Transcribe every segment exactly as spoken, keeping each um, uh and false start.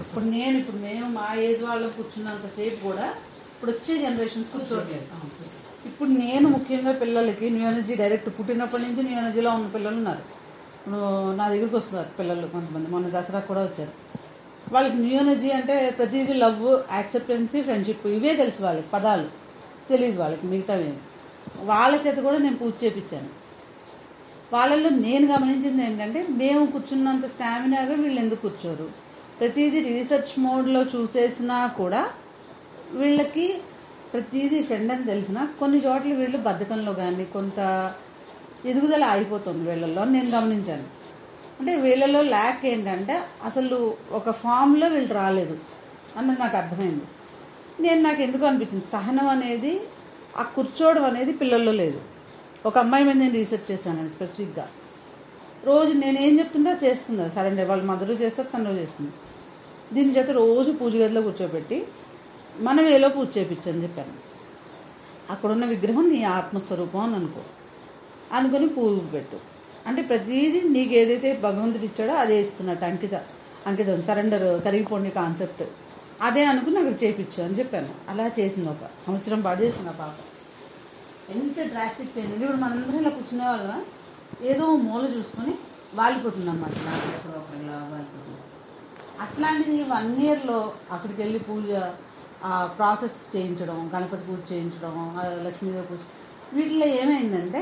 ఇప్పుడు నేను ఇప్పుడు మేము మా ఏజ్ వాళ్ళు కూర్చున్నంతసేపు కూడా ఇప్పుడు వచ్చే జనరేషన్స్ కూర్చోట్లేదు. ఇప్పుడు నేను ముఖ్యంగా పిల్లలకి న్యూ ఎనర్జీ డైరెక్ట్ పుట్టినప్పటి నుంచి న్యూ ఎనర్జీలో ఉన్న పిల్లలు ఉన్నారు. ఇప్పుడు నా దగ్గరికి వస్తున్నారు పిల్లలు కొంతమంది, మొన్న దసరా కూడా వచ్చారు. వాళ్ళకి న్యూ ఎనర్జీ అంటే ప్రతిదీ లవ్, యాక్సెప్టెన్సీ, ఫ్రెండ్షిప్ ఇవే తెలుసు వాళ్ళకి, పదాలు తెలియదు వాళ్ళకి మిగతావి. వాళ్ళ చేత కూడా నేను పూజ చేయించాను. వాళ్ళల్లో నేను గమనించింది ఏంటంటే మేము కూర్చున్నంత స్టామినాగా వీళ్ళు ఎందుకు కూర్చోరు. ప్రతిదీ రీసెర్చ్ మోడ్లో చూసేసినా కూడా వీళ్ళకి ప్రతిదీ ఫ్రెండ్ అని తెలిసినా కొన్ని చోట్ల వీళ్ళు బద్ధకంలో కానీ కొంత ఎదుగుదల అయిపోతుంది వీళ్ళల్లో నేను గమనించాను. అంటే వీళ్ళలో ల్యాక్ ఏంటంటే అసలు ఒక ఫామ్లో వీళ్ళు రాలేదు అన్నది నాకు అర్థమైంది. నేను నాకు ఎందుకు అనిపించింది సహనం అనేది ఆ కూర్చోవడం అనేది పిల్లల్లో లేదు. ఒక అమ్మాయి మీద నేను రీసెర్చ్ చేశాను స్పెసిఫిక్గా. రోజు నేనేం చెప్తుంటా చేస్తుందా సరే వాళ్ళ మదరు చేస్తే తను చేస్తుంది. దీని చేత రోజు పూజ గదిలో కూర్చోబెట్టి మనం ఏలో పూజ చేయించని చెప్పాను. అక్కడున్న విగ్రహం నీ ఆత్మస్వరూపం అని అనుకో అనుకుని పూజ పెట్టు. అంటే ప్రతిదీ నీకు ఏదైతే భగవంతుడు ఇచ్చాడో అదే ఇస్తున్నట్టు అంకిత అంకితం సరెండర్ కరిగిపోండి కాన్సెప్ట్ అదే అనుకుని అక్కడ చేయించు అని చెప్పాను. అలా చేసింది ఒక సంవత్సరం పాటు చేసింది ఆ పాప. ఎంత డ్రాస్టిక్ చేంజ్. ఇప్పుడు మనందరం ఇలా కూర్చునే వాళ్ళ ఏదో మూల చూసుకొని వాలిపోతుంది అన్నమాట. నాకు ఎక్కడో ఒకటి ఇలా వాలిపోతుంది. అట్లాంటిది వన్ ఇయర్లో అక్కడికి వెళ్ళి పూజ ప్రాసెస్ చేయించడం, గణపతి పూజ చేయించడం, లక్ష్మీదేవి పూజ, వీటిలో ఏమైందంటే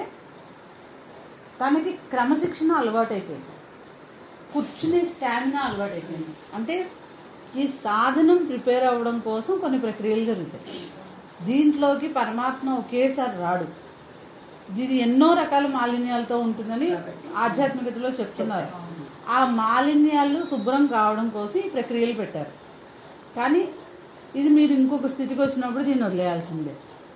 తనకి క్రమశిక్షణ అలవాటు అయిపోయింది, కూర్చునే స్టామినా అలవాటు అయిపోయింది. అంటే ఈ సాధనం ప్రిపేర్ అవ్వడం కోసం కొన్ని ప్రక్రియలు జరుగుతాయి. దీంట్లోకి పరమాత్మ ఒకేసారి రాడు. ఇది ఎన్నో రకాల మాలిన్యాలతో ఉంటుందని ఆధ్యాత్మికతలో చెప్తున్నారు. ఆ మాలిన్యాలు శుభ్రం కావడం కోసం ఈ ప్రక్రియలు పెట్టారు. కానీ ఇది మీరు ఇంకొక స్థితికి వచ్చినప్పుడు దీన్ని వదిలేయాల్సిందే.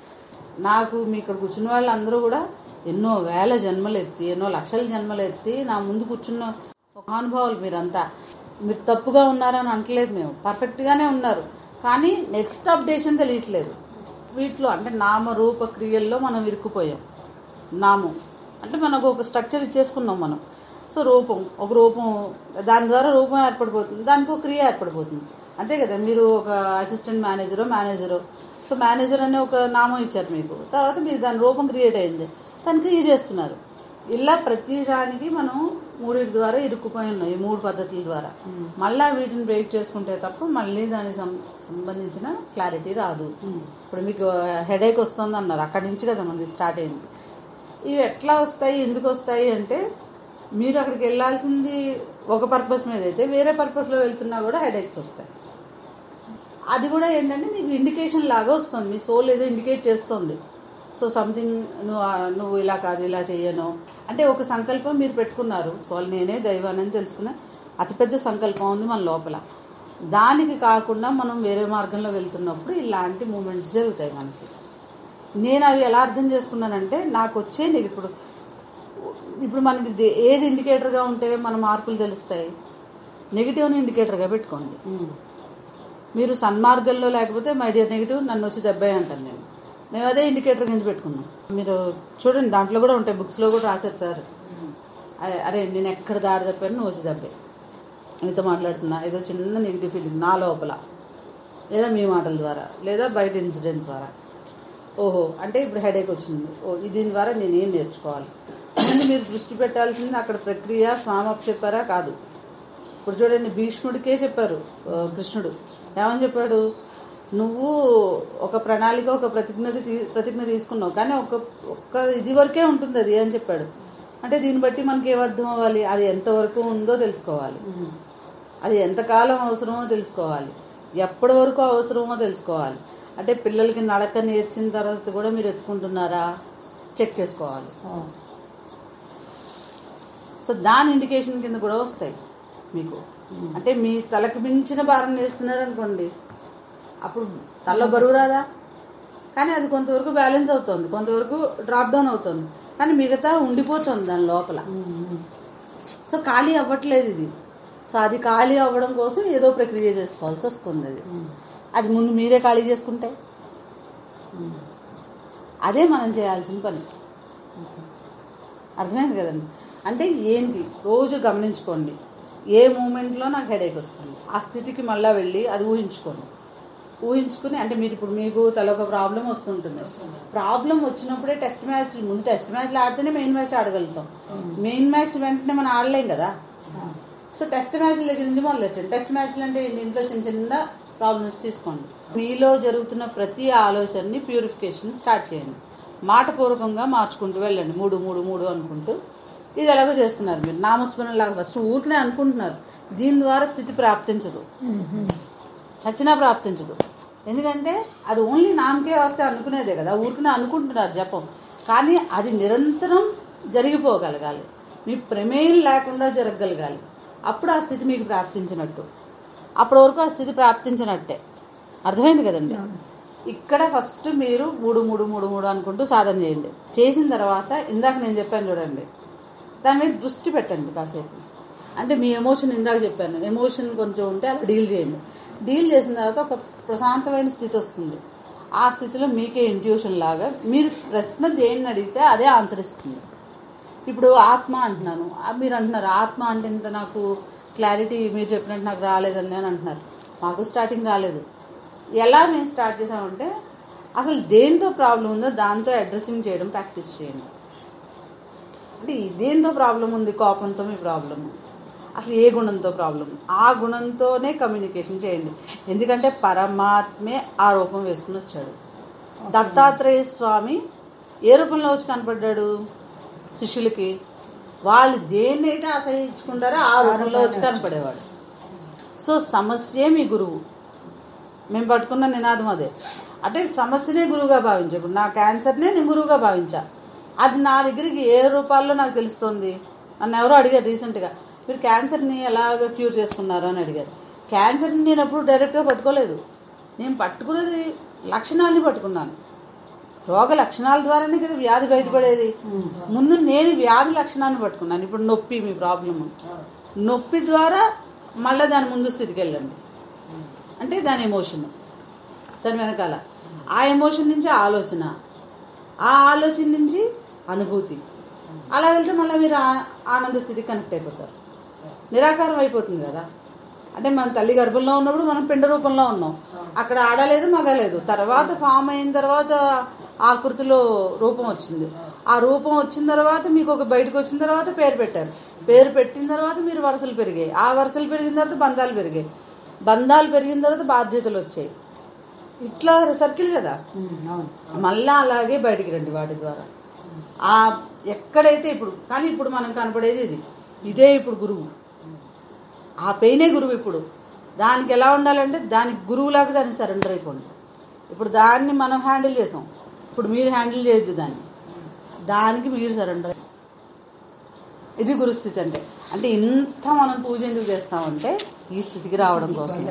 నాకు మీ ఇక్కడ కూర్చున్న వాళ్ళందరూ కూడా ఎన్నో వేల జన్మలు ఎత్తి ఎన్నో లక్షల జన్మలు ఎత్తి నా ముందు కూర్చున్న ఒక అనుభవాలు. మీరంతా మీరు తప్పుగా ఉన్నారని అంటలేదు, మేము పర్ఫెక్ట్గానే ఉన్నారు. కానీ నెక్స్ట్ అప్డేషన్ తెలియట్లేదు. వీటిలో అంటే నామరూప క్రియల్లో మనం ఇరుక్కుపోయాం. నామం అంటే మనకు ఒక స్ట్రక్చర్ ఇచ్చేసుకున్నాం మనం. సో రూపం ఒక రూపం, దాని ద్వారా రూపం ఏర్పడిపోతుంది, దానికి ఒక క్రియ ఏర్పడిపోతుంది. అంతే కదా. మీరు ఒక అసిస్టెంట్ మేనేజరో మేనేజరో సో మేనేజర్ అనే ఒక నామం ఇచ్చారు మీకు, తర్వాత మీరు దాని రూపం క్రియేట్ అయింది, దాన్ని క్రియ చేస్తున్నారు. ఇలా ప్రతిదానికి మనం మూడింటి ద్వారా ఇరుక్కుపోయి ఉన్నాం, ఈ మూడు పద్ధతుల ద్వారా. మళ్ళీ వీటిని బ్రేక్ చేసుకుంటే తప్ప మళ్ళీ దానికి సంబంధించిన క్లారిటీ రాదు. ఇప్పుడు మీకు హెడేక్ వస్తుంది అన్నారు, అక్కడి నుంచి కదా మనకి స్టార్ట్ అయింది. ఇవి ఎట్లా వస్తాయి, ఎందుకు వస్తాయి అంటే మీరు అక్కడికి వెళ్ళాల్సింది ఒక పర్పస్ మీద అయితే వేరే పర్పస్లో వెళ్తున్నా కూడా హెడేక్స్ వస్తాయి. అది కూడా ఏంటంటే మీకు ఇండికేషన్ లాగా వస్తుంది, మీ సోల్ ఏదో ఇండికేట్ చేస్తుంది. సో సంథింగ్ నువ్వు నువ్వు ఇలా కాదు ఇలా చెయ్యను అంటే ఒక సంకల్పం మీరు పెట్టుకున్నారు. సో నేనే దైవాన్ని తెలుసుకున్నా అతిపెద్ద సంకల్పం ఉంది మన లోపల. దానికి కాకుండా మనం వేరే మార్గంలో వెళ్తున్నప్పుడు ఇలాంటి మూమెంట్స్ జరుగుతాయి మనకి. నేను అవి ఎలా అర్థం చేసుకున్నానంటే నాకు వచ్చే నేను ఇప్పుడు ఇప్పుడు మనకి ఏది ఇండికేటర్గా ఉంటే మన మార్పులు తెలుస్తాయి, నెగిటివ్ని ఇండికేటర్గా పెట్టుకోండి. మీరు సన్మార్గంలో లేకపోతే మై డియర్ నెగిటివ్ నన్ను వచ్చి దెబ్బే అంటాను నేను. మేము అదే ఇండికేటర్ కింద పెట్టుకున్నాం. మీరు చూడండి దాంట్లో కూడా ఉంటాయి, బుక్స్లో కూడా రాశారు సార్. అరే నేను ఎక్కడ దారి తప్పాను, నువ్వు వచ్చి దెబ్బే, మీతో మాట్లాడుతున్నా ఏదో చిన్న నెగిటివ్ ఫీలింగ్ నా లోపల, లేదా మీ మాటల ద్వారా లేదా బయట ఇన్సిడెంట్ ద్వారా. ఓహో అంటే ఇప్పుడు హెడేక్ వచ్చింది, ఓ దీని ద్వారా నేనేం నేర్చుకోవాలి. ముందు మీరు దృష్టి పెట్టాల్సింది అక్కడ ప్రక్రియ స్వామప్ చెప్పారా కాదు. ఇప్పుడు చూడండి భీష్ముడికే చెప్పారు కృష్ణుడు, ఏమని చెప్పాడు, నువ్వు ఒక ప్రణాళిక ఒక ప్రతిజ్ఞ ప్రతిజ్ఞ తీసుకున్నావు కానీ ఒక ఒక్క ఇది వరకే ఉంటుంది అది అని చెప్పాడు. అంటే దీన్ని బట్టి మనకి ఏమర్థం అవ్వాలి, అది ఎంతవరకు ఉందో తెలుసుకోవాలి, అది ఎంతకాలం అవసరమో తెలుసుకోవాలి, ఎప్పటి వరకు అవసరమో తెలుసుకోవాలి. అంటే పిల్లలకి నడక నేర్చిన తర్వాత కూడా మీరు ఎత్తుకుంటున్నారా చెక్ చేసుకోవాలి. సో దాని ఇండికేషన్ కింద కూడా వస్తాయి మీకు. అంటే మీ తలకు మించిన భారం వేస్తున్నారు అనుకోండి, అప్పుడు తల బరువు రాదా, కానీ అది కొంతవరకు బ్యాలెన్స్ అవుతుంది, కొంతవరకు డ్రాప్ డౌన్ అవుతుంది, కానీ మిగతా ఉండిపోతుంది దాని లోపల. సో ఖాళీ అవ్వట్లేదు ఇది. సో అది ఖాళీ అవ్వడం కోసం ఏదో ప్రక్రియ చేసుకోవాల్సి వస్తుంది. అది అది ముందు మీరే ఖాళీ చేసుకుంటే అదే మనం చేయాల్సిన పని. అర్థమైంది కదండి. అంటే ఏంటి రోజు గమనించుకోండి, ఏ మూమెంట్లో నాకు హెడేక్ వస్తుంది, ఆ స్థితికి మళ్ళీ వెళ్ళి అది ఊహించుకోండి. ఊహించుకుని అంటే మీరు ఇప్పుడు మీకు తల ఒక ప్రాబ్లం వస్తుంటుంది, ప్రాబ్లం వచ్చినప్పుడే టెస్ట్ మ్యాచ్ ముందు టెస్ట్ మ్యాచ్లు ఆడితేనే మెయిన్ మ్యాచ్ ఆడగలుగుతాం. మెయిన్ మ్యాచ్ వెంటనే మనం ఆడలేం కదా. సో టెస్ట్ మ్యాచ్ల దగ్గర నుంచి మొదలెట్టండి. టెస్ట్ మ్యాచ్లు అంటే ఇంట్లో చిన్న చిన్న ప్రాబ్లమ్స్ తీసుకోండి. మీలో జరుగుతున్న ప్రతి ఆలోచనని ప్యూరిఫికేషన్ స్టార్ట్ చేయండి. మాటపూర్వకంగా మార్చుకుంటూ వెళ్ళండి. మూడు మూడు మూడు అనుకుంటూ ఇది ఎలాగో చేస్తున్నారు మీరు నామస్మరణ లాగా. ఫస్ట్ ఊరికనే అనుకుంటున్నారు, దీని ద్వారా స్థితి ప్రాప్తించదు, చచ్చినా ప్రాప్తించదు. ఎందుకంటే అది ఓన్లీ నామకే వస్తే అనుకునేదే కదా, ఊరికనే అనుకుంటున్నారు జపం. కానీ అది నిరంతరం జరిగిపోగలగాలి, మీ ప్రమేయం లేకుండా జరగగలగాలి. అప్పుడు ఆ స్థితి మీకు ప్రాప్తించినట్టు. అప్పటి వరకు ఆ స్థితి ప్రాప్తించినట్టే. అర్థమైంది కదండి. ఇక్కడ ఫస్ట్ మీరు మూడు మూడు మూడు మూడు అనుకుంటూ సాధన చేయండి. చేసిన తర్వాత ఇందాక నేను చెప్పాను చూడండి, దాని మీద దృష్టి పెట్టండి కాసేపు. అంటే మీ ఎమోషన్ ఇందాక చెప్పాను, ఎమోషన్ కొంచెం ఉంటే అలా డీల్ చేయండి. డీల్ చేసిన తర్వాత ఒక ప్రశాంతమైన స్థితి వస్తుంది. ఆ స్థితిలో మీకే ఇంట్యూషన్ లాగా మీరు ప్రశ్న దేన్ని అడిగితే అదే ఆన్సర్ ఇస్తుంది. ఇప్పుడు ఆత్మ అంటున్నాను, మీరు అంటున్నారు ఆత్మ అంటే ఇంత నాకు క్లారిటీ మీరు చెప్పినట్టు నాకు రాలేదండి అని అంటున్నారు. మాకు స్టార్టింగ్ రాలేదు. ఎలా మేము స్టార్ట్ చేసామంటే అసలు దేంతో ప్రాబ్లం ఉందో దాంతో అడ్రస్సింగ్ చేయడం ప్రాక్టీస్ చేయండి. అంటే దేంతో ప్రాబ్లం ఉంది, కోపంతో మీ ప్రాబ్లం, అసలు ఏ గుణంతో ప్రాబ్లం, ఆ గుణంతోనే కమ్యూనికేషన్ చేయండి. ఎందుకంటే పరమాత్మే ఆ రూపం వేసుకుని వచ్చాడు. దత్తాత్రేయ స్వామి ఏ రూపంలో వచ్చి కనపడ్డాడు శిష్యులకి? వాళ్ళు దేన్నైతే ఆశ్రయించుకుంటారో ఆ రూపంలో వచ్చి కనపడేవాడు. సో సమస్యే మీ గురువు. మేము పట్టుకున్న నినాదం అదే. అంటే సమస్యనే గురువుగా భావించా. ఇప్పుడు నా క్యాన్సర్నే నేను గురువుగా భావించా. అది నా దగ్గరికి ఏ రూపాల్లో నాకు తెలుస్తుంది. నన్ను ఎవరో అడిగారు రీసెంట్గా, మీరు క్యాన్సర్ని ఎలాగ క్యూర్ చేసుకున్నారు అని అడిగారు. క్యాన్సర్ని నేను ఎప్పుడు డైరెక్ట్గా పట్టుకోలేదు. నేను పట్టుకున్నది లక్షణాలని పట్టుకున్నాను. రోగ లక్షణాల ద్వారానే కదా వ్యాధి బయటపడేది. ముందు నేను వ్యాధి లక్షణాన్ని పట్టుకున్నాను. ఇప్పుడు నొప్పి మీ ప్రాబ్లము, నొప్పి ద్వారా మళ్ళీ దాని ముందు స్థితికి వెళ్ళండి. అంటే దాని ఎమోషన్, దాని వెనకాల ఆ ఎమోషన్ నుంచి ఆలోచన, ఆ ఆలోచన నుంచి అనుభూతి, అలా వెళ్తే మళ్ళీ మీరు ఆనంద స్థితికి కనెక్ట్ అయిపోతారు. నిరాకారం అయిపోతుంది కదా. అంటే మన తల్లి గర్భంలో ఉన్నప్పుడు మనం పిండ రూపంలో ఉన్నాం, అక్కడ ఆడలేదు మగలేదు. తర్వాత ఫామ్ అయిన తర్వాత ఆకృతిలో రూపం వచ్చింది. ఆ రూపం వచ్చిన తర్వాత మీకు ఒక బయటకు వచ్చిన తర్వాత పేరు పెట్టారు. పేరు పెట్టిన తర్వాత మీరు వరుసలు పెరిగాయి. ఆ వరుసలు పెరిగిన తర్వాత బంధాలు పెరిగాయి. బంధాలు పెరిగిన తర్వాత బాధ్యతలు వచ్చాయి. ఇట్లా సర్కిల్ కదా. మళ్ళా అలాగే బయటికి రండి వాటి ద్వారా. ఆ ఎక్కడైతే ఇప్పుడు కానీ ఇప్పుడు మనం కనపడేది ఇది, ఇదే ఇప్పుడు గురువు. ఆ పెయినే గురువు. ఇప్పుడు దానికి ఎలా ఉండాలంటే దానికి గురువులాగా దాన్ని సరెండర్ అయిపోండి. ఇప్పుడు దాన్ని మనం హ్యాండిల్ చేసాం, ఇప్పుడు మీరు హ్యాండిల్ చేయొద్దు దాన్ని, దానికి మీరు సరెండర్. ఇది గురుస్థితి అంటే. అంటే ఇంత మనం పూజ ఎందుకు చేస్తామంటే ఈ స్థితికి రావడం కోసం.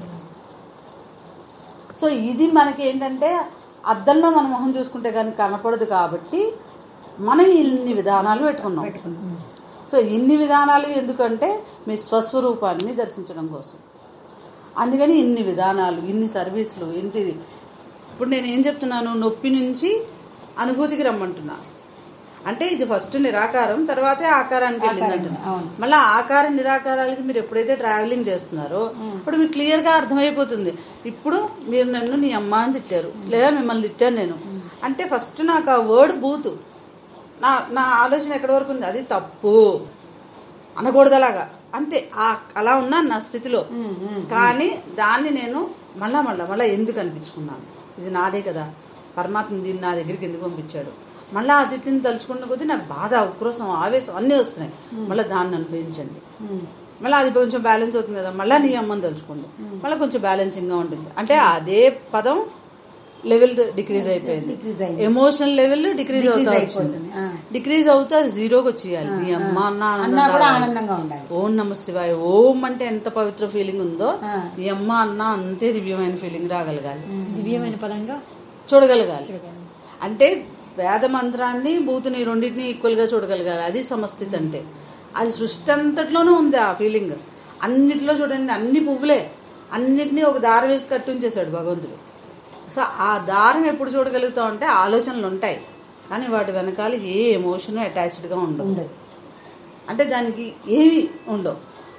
సో ఇది మనకి ఏంటంటే అద్దంలో మన మొహం చూసుకుంటే కానీ కనపడదు కాబట్టి మనం ఇన్ని విధానాలు పెట్టుకున్నాం. సో ఇన్ని విధానాలు ఎందుకంటే మీ స్వస్వరూపాన్ని దర్శించడం కోసం. అందుకని ఇన్ని విధానాలు, ఇన్ని సర్వీసులు, ఇంటిది. ఇప్పుడు నేను ఏం చెప్తున్నాను, నొప్పి నుంచి అనుభూతికి రమ్మంటున్నా. అంటే ఇది ఫస్ట్ నిరాకారం, తర్వాతే ఆకారానికి వెళ్ళింది అంటున్నా. మళ్ళీ ఆకార నిరాకారాలకి మీరు ఎప్పుడైతే ట్రావెలింగ్ చేస్తున్నారో ఇప్పుడు మీకు క్లియర్ గా అర్థమైపోతుంది. ఇప్పుడు మీరు నన్ను నీ అమ్మ అని తిట్టారు, లేదా మిమ్మల్ని తిట్టాను నేను అంటే ఫస్ట్ నాకు ఆ వర్డ్ బూతు, నా నా ఆలోచన ఎక్కడి వరకు ఉంది, అది తప్పు అనకూడదు అలాగా. అంతే, ఆ అలా ఉన్నా నా స్థితిలో. కానీ దాన్ని నేను మళ్ళా మళ్ళా మళ్ళీ ఎందుకు అనిపించుకున్నాను, ఇది నాదే కదా, పరమాత్మ దీన్ని నా దగ్గరికి ఎందుకు పంపించాడు. మళ్ళీ ఆ తిట్టిని తలుచుకున్న కొద్దీ నాకు బాధ, ఉక్రోషం, ఆవేశం అన్నీ వస్తున్నాయి. మళ్ళీ దాన్ని అనుభవించండి. మళ్ళీ అది కొంచెం బ్యాలెన్స్ అవుతుంది కదా, మళ్ళీ నీ అమ్మని తలుచుకోండి, మళ్ళీ కొంచెం బ్యాలెన్సింగ్ గా ఉంటుంది. అంటే అదే పదం లెవెల్ డిక్రీజ్ అయిపోయింది, ఎమోషనల్ లెవెల్ డిక్రీజ్ అవుతా వచ్చింది. డిక్రీజ్ అవుతా అది జీరోకి వచ్చేయాలి. నీ అమ్మ అన్న ఓం నమ శివాయ, ఓం అంటే ఎంత పవిత్ర ఫీలింగ్ ఉందో నీ అమ్మ అన్న అంతే దివ్యమైన ఫీలింగ్ రాగలగాలి, దివ్యమైన పదంగా చూడగలగాలి. అంటే వేద మంత్రాన్ని భూతిని రెండింటిని ఈక్వల్ గా చూడగలగాలి. అది సమస్థితి అంటే. అది సృష్టి అంతట్లోనూ ఉంది ఆ ఫీలింగ్. అన్నిటిలో చూడండి, అన్ని పువ్వులే, అన్నిటినీ ఒక దారి వేసి కట్టుంచేశాడు భగవంతుడు. సో ఆ దారం ఎప్పుడు చూడగలుగుతాం అంటే ఆలోచనలు ఉంటాయి, కానీ వాటి వెనకాల ఏ ఎమోషన్ అటాచ్డ్ గా ఉండదు. అంటే దానికి ఏమి ఉండవు.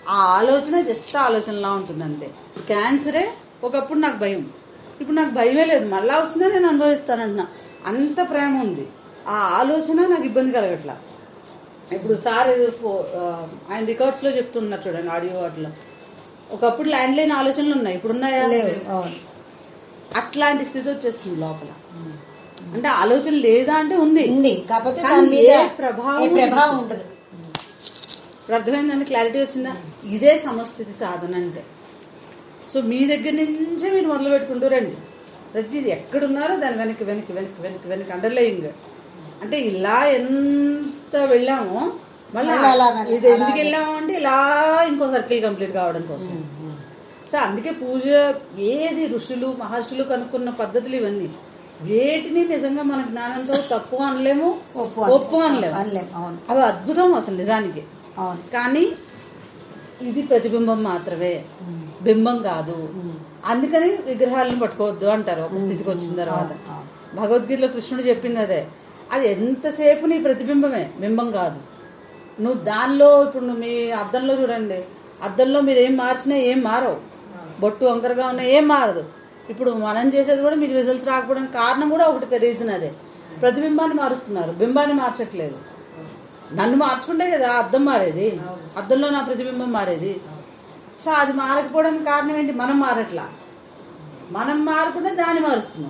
ఆ ఆలోచన జస్ట్ ఆలోచనలా ఉంటుంది అంతే. క్యాన్సరే ఒకప్పుడు నాకు భయం, ఇప్పుడు నాకు భయమే లేదు, మళ్ళా వచ్చినా నేను అనుభవిస్తానంటున్నా, అంత ప్రేమ ఉంది. ఆ ఆలోచన నాకు ఇబ్బంది కలగట్లా. ఇప్పుడు సార్ ఆయన రికార్డ్స్ లో చెప్తున్నారు చూడండి, ఆడియో వాటిలో, ఒకప్పుడు ల్యాండ్ లైన్ ఆలోచనలు ఉన్నాయి, ఇప్పుడు ఉన్నాయా? అట్లాంటి స్థితి వచ్చేస్తుంది లోపల. అంటే ఆలోచన లేదా అంటే ఉంది, కాకపోతే ప్రభావం ఉంటుంది. అర్థమైందండి? క్లారిటీ వచ్చిందా? ఇదే సమస్థితి సాధన అంటే. సో మీ దగ్గర నుంచే మీరు మొదలు పెట్టుకుంటూ రండి. ప్రతిది ఎక్కడున్నారో దాని వెనక్కి వెనక్కి వెనక్కి వెనక్కి వెనక్కి అండర్లయింగ్. అంటే ఇలా ఎంత వెళ్ళామో మళ్ళీ ఇది ఎందుకు వెళ్ళాము అంటే ఇలా ఇంకో సర్కిల్ కంప్లీట్ కావడం కోసం. సో అందుకే పూజ ఏది ఋషులు మహర్షులు కనుక్కున్న పద్ధతులు ఇవన్నీ. వేటిని నిజంగా మన జ్ఞానంతో తప్పు అనలేము, ఒప్పు అనలేము. అవి అద్భుతం అసలు నిజానికి. కానీ ఇది ప్రతిబింబం మాత్రమే, బింబం కాదు. అందుకని విగ్రహాలను పట్టుకోవద్దు అంటారు ఒక స్థితికి వచ్చిన తర్వాత. భగవద్గీతలో కృష్ణుడు చెప్పింది అదే. అది ఎంతసేపు నీ ప్రతిబింబమే, బింబం కాదు. నువ్వు దానిలో ఇప్పుడు నువ్వు మీ అద్దంలో చూడండి, అద్దంలో మీరు ఏం మార్చినా ఏం మారవు, బొట్టు వంకరగా ఉన్నా ఏం మారదు. ఇప్పుడు మనం చేసేది కూడా మీకు రిజల్ట్స్ రాకపోవడానికి కారణం కూడా ఒకటి రీజన్ అదే. ప్రతిబింబాన్ని మారుస్తున్నారు, బింబాన్ని మార్చట్లేదు. నన్ను మార్చుకుంటే కదా అద్దం మారేది, అద్దంలో నా ప్రతిబింబం మారేది. సో అది మారకపోవడానికి కారణం ఏంటి? మనం మారట్లా, మనం మారకుండా దాన్ని మారుస్తున్నాం.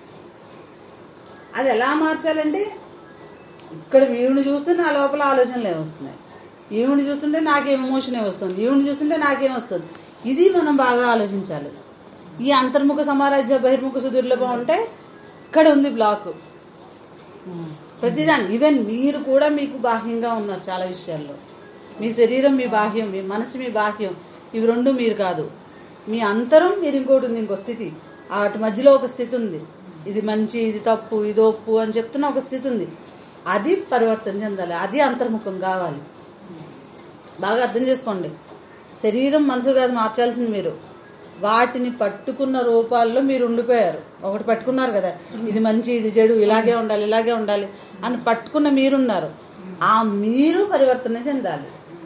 అది ఎలా మార్చాలంటే ఇక్కడ ఈవిని చూస్తే నా లోపల ఆలోచనలు ఏమొస్తున్నాయి, ఈవిని చూస్తుంటే నాకేం ఎమోషన్ ఏమొస్తుంది, ఈవిని చూస్తుంటే నాకేం వస్తుంది. ఇది మనం బాగా ఆలోచించాలి. ఈ అంతర్ముఖ సమారాజ్య బహిర్ముఖ సుదుర్లభం అంటే ఇక్కడ ఉంది బ్లాక్. ప్రతిదాన్ని ఈవెన్ మీరు కూడా మీకు బాహ్యంగా ఉన్నారు చాలా విషయాల్లో. మీ శరీరం మీ బాహ్యం, మీ మనసు మీ బాహ్యం, ఇవి రెండు మీరు కాదు. మీ అంతరం మీరు ఇంకోటి ఉంది, ఇంకో స్థితి. వాటి మధ్యలో ఒక స్థితి ఉంది. ఇది మంచి, ఇది తప్పు, ఇది ఒప్పు అని చెప్తున్న ఒక స్థితి ఉంది. అది పరివర్తన చెందాలి, అది అంతర్ముఖం కావాలి. బాగా అర్థం చేసుకోండి. శరీరం మనసు కాదు మార్చాల్సింది మీరు. వాటిని పట్టుకున్న రూపాల్లో మీరు ఉండిపోయారు. ఒకటి పట్టుకున్నారు కదా, ఇది మంచి, ఇది చెడు, ఇలాగే ఉండాలి, ఇలాగే ఉండాలి అని పట్టుకున్న మీరున్నారు. ఆ మీరు పరివర్తన చెందాలి,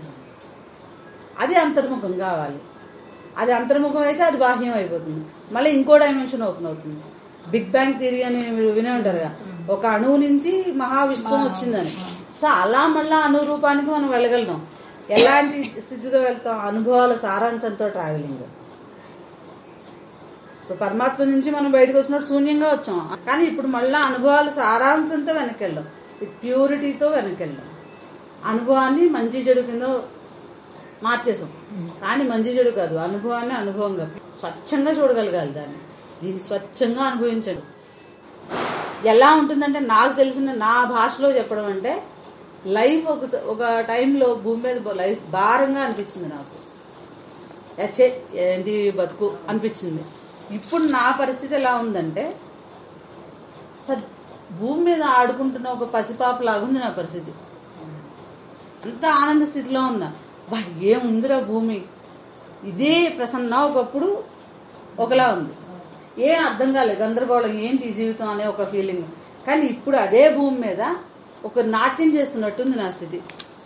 అది అంతర్ముఖం కావాలి. అది అంతర్ముఖం అయితే అది బాహ్యం అయిపోతుంది, మళ్ళీ ఇంకో డైమెన్షన్ ఓపెన్ అవుతుంది. బిగ్ బ్యాంగ్ థియరీ అని మీరు వినే ఉంటారుగా, ఒక అణువు నుంచి మహావిశ్వం వచ్చిందని. సో అలా మళ్ళా అణువు రూపానికి మనం వెళ్ళగలుగుతాం. ఎలాంటి స్థితితో వెళ్తాం? అనుభవాల సారాంశంతో ట్రావెలింగ్. ఇప్పుడు పరమాత్మ నుంచి మనం బయటకు వచ్చినప్పుడు శూన్యంగా వచ్చాం, కానీ ఇప్పుడు మళ్ళా అనుభవాల సారాంశంతో వెనక్కి వెళ్ళాం, ప్యూరిటీతో వెనక్కి వెళ్ళాం. అనుభవాన్ని మంచి చెడు కింద మార్చేసాం, కానీ మంచి చెడు కాదు, అనుభవాన్ని అనుభవంగా స్వచ్ఛంగా చూడగలగాలి. దాన్ని దీన్ని స్వచ్ఛంగా అనుభవించండి. ఎలా ఉంటుందంటే నాకు తెలిసిన నా భాషలో చెప్పడం అంటే, లైఫ్ ఒక ఒక టైంలో భూమి మీద లైఫ్ భారంగా అనిపించింది నాకు. అచ్చే ఏంటి బతుకు అనిపించింది. ఇప్పుడు నా పరిస్థితి ఎలా ఉందంటే, సార్ భూమి మీద ఆడుకుంటున్న ఒక పసిపాప లాగుంది నా పరిస్థితి. అంత ఆనంద స్థితిలో ఉన్నా. బా ఏముందిరా భూమి, ఇదే ప్రసన్న. ఒకప్పుడు ఒకలా ఉంది, ఏం అర్థం కాలేదు, గందరగోళం, ఏంటి జీవితం అనే ఒక ఫీలింగ్. కానీ ఇప్పుడు అదే భూమి మీద ఒక నాట్యం చేస్తున్నట్టుంది నా స్థితి.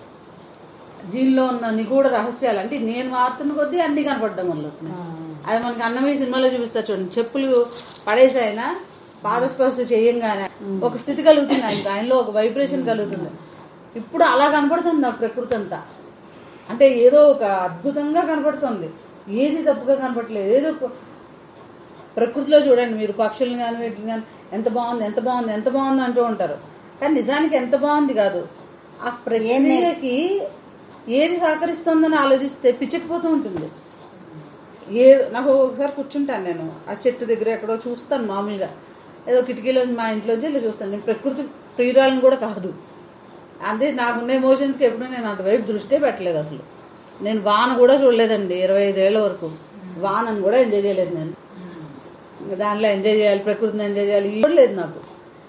దీనిలో ఉన్న నిగూఢ రహస్యాలు అంటే నేను మారుతున్న కొద్దీ అన్ని కనపడడం మొదలవుతున్నాయి. అది మనకి అన్నమయ్య సినిమాలో చూపిస్తారు చూడండి, చెప్పులు పడేసి ఆయన పాదస్పర్శ చేయంగానే ఒక స్థితి కలుగుతుంది ఆయనకి, ఆయనలో ఒక వైబ్రేషన్ కలుగుతుంది. ఇప్పుడు అలా కనపడుతుంది నాకు ప్రకృతి అంతా. అంటే ఏదో ఒక అద్భుతంగా కనపడుతుంది, ఏది తప్పుగా కనపడలేదు. ఏదో ప్రకృతిలో చూడండి మీరు, పక్షులను కానీ వీటిని కానీ ఎంత బాగుంది ఎంత బాగుంది ఎంత బాగుంది అంటూ ఉంటారు, కానీ నిజానికి ఎంత బాగుంది కాదు. ఆ ప్రక్రియకి ఏది సహకరిస్తుందని ఆలోచిస్తే పిచ్చకపోతూ ఉంటుంది. ఏ నాకు ఒకసారి కూర్చుంటాను నేను ఆ చెట్టు దగ్గర ఎక్కడో చూస్తాను, మామూలుగా ఏదో కిటికీలో మా ఇంట్లోంచి ఇలా చూస్తాను. నేను ప్రకృతి ప్రియురాలను కూడా కాదు, అదే నాకున్న ఎమోషన్స్కి ఎప్పుడు నేను అటువైపు దృష్టే పెట్టలేదు. అసలు నేను వాన కూడా చూడలేదండి ఇరవై ఐదేళ్ల వరకు. వానను కూడా ఎంజాయ్ చేయలేదు నేను. దానిలో ఎంజాయ్ చేయాలి, ప్రకృతిని ఎంజాయ్ చేయాలి చూడలేదు నాకు.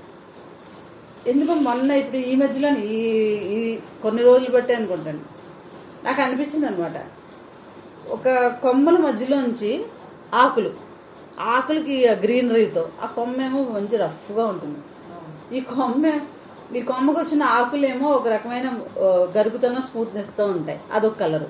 ఎందుకో మొన్న ఇప్పుడు ఈ మధ్యలో ఈ ఈ కొన్ని రోజులు బట్టే అనుకుంటాను నాకు అనిపించింది అనమాట, ఒక కొమ్మల మధ్యలోంచి ఆకులు ఆకులకి గ్రీనరీతో ఆ కొమ్మ ఏమో మంచి రఫ్గా ఉంటుంది. ఈ కొమ్మ ఈ కొమ్మకు వచ్చిన ఆకులేమో ఒక రకమైన గరుగుతనం స్మూత్నెస్తో ఉంటాయి, అదొక కలరు.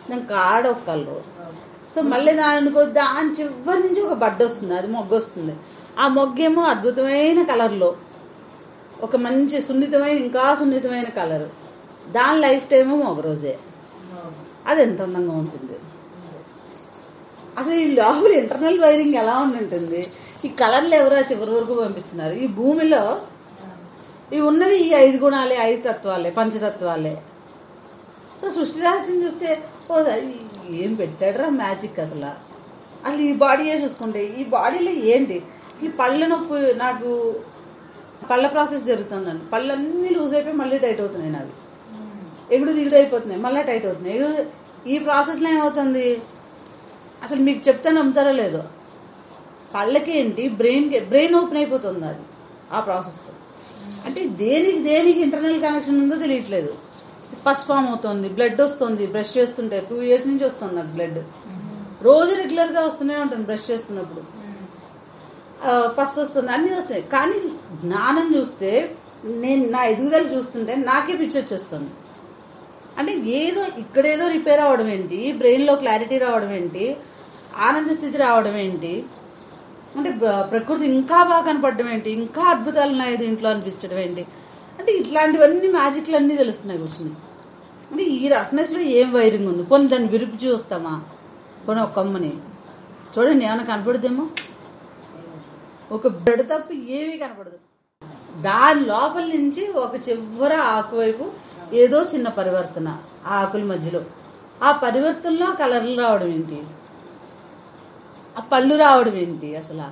దానికి ఆడ ఒక కలరు. సో మళ్ళీ దానికి దాని చివరి నుంచి ఒక బడ్డ వస్తుంది, అది మొగ్గ వస్తుంది. ఆ మొగ్గేమో అద్భుతమైన కలర్లో ఒక మంచి సున్నితమైన ఇంకా సున్నితమైన కలరు. దాని లైఫ్ టైము ఒక రోజే. అది ఎంత అందంగా ఉంటుంది. అసలు ఈ లోపల ఇంటర్నల్ వైరింగ్ ఎలా ఉంటుంది, ఈ కలర్లు ఎవరో చివరి వరకు పంపిస్తున్నారు. ఈ భూమిలో ఇవి ఉన్నవి ఈ ఐదు గుణాలే, ఐదు తత్వాలే, పంచతత్వాలే. సో సృష్టి రహస్యం చూస్తే ఓ ఏం పెట్టాడరా మ్యాజిక్. అసలు అసలు ఈ బాడీయే చూసుకుంటే ఈ బాడీలో ఏంటి, ఈ పళ్ళ నొప్పి, నాకు పళ్ళ ప్రాసెస్ జరుగుతుందండి. పళ్ళన్నీ లూజ్ అయిపోయి మళ్ళీ టైట్ అవుతున్నాయి, నాది ఎగుడు దిగుడు అయిపోతున్నాయి, మళ్ళీ టైట్ అవుతున్నాయి. ఎగుడు ఈ ప్రాసెస్లో ఏమవుతుంది అసలు మీకు చెప్తే నమ్ముతారో లేదో, పళ్ళకి ఏంటి బ్రెయిన్కి బ్రెయిన్ ఓపెన్ అయిపోతుంది అది ఆ ప్రాసెస్తో. అంటే దేనికి దేనికి ఇంటర్నల్ కనెక్షన్ ఉందో తెలియట్లేదు. పస్ ఫామ్ అవుతుంది, బ్లడ్ వస్తుంది, బ్రష్ చేస్తుంటే టూ ఇయర్స్ నుంచి వస్తుంది నాకు బ్లడ్, రోజు రెగ్యులర్ గా వస్తూనే ఉంటుంది. బ్రష్ చేస్తున్నప్పుడు పస్ వస్తుంది, అన్ని వస్తాయి. కానీ జ్ఞానం చూస్తే, నేను నా ఎదుగుదల చూస్తుంటే నాకే పిచ్చి వచ్చేస్తుంది. అంటే ఏదో ఇక్కడేదో రిపేర్ అవడం ఏంటి, బ్రెయిన్ లో క్లారిటీ రావడం ఏంటి, ఆనంద స్థితి రావడం ఏంటి, అంటే ప్రకృతి ఇంకా బాగా కనపడడం ఏంటి, ఇంకా అద్భుతాలు ఉన్నాయి దీంట్లో అనిపించడం ఏంటి, అంటే ఇట్లాంటివన్నీ మ్యాజిక్లు అన్నీ తెలుస్తున్నాయి కూర్చుని. అంటే ఈ రఫ్నెస్ లో ఏం వైరింగ్ ఉంది, పోనీ దాన్ని విరిపి చూస్తామా, పోనీ ఒక కొమ్మని చూడండి ఏమైనా కనపడుదేమో, ఒక బెడ తప్ప ఏమీ కనపడదు. దాని లోపల నుంచి ఒక చివర ఆకు వైపు ఏదో చిన్న పరివర్తన ఆ ఆకుల మధ్యలో, ఆ పరివర్తనలో కలర్లు రావడం ఏంటి, ఆ పళ్ళు రావడం ఏంటి, అసలు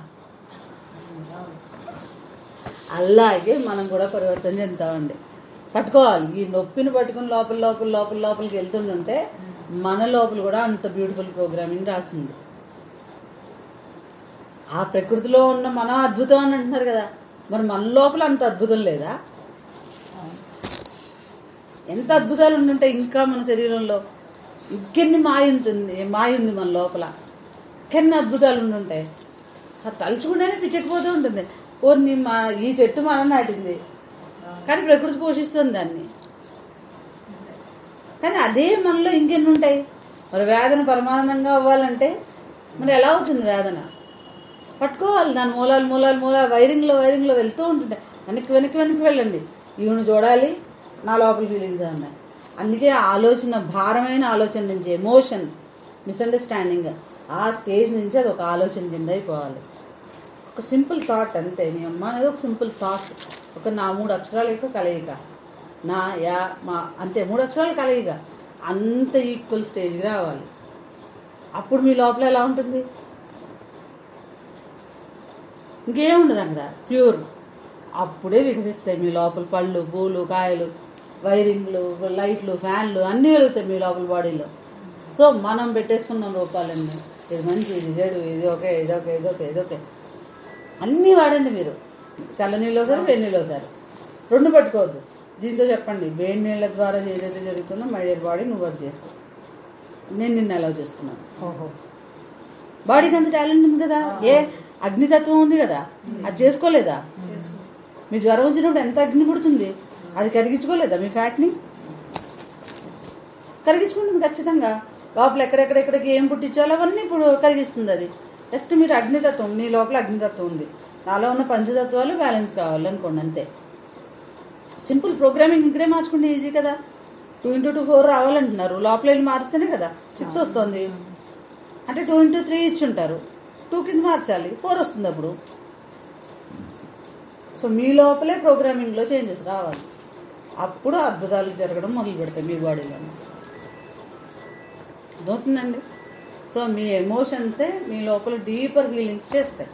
అలాగే మనం కూడా పరివర్తన చెందుతామండి. పట్టుకోవాలి ఈ నొప్పిని పట్టుకుని లోపల లోపల లోపల లోపలికి వెళ్తుంటే మన లోపల కూడా అంత బ్యూటిఫుల్ ప్రోగ్రామింగ్ రాసింది. ఆ ప్రకృతిలో ఉన్న మనం అద్భుతం అని అంటున్నారు కదా, మరి మన లోపల అంత అద్భుతం లేదా? ఎంత అద్భుతాలు ఉండుంటాయి ఇంకా మన శరీరంలో, ఇంకెన్ని మాయ ఉంటుంది, మాయ ఉంది మన లోపల, ఇంకెన్ని అద్భుతాలు ఉండుంటాయి. తలుచుకుంటేనే పిచ్చకపోతూ ఉంటుంది. ఓర్ని మా ఈ చెట్టు మనం నాటింది, కానీ ప్రకృతి పోషిస్తుంది దాన్ని. కానీ అదే మనలో ఇంకెన్ని ఉంటాయి. మరి వేదన పరమానందంగా అవ్వాలంటే మరి ఎలా అవుతుంది వేదన? పట్టుకోవాలి దాని మూలాలు మూలాలు మూలాలు వైరింగ్లో వైరింగ్లో వెళ్తూ ఉంటుంటాయి. వెనక్కి వెనక్కి వెనక్కి వెళ్ళండి, ఈవెను చూడాలి, నా లోపల ఫీలింగ్స్ ఉన్నాయి. అందుకే ఆలోచన, భారమైన ఆలోచన నుంచి ఎమోషన్, మిస్అండర్స్టాండింగ్, ఆ స్టేజ్ నుంచి అది ఒక ఆలోచన కింద అయిపోవాలి. ఒక సింపుల్ థాట్ అంతే. నీ అమ్మ అనేది ఒక సింపుల్ థాట్, ఒక నా మూడు అక్షరాల యొక్క కలయిక, నా యా మా అంతే, మూడు అక్షరాల కలయిక అంత ఈక్వల్ స్టేజ్కి రావాలి. అప్పుడు మీ లోపల ఎలా ఉంటుంది, ఇంకేముండదు అక్కడ, ప్యూర్. అప్పుడే వికసిస్తాయి మీ లోపల పళ్ళు, పూలు, కాయలు, వైరింగ్లు, లైట్లు, ఫ్యాన్లు అన్నీ వెలుగుతాయి మీ లోపల బాడీలో. సో మనం పెట్టేసుకున్న రూపాలన్నీ, ఇది మంచి, ఇది చెడు, ఇది ఓకే, ఇది ఓకే, ఇది ఓకే, ఇది ఓకే, అన్నీ వాడండి మీరు. చల్ల నీళ్ళు ఒకసారి, వేడి నీళ్ళు ఒకసారి, రెండు పట్టుకోవద్దు. దీంతో చెప్పండి, వేడి నీళ్ళ ద్వారా ఏదైతే జరుగుతుందో మై డియర్ బాడీ నువ్వు వర్క్ చేసుకో, నేను నిన్ను అలౌ చేస్తున్నాను. ఓహో, బాడీకి అంత టాలెంట్ ఉంది కదా, ఏ అగ్నితత్వం ఉంది కదా, అది చేసుకోలేదా? మీ జ్వరం వచ్చినప్పుడు ఎంత అగ్ని పుడుతుంది, అది కరిగించుకోలేదా? మీ ఫ్యాట్ని కరిగించుకుంటుంది ఖచ్చితంగా. లోపల ఎక్కడెక్కడెక్కడికి ఏం పుట్టించాలో అవన్నీ ఇప్పుడు కరిగిస్తుంది అది. జస్ట్ మీరు అగ్నితత్వం, మీ లోపల అగ్నితత్వం ఉంది, నాలో ఉన్న పంచతత్వాలు బ్యాలెన్స్ కావాలనుకోండి, అంతే. సింపుల్ ప్రోగ్రామింగ్ ఇక్కడే మార్చుకుంటే ఈజీ కదా. టూ ఇంటూ టూ ఫోర్ రావాలంటున్నారు, లోపల వెళ్ళి మారిస్తేనే కదా సిక్స్ వస్తుంది. అంటే టూ ఇంటూ త్రీ ఇచ్చి ఉంటారు, టూ కింద మార్చాలి, ఫోర్ వస్తుంది అప్పుడు. సో మీ లోపలే ప్రోగ్రామింగ్లో చేంజెస్ రావాలి, అప్పుడు అద్భుతాలు జరగడం మొదలు పెడతాయి మీ బాడీలో. అర్థమవుతుందండి? సో మీ ఎమోషన్సే మీ లోపల డీపర్ ఫీలింగ్స్ చేస్తాయి,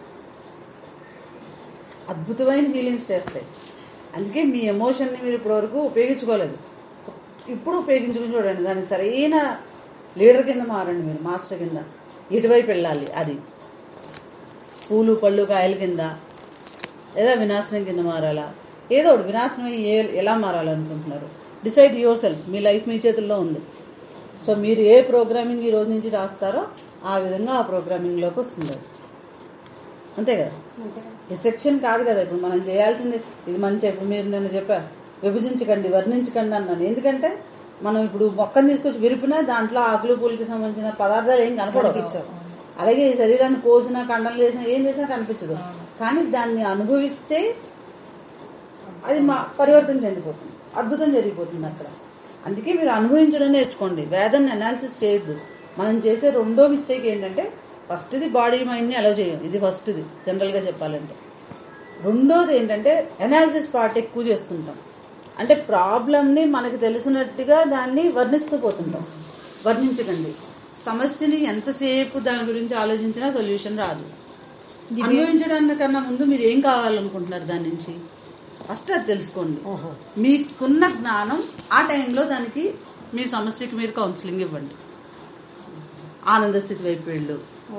అద్భుతమైన ఫీలింగ్స్ చేస్తాయి. అందుకే మీ ఎమోషన్ని మీరు ఇప్పటివరకు ఉపయోగించుకోలేదు, ఇప్పుడు ఉపయోగించుకుని చూడండి. దానికి సరైన లీడర్ కింద మారండి మీరు, మాస్టర్ కింద. ఇటువైపు వెళ్ళాలి, అది పూలు, పళ్ళు, కాయల కింద, లేదా వినాశనం కింద మారాలా, ఏదో ఒకటి. వినాశనం ఏ ఎలా మారాలనుకుంటున్నారు, డిసైడ్ యువర్ సెల్ఫ్. మీ లైఫ్ మీ చేతుల్లో ఉంది. సో మీరు ఏ ప్రోగ్రామింగ్ ఈ రోజు నుంచి రాస్తారో ఆ విధంగా ఆ ప్రోగ్రామింగ్లోకి వస్తుంది, అంతే కదా. డిస్ట్రక్షన్ కాదు కదా ఇప్పుడు మనం చేయాల్సింది. ఇది మంచి, ఇప్పుడు మీరు నన్ను చెప్పారు విభజించకండి, వర్ణించకండి అన్నాను. ఎందుకంటే మనం ఇప్పుడు మొక్కను తీసుకొచ్చి విరిపినా దాంట్లో ఆకులు పూలకి సంబంధించిన పదార్థాలు ఏం కనపడవు. అలాగే ఈ శరీరాన్ని కోసినా కండలు చేసినా ఏం చేసినా కనిపించదు. కానీ దాన్ని అనుభవిస్తే అది మా పరివర్తన చెందిపోతుంది, అద్భుతం జరిగిపోతుంది అక్కడ. అందుకే మీరు అనుభవించడం నేర్చుకోండి, వేదాన్ని అనాలిసిస్ చేయొద్దు. మనం చేసే రెండో మిస్టేక్ ఏంటంటే ఫస్ట్ది బాడీ మైండ్ని అలౌ చేయం, ఇది ఫస్ట్ది జనరల్గా చెప్పాలంటే. రెండోది ఏంటంటే అనాలిసిస్ పార్ట్ ఎక్కువ చేస్తుంటాం. అంటే ప్రాబ్లంని మనకు తెలిసినట్టుగా దాన్ని వర్ణిస్తూ పోతుంటాం. వర్ణించకండి. సమస్యని ఎంతసేపు దాని గురించి ఆలోచించినా సొల్యూషన్ రాదు. అనుభవించడానికన్నా ముందు మీరు ఏం కావాలనుకుంటున్నారు దాని నుంచి ఫస్ట్ అది తెలుసుకోండి. మీకున్న జ్ఞానం ఆ టైంలో దానికి మీ సమస్యకి మీరు కౌన్సిలింగ్ ఇవ్వండి. ఆనంద స్థితి వైపు వెళ్ళు,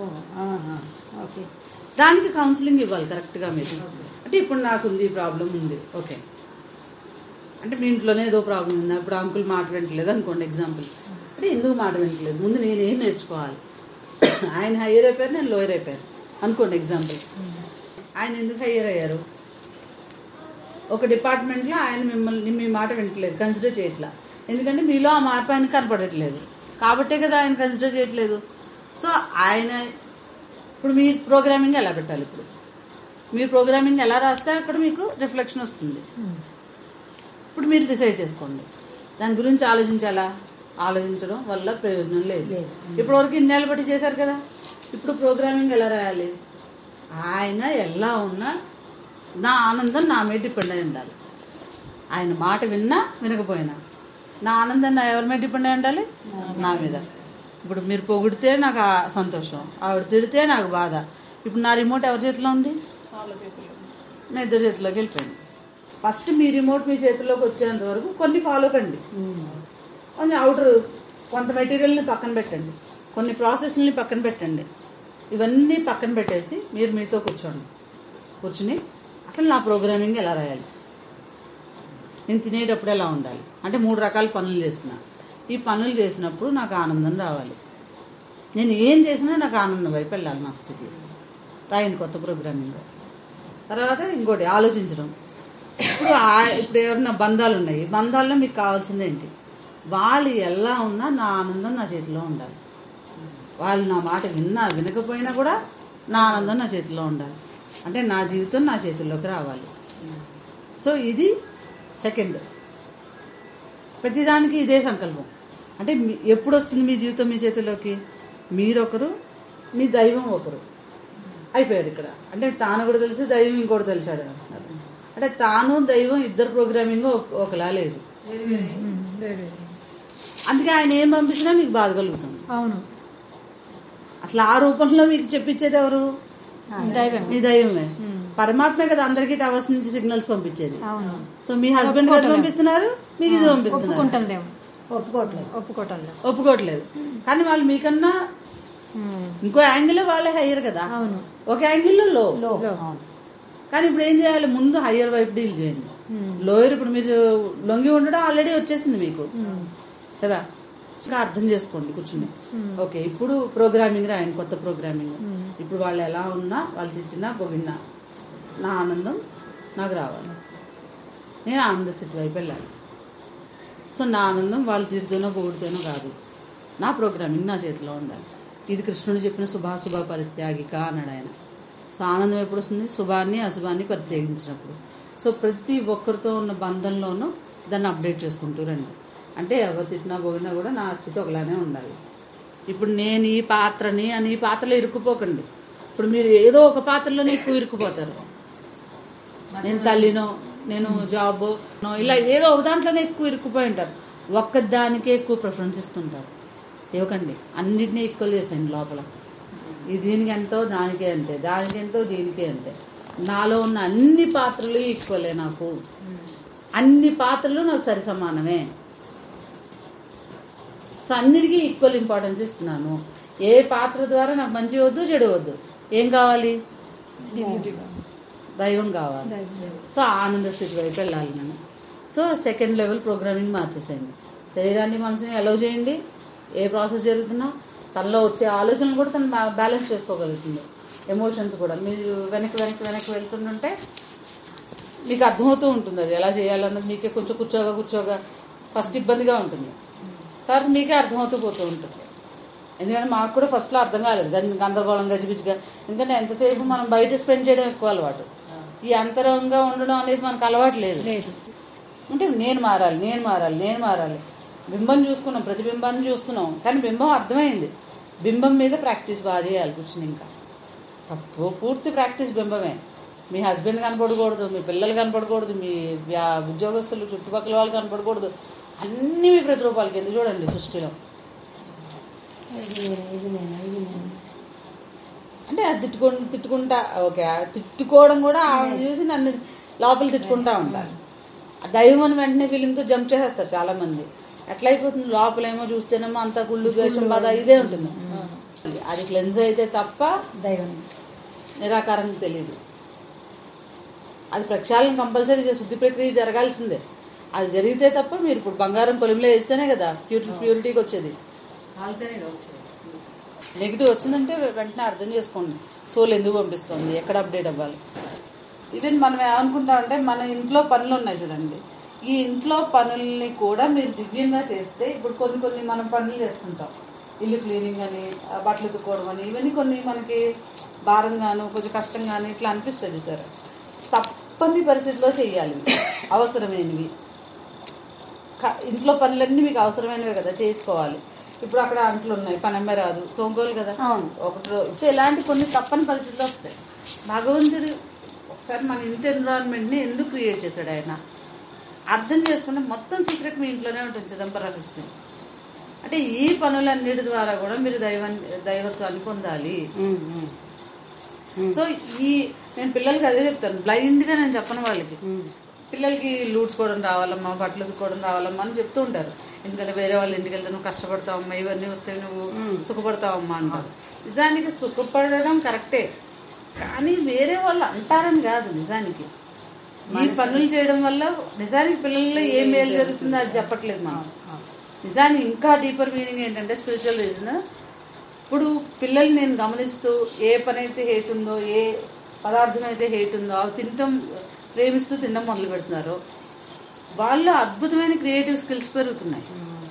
దానికి కౌన్సిలింగ్ ఇవ్వాలి కరెక్ట్గా మీరు. అంటే ఇప్పుడు నాకు ఉంది ప్రాబ్లం ఉంది, ఓకే, అంటే మీ ఇంట్లోనే ఏదో ప్రాబ్లం ఉంది, ఇప్పుడు అంకుల్ మాట వింటలేదు అనుకోండి ఎగ్జాంపుల్. అంటే ఎందుకు మాట వింటలేదు, ముందు నేను ఏం నేర్చుకోవాలి. ఆయన హయ్యర్ అయిపోయారు, నేను లోయర్ అయిపోయాను అనుకోండి ఎగ్జాంపుల్. ఆయన ఎందుకు హయ్యర్ అయ్యారు, ఒక డిపార్ట్మెంట్లో ఆయన మిమ్మల్ని మీ మాట వింటలేదు, కన్సిడర్ చేయట్లా. ఎందుకంటే మీలో ఆ మార్పు ఆయన కనపడట్లేదు కాబట్టే కదా ఆయన కన్సిడర్ చేయట్లేదు. సో ఆయన ఇప్పుడు మీరు ప్రోగ్రామింగ్ ఎలా పెట్టాలి, ఇప్పుడు మీరు ప్రోగ్రామింగ్ ఎలా రాస్తే అక్కడ మీకు రిఫ్లెక్షన్ వస్తుంది. ఇప్పుడు మీరు డిసైడ్ చేసుకోండి దాని గురించి. ఆలోచించాలా, ఆలోచించడం వల్ల ప్రయోజనం లేదు. ఇప్పటివరకు ఇన్నేళ్ళు బట్టి చేశారు కదా, ఇప్పుడు ప్రోగ్రామింగ్ ఎలా రాయాలి. ఆయన ఎలా ఉన్నా నా ఆనందం నా మీద డిపెండ్ అయి ఉండాలి. ఆయన మాట విన్నా వినకపోయినా నా ఆనందం నా ఎవరి మీద డిపెండ్ అయి ఉండాలి, నా మీద. ఇప్పుడు మీరు పొగిడితే నాకు సంతోషం, ఆవిడ తిడితే నాకు బాధ. ఇప్పుడు నా రిమోట్ ఎవరి చేతిలో ఉంది, నా ఇద్దరు చేతిలోకి వెళ్ళిపోయింది. ఫస్ట్ మీ రిమోట్ మీ చేతిలోకి వచ్చేంత వరకు కొన్ని ఫాలో కండి. కొంచెం అవుటర్ కొంత మెటీరియల్ని పక్కన పెట్టండి, కొన్ని ప్రాసెస్ని పక్కన పెట్టండి. ఇవన్నీ పక్కన పెట్టేసి మీరు మీతో కూర్చోండి. కూర్చుని అసలు నా ప్రోగ్రామింగ్ ఎలా రాయాలి, నేను తినేటప్పుడు ఎలా ఉండాలి. అంటే మూడు రకాల పనులు చేస్తున్నా, ఈ పనులు చేసినప్పుడు నాకు ఆనందం రావాలి. నేను ఏం చేసినా నాకు ఆనందం వైపు వెళ్ళాలి నా స్థితి. రాయండి కొత్త ప్రోగ్రామింగ్. తర్వాత ఇంకోటి ఆలోచించడం. ఇప్పుడు ఇప్పుడు ఎవరైనా బంధాలు ఉన్నాయి, బంధాల్లో మీకు కావాల్సింది ఏంటి, వాళ్ళు ఎలా ఉన్నా నా ఆనందం నా చేతిలో ఉండాలి. వాళ్ళు నా మాట విన్నా వినకపోయినా కూడా నా ఆనందం నా చేతిలో ఉండాలి. అంటే నా జీవితం నా చేతుల్లోకి రావాలి. సో ఇది సెకండ్. ప్రతిదానికి ఇదే సంకల్పం. అంటే ఎప్పుడు వస్తుంది మీ జీవితం మీ చేతుల్లోకి, మీరొకరు మీ దైవం ఒకరు అయిపోయారు ఇక్కడ. అంటే తాను కూడా తెలుసు, దైవం ఇంకోటి తెలిసాడు అంటున్నారు. అంటే తాను దైవం ఇద్దరు ప్రోగ్రామింగ్ ఒకలా లేదు. అందుకే ఆయన ఏం పంపించినా మీకు బాధ కలుగుతుంది. అవును, అసలు ఆ రూపంలో మీకు చెప్పించేది ఎవరు, మీ దైవమే. పరమాత్మే కదా అందరికీ టవర్స్ నుంచి సిగ్నల్స్ పంపించేది. సో మీ హస్బెండ్ గారు పంపిస్తున్నారు, మీకు ఇది పంపిస్తున్నారు, ఒప్పుకోవట్లేదు ఒప్పుకోవట్లేదు ఒప్పుకోవట్లేదు కానీ వాళ్ళు మీకన్నా ఇంకో యాంగిల్ వాళ్ళే హయ్యర్ కదా, ఒక యాంగిల్లో లో. కానీ ఇప్పుడు ఏం చేయాలి, ముందు హయ్యర్ వైపు డీల్ చేయండి. లోయర్ ఇప్పుడు మీరు లొంగి ఉండడం ఆల్రెడీ వచ్చేసింది మీకు కదా, ఇంకా అర్థం చేసుకోండి కూర్చుని. ఓకే, ఇప్పుడు ప్రోగ్రామింగ్ రాయండి, కొత్త ప్రోగ్రామింగ్. ఇప్పుడు వాళ్ళు ఎలా ఉన్నా, వాళ్ళు తిట్టినా పొగిడినా నా ఆనందం నాకు రావాలి, నేను ఆనంద స్థితి వైపు వెళ్ళాలి. సో నా ఆనందం వాళ్ళు తిడుతూనో పొగిడితేనో కాదు, నా ప్రోగ్రామింగ్ నా చేతిలో ఉండాలి. ఇది కృష్ణుడు చెప్పిన శుభాశుభ పరిత్యాగిక అన్నాడు ఆయన. సో ఆనందం ఎప్పుడు వస్తుంది, శుభాన్ని అశుభాన్ని పరిత్యజించినప్పుడు. సో ప్రతి ఒక్కరితో ఉన్న బంధంలోనూ దాన్ని అప్డేట్ చేసుకుంటూ రండి. అంటే ఎవరు తిట్టినా పోయినా కూడా నా స్థితి ఒకలానే ఉండాలి. ఇప్పుడు నేను ఈ పాత్రని అని ఈ పాత్రలో ఇరుక్కుపోకండి. ఇప్పుడు మీరు ఏదో ఒక పాత్రలోనే ఎక్కువ ఇరుక్కుపోతారు. నేను తల్లినో, నేను జాబ్ ఇలా ఏదో ఒక దాంట్లోనే ఎక్కువ ఇరుక్కుపోయి ఉంటారు. ఒక్కదానికే ఎక్కువ ప్రిఫరెన్స్ ఇస్తుంటారు. ఇవ్వకండి, అన్నిటినీ ఈక్వల్ చేసేయండి లోపల. ఇది దీనికి ఎంతో దానికే అంతే, దానికి ఎంతో దీనికే అంతే. నాలో ఉన్న అన్ని పాత్రలు ఈక్వలే, నాకు అన్ని పాత్రలు నాకు సరి సమానమే. సో అన్నిటికీ ఈక్వల్ ఇంపార్టెన్స్ ఇస్తున్నాను. ఏ పాత్ర ద్వారా నాకు మంచి వద్దు చెడు వద్దు, ఏం కావాలి, దైవం కావాలి. సో ఆనంద స్థితి వైపు వెళ్ళాలి నేను. సో సెకండ్ లెవెల్ ప్రోగ్రామింగ్ మార్చేసేయండి. శరీరాన్ని మనసుని అలౌ చేయండి. ఏ ప్రాసెస్ జరుగుతున్నా తనలో వచ్చే ఆలోచనలు కూడా తను బ్యాలెన్స్ చేసుకోగలుగుతుంది. ఎమోషన్స్ కూడా మీరు వెనక్కి వెనక్కి వెనక్కి వెళ్తుంటే మీకు అర్థమవుతూ ఉంటుంది అది ఎలా చేయాలన్నది. మీకే కొంచెం కూర్చోగా కూర్చోగా ఫస్ట్ ఇబ్బందిగా ఉంటుంది, తర్వాత మీకే అర్థమవుతూ పోతూ ఉంటుంది. ఎందుకంటే మాకు కూడా ఫస్ట్లో అర్థం కాలేదు, గందరగోళం గజిబిజిగా. ఎందుకంటే ఎంతసేపు మనం బయట స్పెండ్ చేయడం ఎక్కువ అలవాటు, ఈ అంతరంగా ఉండడం అనేది మనకు అలవాటు లేదు. అంటే నేను మారాలి నేను మారాలి నేను మారాలి బింబం చూసుకున్నాం, ప్రతిబింబాన్ని చూస్తున్నాం, కానీ బింబం అర్థమైంది. బింబం మీద ప్రాక్టీస్ బాగా చేయాలి కూర్చుని. ఇంకా పూర్తి ప్రాక్టీస్ బింబమే. మీ హస్బెండ్ కనపడకూడదు, మీ పిల్లలు కనపడకూడదు, మీ ఉద్యోగస్తులు చుట్టుపక్కల వాళ్ళు కనపడకూడదు, అన్నీ మీ ప్రతిరూపాలకి ఎందుకు చూడండి సృష్టిలో. అంటే అది తిట్టుకు తిట్టుకుంటా ఓకే తిట్టుకోవడం కూడా చూసి నన్ను లోపల తిట్టుకుంటా ఉంటారు. దైవం అని వెంటనే ఫీలింగ్తో జంప్ చేసేస్తారు చాలా మంది. ఎట్లా అయిపోతుంది, లోపలేమో చూస్తేనేమో అంత కుళ్ళు ద్వేషం బాధ ఇదే ఉంటుంది. అది క్లెన్స్ అయితే తప్ప దైవం నిరాకారం తెలియదు. అది ప్రక్షాళన కంపల్సరీ శుద్ధి ప్రక్రియ జరగాల్సిందే. అది జరిగితే తప్ప మీరు ఇప్పుడు బంగారం కొలిమిలో వేస్తేనే కదా ప్యూరి ప్యూరిటీకి వచ్చేది. నెగిటివ్ వచ్చిందంటే వెంటనే అర్థం చేసుకోండి సోల్ ఎందుకు పంపిస్తుంది, ఎక్కడ అప్డేట్ అవ్వాలి. ఈవెన్ మనం ఏమనుకుంటామంటే మన ఇంట్లో పనులు ఉన్నాయి చూడండి, ఈ ఇంట్లో పనుల్ని కూడా మీరు దివ్యంగా చేస్తే, ఇప్పుడు కొన్ని కొన్ని మనం పనులు చేసుకుంటాం, ఇల్లు క్లీనింగ్ అని, బట్టలు ఉతుక్కోవడం అని, ఇవన్నీ కొన్ని మనకి భారంగాను కొంచెం కష్టంగాను ఇట్లా అనిపిస్తుంది సార్. తప్పని పరిస్థితిలో చేయాలి, అవసరమైనవి. ఇంట్లో పనులన్నీ మీకు అవసరమైనవి కదా చేసుకోవాలి. ఇప్పుడు అక్కడ అంట్లు ఉన్నాయి, పనమ్మే రాదు, తోంగోలు కదా ఒకటి రోజు, ఇలాంటి కొన్ని తప్పని పరిస్థితులు వస్తాయి. భగవంతుడు ఒకసారి మన ఇంటి ఎన్విరాన్మెంట్ని ఎందుకు క్రియేట్ చేశాడు ఆయన అర్థం చేసుకుంటే మొత్తం సీక్రెట్ మీ ఇంట్లోనే ఉంటుంది, చిదంబ రహస్యం. అంటే ఈ పనులన్నిటి ద్వారా కూడా మీరు దైవ దైవత్వాన్ని పొందాలి. సో ఈ నేను పిల్లలకి అదే చెప్తాను, బ్లైండ్ గా నేను చెప్పను వాళ్ళకి. పిల్లలకి లూడ్చుకోవడం రావాలమ్మా, బట్టలు ఉతుక్కోవడం రావాలమ్మా అని చెప్తూ ఉంటారు. ఎందుకంటే వేరే వాళ్ళ ఇంటికి వెళ్తే నువ్వు కష్టపడతావమ్మా, ఇవన్నీ వస్తే నువ్వు సుఖపడతావమ్మా అంటారు. నిజానికి సుఖపడడం కరెక్టే, కానీ వేరే వాళ్ళు అంటారని కాదు. నిజానికి ఈ పనులు చేయడం వల్ల నిజానికి పిల్లల్లో ఏం మేలు జరుగుతుందో అది చెప్పట్లేదు మనం. నిజానికి ఇంకా డీపర్ మీనింగ్ ఏంటంటే స్పిరిచువల్ రీజన్. ఇప్పుడు పిల్లల్ని నేను గమనిస్తూ ఏ పని అయితే హేట్ ఉందో, ఏ పదార్థం అయితే హేట్ ఉందో అవి తినటం ప్రేమిస్తూ తినడం మొదలు పెడుతున్నారు. వాళ్ళు అద్భుతమైన క్రియేటివ్ స్కిల్స్ పెరుగుతున్నాయి.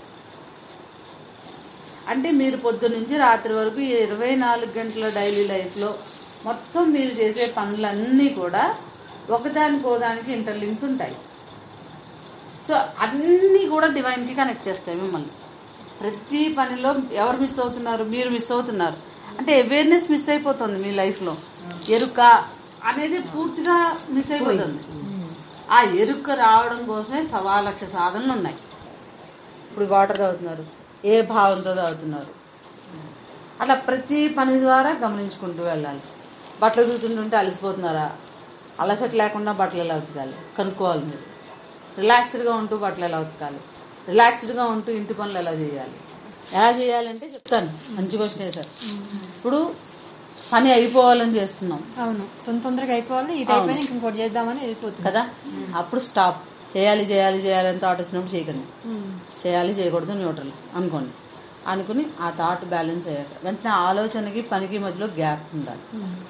అంటే మీరు పొద్దు నుంచి రాత్రి వరకు ఇరవై నాలుగు గంటల డైలీ లైఫ్లో మొత్తం మీరు చేసే పనులన్నీ కూడా ఒకదానికోదానికి ఇంటర్లింక్స్ ఉంటాయి. సో అన్నీ కూడా డివైన్కి కనెక్ట్ చేస్తాయి మిమ్మల్ని. ప్రతి పనిలో ఎవరు మిస్ అవుతున్నారు, మీరు మిస్ అవుతున్నారు. అంటే అవేర్నెస్ మిస్ అయిపోతుంది మీ లైఫ్లో. ఎరుక అనేది పూర్తిగా మిస్ అయిపోతుంది. ఆ ఎరుక రావడం కోసమే సవా లక్ష సాధనలు ఉన్నాయి. ఇప్పుడు వాటర్ తాగుతున్నారు, ఏ భావంతో తాగుతున్నారు, అట్లా ప్రతి పని ద్వారా గమనించుకుంటూ వెళ్ళాలి. బట్టలు చూస్తుంటుంటే అలసిపోతున్నారా, అలసట లేకుండా బట్టలు ఎలా ఉతకాలి కనుక్కోవాలి. మీరు రిలాక్స్డ్గా ఉంటూ బట్టలు ఎలా ఉతకాలి, రిలాక్స్డ్గా ఉంటూ ఇంటి పనులు ఎలా చేయాలి. ఎలా చేయాలంటే చెప్తాను, మంచి క్వశ్చన్ వేశారు. ఇప్పుడు పని అయిపోవాలని చేస్తున్నాం, అవును, తొందర తొందరగా అయిపోవాలి, ఇది అయిపోయినా ఇంకోటి చేద్దామని వెళ్ళిపోతుంది కదా. అప్పుడు స్టాప్ చేయాలి చేయాలి చేయాలని థాట్ వచ్చినప్పుడు చేయకండి. చేయాలి చేయకూడదు న్యూట్రల్ అనుకోండి. అనుకుని ఆ థాట్ బ్యాలెన్స్ అయ్యాక వెంటనే ఆలోచనకి పనికి మధ్యలో గ్యాప్ ఉండాలి.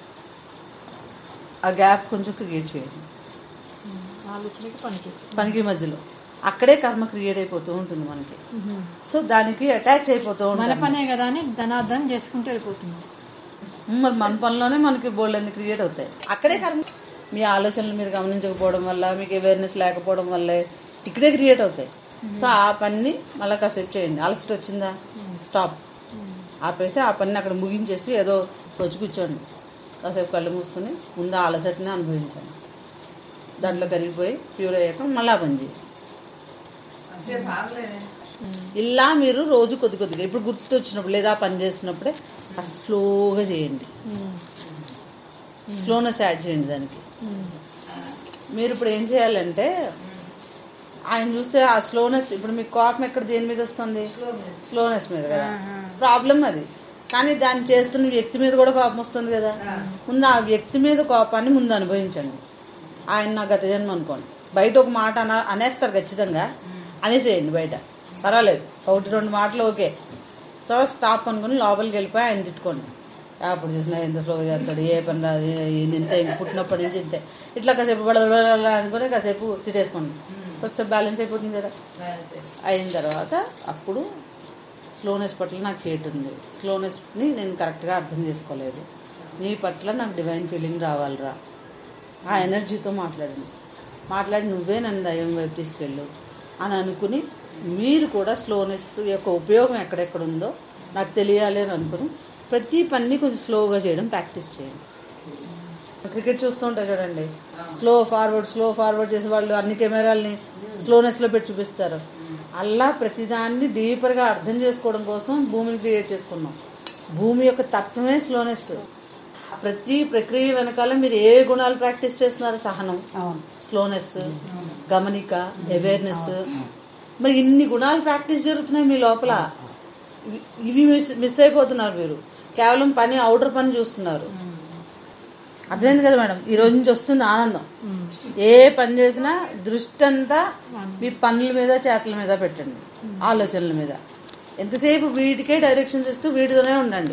ఆ గ్యాప్ కొంచెం క్రియేట్ చేయండి ఆలోచనకి పనికి పనికి మధ్యలో. అక్కడే కర్మ క్రియేట్ అయిపోతూ ఉంటుంది మనకి. సో దానికి అటాచ్ అయిపోతూ ఉంటుంది. మన పనే కదా అని ధనార్థం చేసుకుంటూ వెళ్ళిపోతున్నాం. మరి మన పనిలోనే మనకి బోల్డ్ అన్ని క్రియేట్ అవుతాయి. అక్కడే కర్మ. మీ ఆలోచనలు మీరు గమనించకపోవడం వల్ల, మీకు అవేర్నెస్ లేకపోవడం వల్లే ఇక్కడే క్రియేట్ అవుతాయి. సో ఆ పని మళ్ళీ కాసేపు చేయండి. అలసట వచ్చిందా, స్టాప్, ఆపేసి ఆ పని అక్కడ ముగించేసి ఏదో వచ్చి కూర్చోండి. కాసేపు కళ్ళు మూసుకుని ముందు ఆ అలసటని అనుభవించండి. దాంట్లో కరిగిపోయి ప్యూర్ అయ్యాక మళ్ళీ ఆ పని చేయండి. ఇలా మీరు రోజు కొద్ది కొద్దిగా ఇప్పుడు గుర్తు వచ్చినప్పుడు లేదా పని చేస్తున్నప్పుడే స్లోగా చేయండి. స్లోనెస్ యాడ్ చేయండి దానికి. మీరు ఇప్పుడు ఏం చేయాలంటే ఆయన చూస్తే ఆ స్లోనెస్, ఇప్పుడు మీకు కోపం ఎక్కడ దేని మీద వస్తుంది, స్లోనెస్ మీద కదా ప్రాబ్లం అది. కానీ దాన్ని చేస్తున్న వ్యక్తి మీద కూడా కోపం వస్తుంది కదా. ముందు ఆ వ్యక్తి మీద కోపాన్ని ముందు అనుభవించండి. ఆయన నా గత జన్మ అనుకోండి. బయట ఒక మాట అన అనేస్తారు ఖచ్చితంగా, అనేసేయండి బయట, పర్వాలేదు, ఒకటి రెండు మాటలు ఓకే. తర్వాత స్టాప్ అనుకుని లోపలికి వెళ్ళిపోయి ఆయన తిట్టుకోండి. అప్పుడు చూసినా ఎంత స్లోగా చేస్తాడు, ఏ పని రాదు, ఇంత పుట్టినప్పటి నుంచి ఇంతే, ఇట్లా కాసేపు బడ అనుకుని కాసేపు తిట్టేసుకోండి. ఒకసారి బ్యాలెన్స్ అయిపోతుంది కదా. అయిన తర్వాత అప్పుడు స్లోనెస్ పట్ల నాకు హేట్ ఉంది, స్లోనెస్ని నేను కరెక్ట్గా అర్థం చేసుకోలేదు, నీ పట్ల నాకు డివైన్ ఫీలింగ్ రావాలిరా. ఆ ఎనర్జీతో మాట్లాడింది. మాట్లాడి నువ్వే నన్ను దైవం వైపు తీసుకెళ్ళు అని అనుకుని, మీరు కూడా స్లోనెస్ యొక్క ఉపయోగం ఎక్కడెక్కడ ఉందో నాకు తెలియాలి అని అనుకుని ప్రతి పని కొంచెం స్లోగా చేయడం ప్రాక్టీస్ చేయండి. క్రికెట్ చూస్తూ ఉంటాయి చూడండి, స్లో ఫార్వర్డ్ స్లో ఫార్వర్డ్ చేసే వాళ్ళు అన్ని కెమెరాలని స్లోనెస్లో పెట్టి చూపిస్తారు. అలా ప్రతిదాన్ని డీపర్గా అర్థం చేసుకోవడం కోసం భూమిని క్రియేట్ చేసుకున్నాం. భూమి యొక్క తత్వమే స్లోనెస్. ప్రతి ప్రక్రియ వెనకాల మీరు ఏ గుణాలు ప్రాక్టీస్ చేస్తున్నారు? సహనం, స్లోనెస్, గమనిక, అవేర్నెస్. మరి ఇన్ని గుణాలు ప్రాక్టీస్ జరుగుతున్నాయి మీ లోపల. ఇవి మిస్ అయిపోతున్నారు మీరు. కేవలం పని అవుటర్ పని చూస్తున్నారు. అర్థమైంది కదా మేడం? ఈ రోజు నుంచి వస్తుంది ఆనందం. ఏ పని చేసినా దృష్టి అంతా మీ పనుల మీద, చేతల మీద పెట్టండి, ఆలోచనల మీద. ఎంతసేపు వీటికే డైరెక్షన్స్ ఇస్తూ వీటితోనే ఉండండి.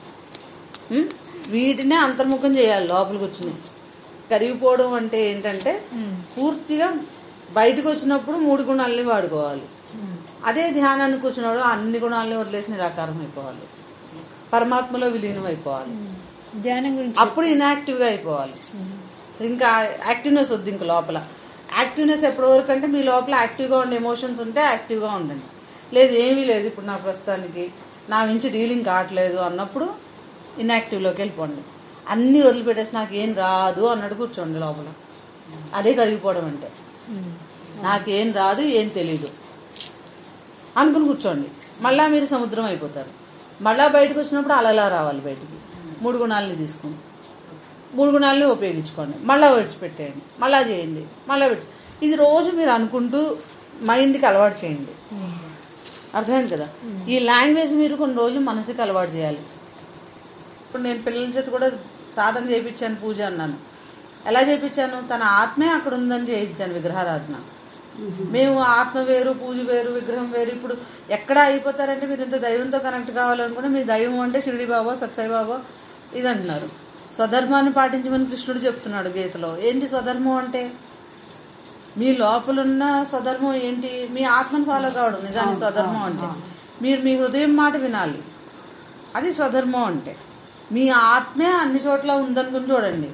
వీటినే అంతర్ముఖం చేయాలి లోపల కూర్చుని. కరిగిపోవడం అంటే ఏంటంటే పూర్తిగా బయటకు వచ్చినప్పుడు మూడు గుణాలని వాడుకోవాలి. అదే ధ్యానాన్ని కూర్చున్నప్పుడు అన్ని గుణాలని వదిలేసి నిరాకారం అయిపోవాలి, పరమాత్మలో విలీనం అయిపోవాలి. ధ్యానం గురించి అప్పుడు ఇన్యాక్టివ్గా అయిపోవాలి. ఇంకా యాక్టివ్నెస్ వద్దు. ఇంకా లోపల యాక్టివ్నెస్ ఎప్పటి వరకు అంటే మీ లోపల యాక్టివ్గా ఉండే ఎమోషన్స్ ఉంటే యాక్టివ్గా ఉండండి. లేదు ఏమీ లేదు ఇప్పుడు నా ప్రస్తుతానికి నా నుంచి డీలింగ్ కావట్లేదు అన్నప్పుడు ఇన్యాక్టివ్లోకి వెళ్ళిపోండి. అన్నీ వదిలిపెట్టేసి నాకు ఏం రాదు అన్నట్టు కూర్చోండి లోపల. అదే కరిగిపోవడం అంటే. నాకేం రాదు, ఏం తెలీదు అనుకుని కూర్చోండి. మళ్ళా మీరు సముద్రం అయిపోతారు. మళ్ళా బయటకు వచ్చినప్పుడు అలలా రావాలి బయటికి. మూడు గుణాలని తీసుకుని మూడు గుణాలని ఉపయోగించుకోండి. మళ్ళీ విడిచిపెట్టేయండి, మళ్ళా చేయండి, మళ్ళీ విడిచి ఇది రోజు మీరు అనుకుంటూ మైండ్కి అలవాటు చేయండి. అర్థమైంది కదా? ఈ లాంగ్వేజ్ మీరు కొన్ని రోజులు మనసుకి అలవాటు చేయాలి. ఇప్పుడు నేను పిల్లల చేత కూడా సాధన చేయించాను, పూజ అన్నాను. ఎలా చేయించాను? తన ఆత్మే అక్కడ ఉందని చేయించాను విగ్రహారాధన. మేము ఆత్మ వేరు, పూజ వేరు, విగ్రహం వేరు. ఇప్పుడు ఎక్కడ అయిపోతారంటే మీరు ఇంత దైవంతో కనెక్ట్ కావాలనుకుంటే మీ దైవం అంటే షిరిడి బాబా, సత్సాయి బాబా ఇది అంటున్నారు. స్వధర్మాన్ని పాటించమని కృష్ణుడు చెప్తున్నాడు గీతలో. ఏంటి స్వధర్మం అంటే? మీ లోపలున్న స్వధర్మం ఏంటి? మీ ఆత్మను ఫాలో కావడం నిజానికి స్వధర్మం అంటే. మీరు మీ హృదయం మాట వినాలి, అది స్వధర్మం అంటే. మీ ఆత్మే అన్ని చోట్ల ఉందనుకుని చూడండి.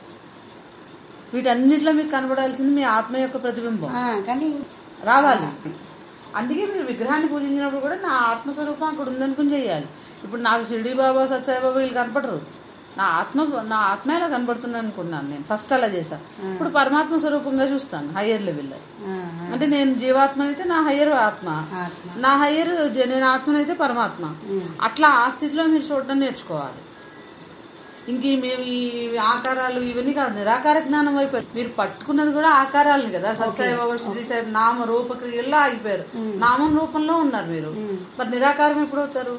వీటన్నిటిలో మీకు కనబడాల్సింది మీ ఆత్మ యొక్క ప్రతిబింబం కానీ రావాలి. అందుకే మీరు విగ్రహాన్ని పూజించినప్పుడు కూడా నా ఆత్మస్వరూపం అక్కడ ఉందనుకుని చేయాలి. ఇప్పుడు నాకు షిరిడి బాబా, సత్సాయి బాబా వీళ్ళు కనపడరు. నా ఆత్మ నా ఆత్మ ఎలా కనబడుతున్నాను అనుకున్నాను నేను. ఫస్ట్ అలా చేశాను. ఇప్పుడు పరమాత్మ స్వరూపంగా చూస్తాను హయ్యర్ లెవెల్లో. అంటే నేను జీవాత్మ అయితే నా హయ్యర్ ఆత్మ, నా హయ్యర్ నేను ఆత్మనైతే పరమాత్మ. అట్లా ఆ స్థితిలో మీరు చూడడం నేర్చుకోవాలి. ఇంక మేము ఈ ఆకారాలు ఇవన్నీ కాదు, నిరాకార జ్ఞానం వైపు మీరు పట్టుకున్నది కూడా ఆకారాలని కదా. సత్సాయి బాబా, శ్రీ సాయి నామ రూప క్రియల్లో ఆగిపోయారు. నామం రూపంలో ఉన్నారు మీరు. మరి నిరాకారం ఎప్పుడు అవుతారు?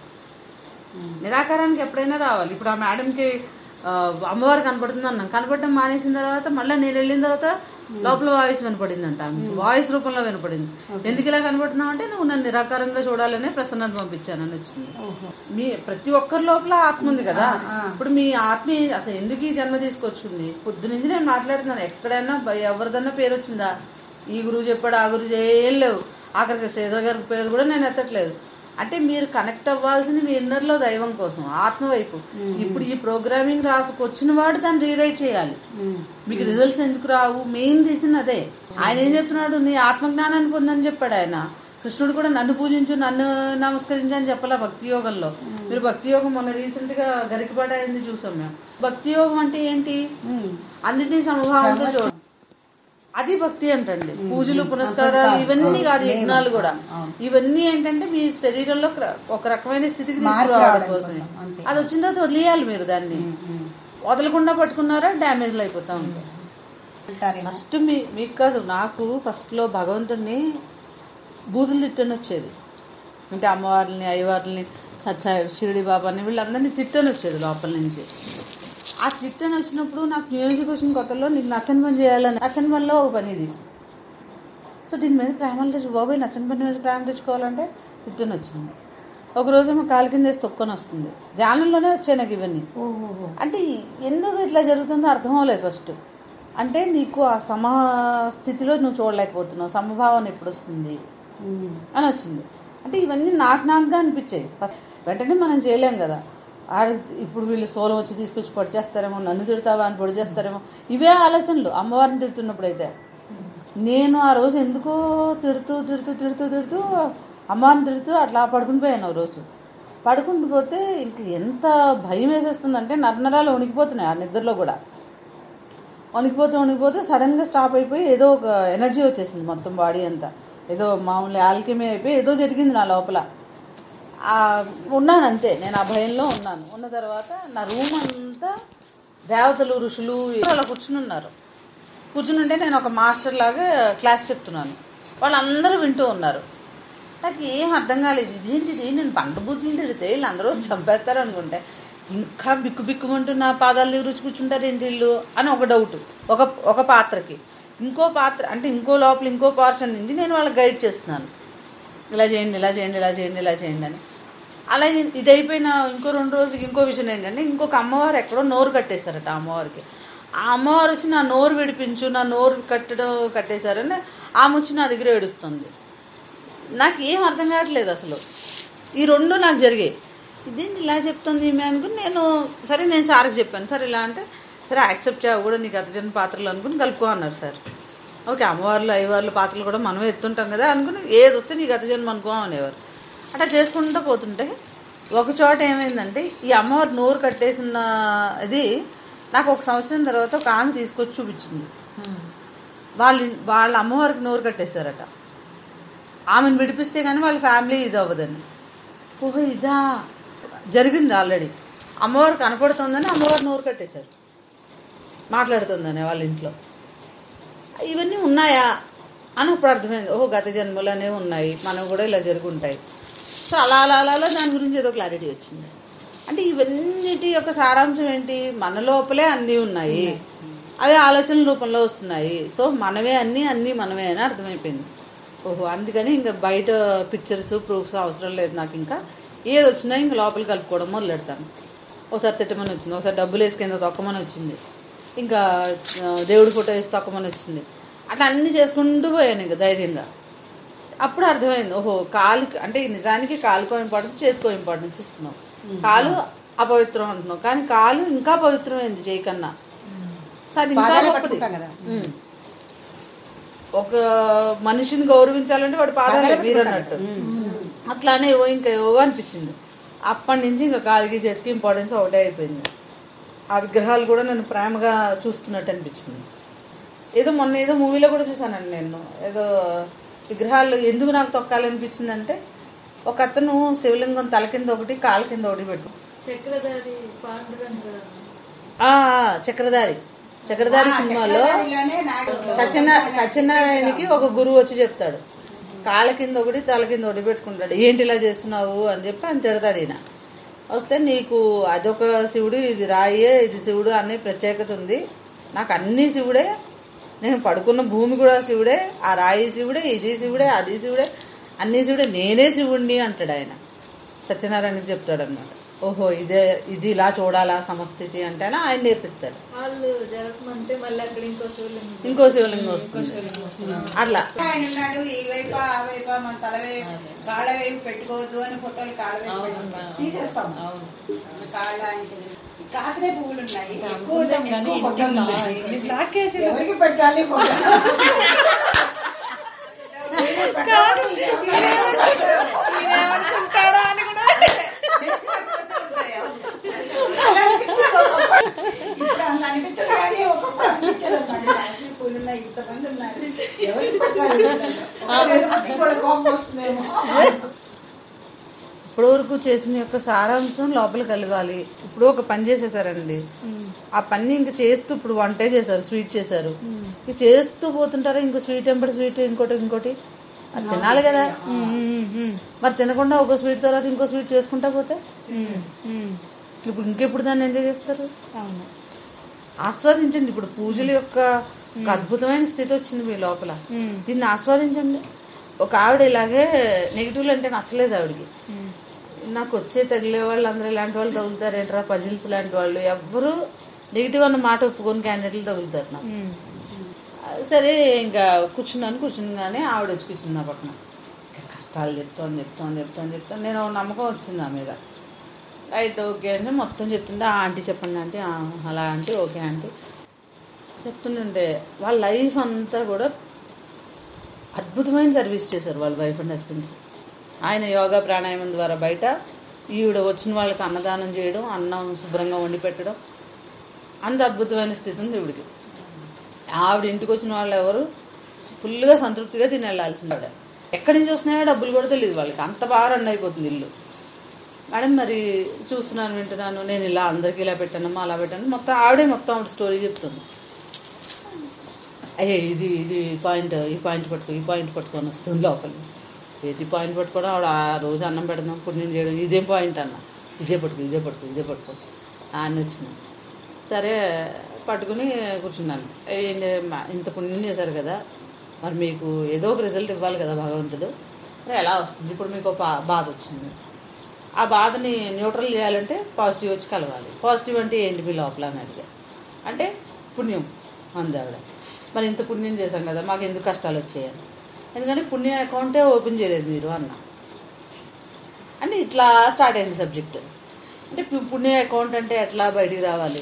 నిరాకారానికి ఎప్పుడైనా రావాలి. ఇప్పుడు ఆ మేడంకి అమ్మవారు కనపడుతుంది అన్నాం, కనపడడం మానేసిన తర్వాత మళ్ళీ నేను వెళ్ళిన తర్వాత లోపల వాయిస్ వినపడిందంట. వాయిస్ రూపంలో వినపడింది. ఎందుకు ఇలా కనపడుతున్నావు అంటే నువ్వు నన్ను నిరాకారంగా చూడాలనే ప్రసన్నత పంపించానని వచ్చింది. మీ ప్రతి ఒక్కరి లోపల ఆత్మ ఉంది కదా. ఇప్పుడు మీ ఆత్మ అసలు ఎందుకు ఈ జన్మ తీసుకొచ్చింది? పొద్దు నుంచి నేను మాట్లాడుతున్నాను. ఎక్కడైనా ఎవరిదన్నా పేరు వచ్చిందా? ఈ గురువు చెప్పాడు, ఆ గురువు ఏం లేవు. ఆఖరికి శ్రీధర్ గారి పేరు కూడా నేను ఎత్తట్లేదు. అంటే మీరు కనెక్ట్ అవ్వాల్సింది మీ ఇన్నర్లో దైవం కోసం, ఆత్మ వైపు. ఇప్పుడు ఈ ప్రోగ్రామింగ్ రాసుకొచ్చిన వాడు దాన్ని రీరైట్ చేయాలి. మీకు రిజల్ట్స్ ఎందుకు రావు? మెయిన్ రీజన్ అదే. ఆయన ఏం చెప్తున్నాడు? నీ ఆత్మజ్ఞానాన్ని పొందని చెప్పాడు ఆయన. కృష్ణుడు కూడా నన్ను పూజించు, నన్ను నమస్కరించు అని చెప్పాలా భక్తి యోగంలో. మీరు భక్తి యోగం మొన్న రీసెంట్ గా గరికపాట అయింది చూసాం మేము. భక్తి యోగం అంటే ఏంటి? అన్నిటినీ సమభావంతో చూడండి, అది భక్తి అంటండి. పూజలు, పునస్కారాలు ఇవన్నీ కాదు, యజ్ఞాలు కూడా. ఇవన్నీ ఏంటంటే మీ శరీరంలో ఒక రకమైన స్థితికి తీసుకురావడం కోసమే. అది వచ్చిన తర్వాత వదిలేయాలి మీరు. దాన్ని వదలకుండా పట్టుకున్నారా డ్యామేజ్లు అయిపోతా ఉంటాయి. ఫస్ట్ మీ మీకు కాదు, నాకు ఫస్ట్ లో భగవంతుడిని బూతులు తిట్టని వచ్చేది. అంటే అమ్మవారిని, అయ్యవారిని, సత్సాయి, షిరిడి బాబాని వీళ్ళందరినీ తిట్టని వచ్చేది లోపల నుంచి. ఆ తిట్టని వచ్చినప్పుడు నాకు మ్యూజిక్ వచ్చిన కొత్తలో నీకు నచ్చని పని చేయాలని, నచ్చని పనిలో ఒక పని ఇది. సో దీని మీద ప్రేమలు తెచ్చు బాబాయ్, నచ్చని పని మీద ప్రేమ తెచ్చుకోవాలంటే తిట్టని వచ్చింది. ఒకరోజు ఏమో కాలు కింద వేసి తొక్కొని వస్తుంది. ధ్యానంలోనే వచ్చాయి నాకు ఇవన్నీ. అంటే ఎందుకు ఇట్లా జరుగుతుందో అర్థం అవ్వలేదు ఫస్ట్. అంటే నీకు ఆ సమస్థితిలో నువ్వు చూడలేకపోతున్నావు, సమభావన ఎప్పుడు వస్తుంది అని వచ్చింది. అంటే ఇవన్నీ నాకు నాకుగా అనిపించాయి. ఫస్ట్ వెంటనే మనం చేయలేం కదా. ఆడ ఇప్పుడు వీళ్ళు సోలం వచ్చి తీసుకొచ్చి పొడి చేస్తారేమో, నన్ను తిడతావా అని పొడి చేస్తారేమో, ఇవే ఆలోచనలు అమ్మవారిని తిడుతున్నప్పుడైతే. నేను ఆ రోజు ఎందుకో తిడుతూ తిడుతూ తిడుతూ తిడుతూ అమ్మవారిని తిడుతూ అట్లా పడుకుని పోయాను. ఆ రోజు పడుకుంటూ పోతే ఇంక ఎంత భయం వేసేస్తుందంటే నరనరాలు వణికిపోతున్నాయి. ఆ నిద్రలో కూడా వణికిపోతూ వణికిపోతే సడన్గా స్టాప్ అయిపోయి ఏదో ఒక ఎనర్జీ వచ్చేసింది మొత్తం బాడీ అంతా. ఏదో మామూలు ఆల్కెమీ అయిపోయి ఏదో జరిగింది నా లోపల. ఉన్నాను అంతే, నేను ఆ భయంలో ఉన్నాను. ఉన్న తర్వాత నా రూమ్ అంతా దేవతలు ఋషులు అలా కూర్చుని ఉన్నారు. కూర్చుని ఉంటే నేను ఒక మాస్టర్ లాగా క్లాస్ చెప్తున్నాను, వాళ్ళందరూ వింటూ ఉన్నారు. నాకు ఏం అర్థం కాలేదు, ఇదేంటిది నేను పంట బుద్ధులు తిడితే వీళ్ళందరూ చంపేస్తారు అనుకుంటే ఇంకా బిక్కు బిక్కుమంటూ నా పాదాలు రుచి కూర్చుంటారు ఏంటి వీళ్ళు అని ఒక డౌట్. ఒక ఒక పాత్రకి ఇంకో పాత్ర అంటే ఇంకో లోపల ఇంకో పోర్షన్ నుంచి నేను వాళ్ళకి గైడ్ చేస్తున్నాను, ఇలా చేయండి ఇలా చేయండి ఇలా చేయండి ఇలా చేయండి అని. అలాగే ఇది అయిపోయిన ఇంకో రెండు రోజులకి ఇంకో విషయం ఏంటంటే ఇంకొక అమ్మవారు ఎక్కడో నోరు కట్టేశారట. ఆ అమ్మవారికి ఆ అమ్మవారు వచ్చి నా నోరు విడిపించు, నా నోరు కట్టడం కట్టేశారని ఆమె వచ్చి నా దగ్గర ఏడుస్తుంది. నాకు ఏం అర్థం కావట్లేదు అసలు. ఈ రెండు నాకు జరిగాయి. ఇదేంటి ఇలా చెప్తుంది ఈమె అనుకుని నేను సరే నేను సార్కి చెప్పాను. సరే ఇలా అంటే సరే యాక్సెప్ట్ చేయవు కూడా నీకు అతజన పాత్రలు అనుకుని కలుపుకో అన్నారు సార్. ఓకే అమ్మవార్లు అయ్యవార్లు పాత్రలు కూడా మనమే ఎత్తుంటాం కదా అనుకుని ఏది వస్తే నీకు అతజన్మ అనుకో అనేవారు. అట్లా చేసుకుంటూ పోతుంటే ఒక చోట ఏమైందంటే ఈ అమ్మవారు నోరు కట్టేసిన ఇది నాకు ఒక సంవత్సరం తర్వాత ఒక ఆమె తీసుకొచ్చి చూపించింది. వాళ్ళు వాళ్ళ అమ్మవారికి నోరు కట్టేశారట. ఆమెను విడిపిస్తే కానీ వాళ్ళ ఫ్యామిలీ ఇది అవ్వదని. ఓహో ఇదా జరిగింది ఆల్రెడీ. అమ్మవారు కనపడుతుందని అమ్మవారు నోరు కట్టేశారు, మాట్లాడుతుందని వాళ్ళ ఇంట్లో. ఇవన్నీ ఉన్నాయా అని అప్పుడు అర్థమైంది. ఓహో గత జన్మలు అనేవి ఉన్నాయి, మనకు కూడా ఇలా జరుగుంటాయి. సో అలా అలా అలా అలా దాని గురించి ఏదో క్లారిటీ వచ్చింది. అంటే ఇవన్నిటి యొక్క సారాంశం ఏంటి, మన లోపలే అన్నీ ఉన్నాయి, అవి ఆలోచనల రూపంలో వస్తున్నాయి. సో మనమే అన్నీ అన్నీ మనమే అని అర్థమైపోయింది. ఓహో అందుకని ఇంకా బయట పిక్చర్స్ ప్రూఫ్స్ అవసరం లేదు నాకు. ఇంకా ఏది వచ్చినా ఇంకా లోపల కలుపుకోవడం మొదలు పెడతాను. ఒకసారి తిట్టమని వచ్చింది, ఒకసారి డబ్బులు వేసి కింద తొక్కమని వచ్చింది, ఇంకా దేవుడి ఫోటో వేసి తొక్కమని వచ్చింది. అట్లా అన్నీ చేసుకుంటూ పోయాను ఇంకా ధైర్యంగా. అప్పుడు అర్థమైంది ఓహో కాలు అంటే నిజానికి కాలుకో ఇంపార్టెన్స్ చేతికో ఇంపార్టెన్స్ ఇస్తున్నాం. కాలు అపవిత్రం అంటున్నాం కానీ కాలు ఇంకా పవిత్రమైంది చేయి కన్నా. సో అది ఇంకా గొప్పది. ఒక మనిషిని గౌరవించాలంటే వాడు పాదాలే వీరన్నట్టు. అట్లానే ఏవో ఇంకా ఏవో అనిపించింది. అప్పటి నుంచి ఇంకా కాలికి చేతికి ఇంపార్టెన్స్ ఒకటే అయిపోయింది. ఆ విగ్రహాలు కూడా నన్ను ప్రేమగా చూస్తున్నట్టు అనిపించింది. ఏదో మొన్న ఏదో మూవీలో కూడా చూసానండి నేను. ఏదో విగ్రహాలు ఎందుకు నాకు తొక్కాలనిపించింది అంటే ఒక అతను శివలింగం తల కింద ఒకటి కాళ్ళ కింద ఒకటి పెట్టు చక్రధారి చక్రధారి చక్రధారి సినిమాలో సత్యనారాయణ సత్యనారాయణకి ఒక గురువు వచ్చి చెప్తాడు కాళ్ళ కింద ఒకటి తల కింద ఒకటి పెట్టుకుంటాడు. ఏంటి ఇలా చేస్తున్నావు అని చెప్పి ఆయన తిడతాడు. ఈయన వస్తే నీకు అదొక శివుడు, ఇది రాయే, ఇది శివుడు అనే ప్రత్యేకత ఉంది. నాకు అన్ని శివుడే, నేను పడుకున్న భూమి కూడా శివుడే, ఆ రాయి శివుడే, ఇది శివుడే, అది శివుడే, అన్ని శివుడే, నేనే శివుడిని అంటాడు ఆయన. సత్యనారాయణకి చెప్తాడు అనమాట. ఓహో ఇదే ఇది ఇలా చూడాలా సమస్థితి అంటే ఆయన నేర్పిస్తాడు. వాళ్ళు జరగమంటే మళ్ళీ అక్కడ ఇంకో శివలింగం ఇంకో శివలింగం వస్తుంది. అట్లా ఆయన ఉన్నాడు ఈ వైపు ఆ వైపు మన తల వైపు కాళ్ళ వైపు పెట్టుకోవద్దు అని ఫోటోలు కాళ్ళ వైపు తీసేస్తాం. కాళ్ళ కాసరే పువ్వులు ఉన్నాయి, ఎక్కువ ఫోటోలు ఎవరికి పెట్టాలి ఫోటో అని కూడా ఇప్పుడు అంత అనిపించదు కానీ ఒక్కొక్క అనిపించదు. పూలు ఉన్నాయి, ఇంతమంది ఉన్నారు, ఎవరికి పెట్టాలి కూడా కోపం వస్తుందేమో. ఇప్పుడు వరకు చేసిన యొక్క సారాంశం లోపల కలగాలి. ఇప్పుడు ఒక పని చేసేసారండి, ఆ పని ఇంక చేస్తూ ఇప్పుడు వంటే చేశారు, స్వీట్ చేశారు, ఇంక చేస్తూ పోతుంటారా ఇంకో స్వీట్ ఎంపటి స్వీట్ ఇంకోటి ఇంకోటి అది తినాలి కదా. మరి తినకుండా ఒక స్వీట్ తర్వాత ఇంకో స్వీట్ చేసుకుంటా పోతే ఇప్పుడు ఇంకెప్పుడు దాన్ని ఎంజాయ్ చేస్తారు? ఆస్వాదించండి. ఇప్పుడు పూజల యొక్క అద్భుతమైన స్థితి వచ్చింది మీ లోపల, దీన్ని ఆస్వాదించండి. ఒక ఆవిడ ఇలాగే నెగిటివ్లు అంటే నచ్చలేదు ఆవిడకి. నాకు వచ్చే తగిలే వాళ్ళు అందరూ ఇలాంటి వాళ్ళు తగులుతారేంట్రా, పజిల్స్ లాంటి వాళ్ళు ఎవ్వరు నెగిటివ్ అన్న మాట ఒప్పుకొని క్యాండిడేట్లు తగులుతారు నాకు. సరే ఇంకా కూర్చున్నాను కూర్చున్నానే ఆవిడ వచ్చి కూర్చున్నా పక్కన. కష్టాలు చెప్తాను చెప్తాను చెప్తాను చెప్తాను నేను నమ్మకం వచ్చింది ఆ మీద. అయితే ఓకే అంటే మొత్తం చెప్తుంటే ఆ ఆంటీ చెప్పండి ఆంటీ అలా ఆంటీ ఓకే ఆంటీ చెప్తుంటే వాళ్ళ లైఫ్ అంతా కూడా అద్భుతమైన సర్వీస్ చేశారు వాళ్ళ వైఫ్ అండ్ హస్బెండ్స్. ఆయన యోగా ప్రాణాయామం ద్వారా బయట, ఈవిడ వచ్చిన వాళ్ళకి అన్నదానం చేయడం, అన్నం శుభ్రంగా వండి పెట్టడం, అంత అద్భుతమైన స్థితి ఉంది ఈవిడికి. ఆవిడ ఇంటికి వచ్చిన వాళ్ళు ఎవరు ఫుల్గా సంతృప్తిగా తిని వెళ్ళాల్సిన వాడు. ఎక్కడి నుంచి వస్తున్నాయో డబ్బులు కూడా తెలియదు వాళ్ళకి, అంత బాగా రన్ అయిపోతుంది ఇల్లు. మేడం మరి చూస్తున్నాను వింటున్నాను, నేను ఇలా అందరికీ ఇలా పెట్టానమ్మా అలా పెట్టాను, మొత్తం ఆవిడే మొత్తం ఆవిడ స్టోరీ చెప్తుంది. అయ్యే ఇది ఇది పాయింట్ ఈ పాయింట్ పట్టుకో ఈ పాయింట్ పట్టుకొని వస్తుంది లోపలికి. ఏది పాయింట్ పట్టుకోవడం ఆవిడ ఆ రోజు అన్నం పెడదాం పుణ్యం చేయడం ఇదేం పాయింట్ అన్న, ఇదే పట్టుకో ఇదే పట్టుకో ఇదే పట్టుకో అని వచ్చింది. సరే పట్టుకుని కూర్చున్నాను. ఇంత పుణ్యం చేశారు కదా మరి మీకు ఏదో ఒక రిజల్ట్ ఇవ్వాలి కదా భగవంతుడు, మరి ఎలా వస్తుంది? ఇప్పుడు మీకు ఒక బాధ వచ్చింది, ఆ బాధని న్యూట్రల్ చేయాలంటే పాజిటివ్ వచ్చి కలవాలి. పాజిటివ్ అంటే ఏంటి మీ లోపల అని అడిగా. అంటే పుణ్యం అంది ఆవిడ. మరి ఇంత పుణ్యం చేశాం కదా మాకు ఎందుకు కష్టాలు వచ్చాయని. ఎందుకంటే పుణ్యం అకౌంటే ఓపెన్ చేయలేదు మీరు అన్న. అంటే ఇట్లా స్టార్ట్ అయింది సబ్జెక్ట్. అంటే పుణ్య అకౌంట్ అంటే ఎట్లా బయటికి రావాలి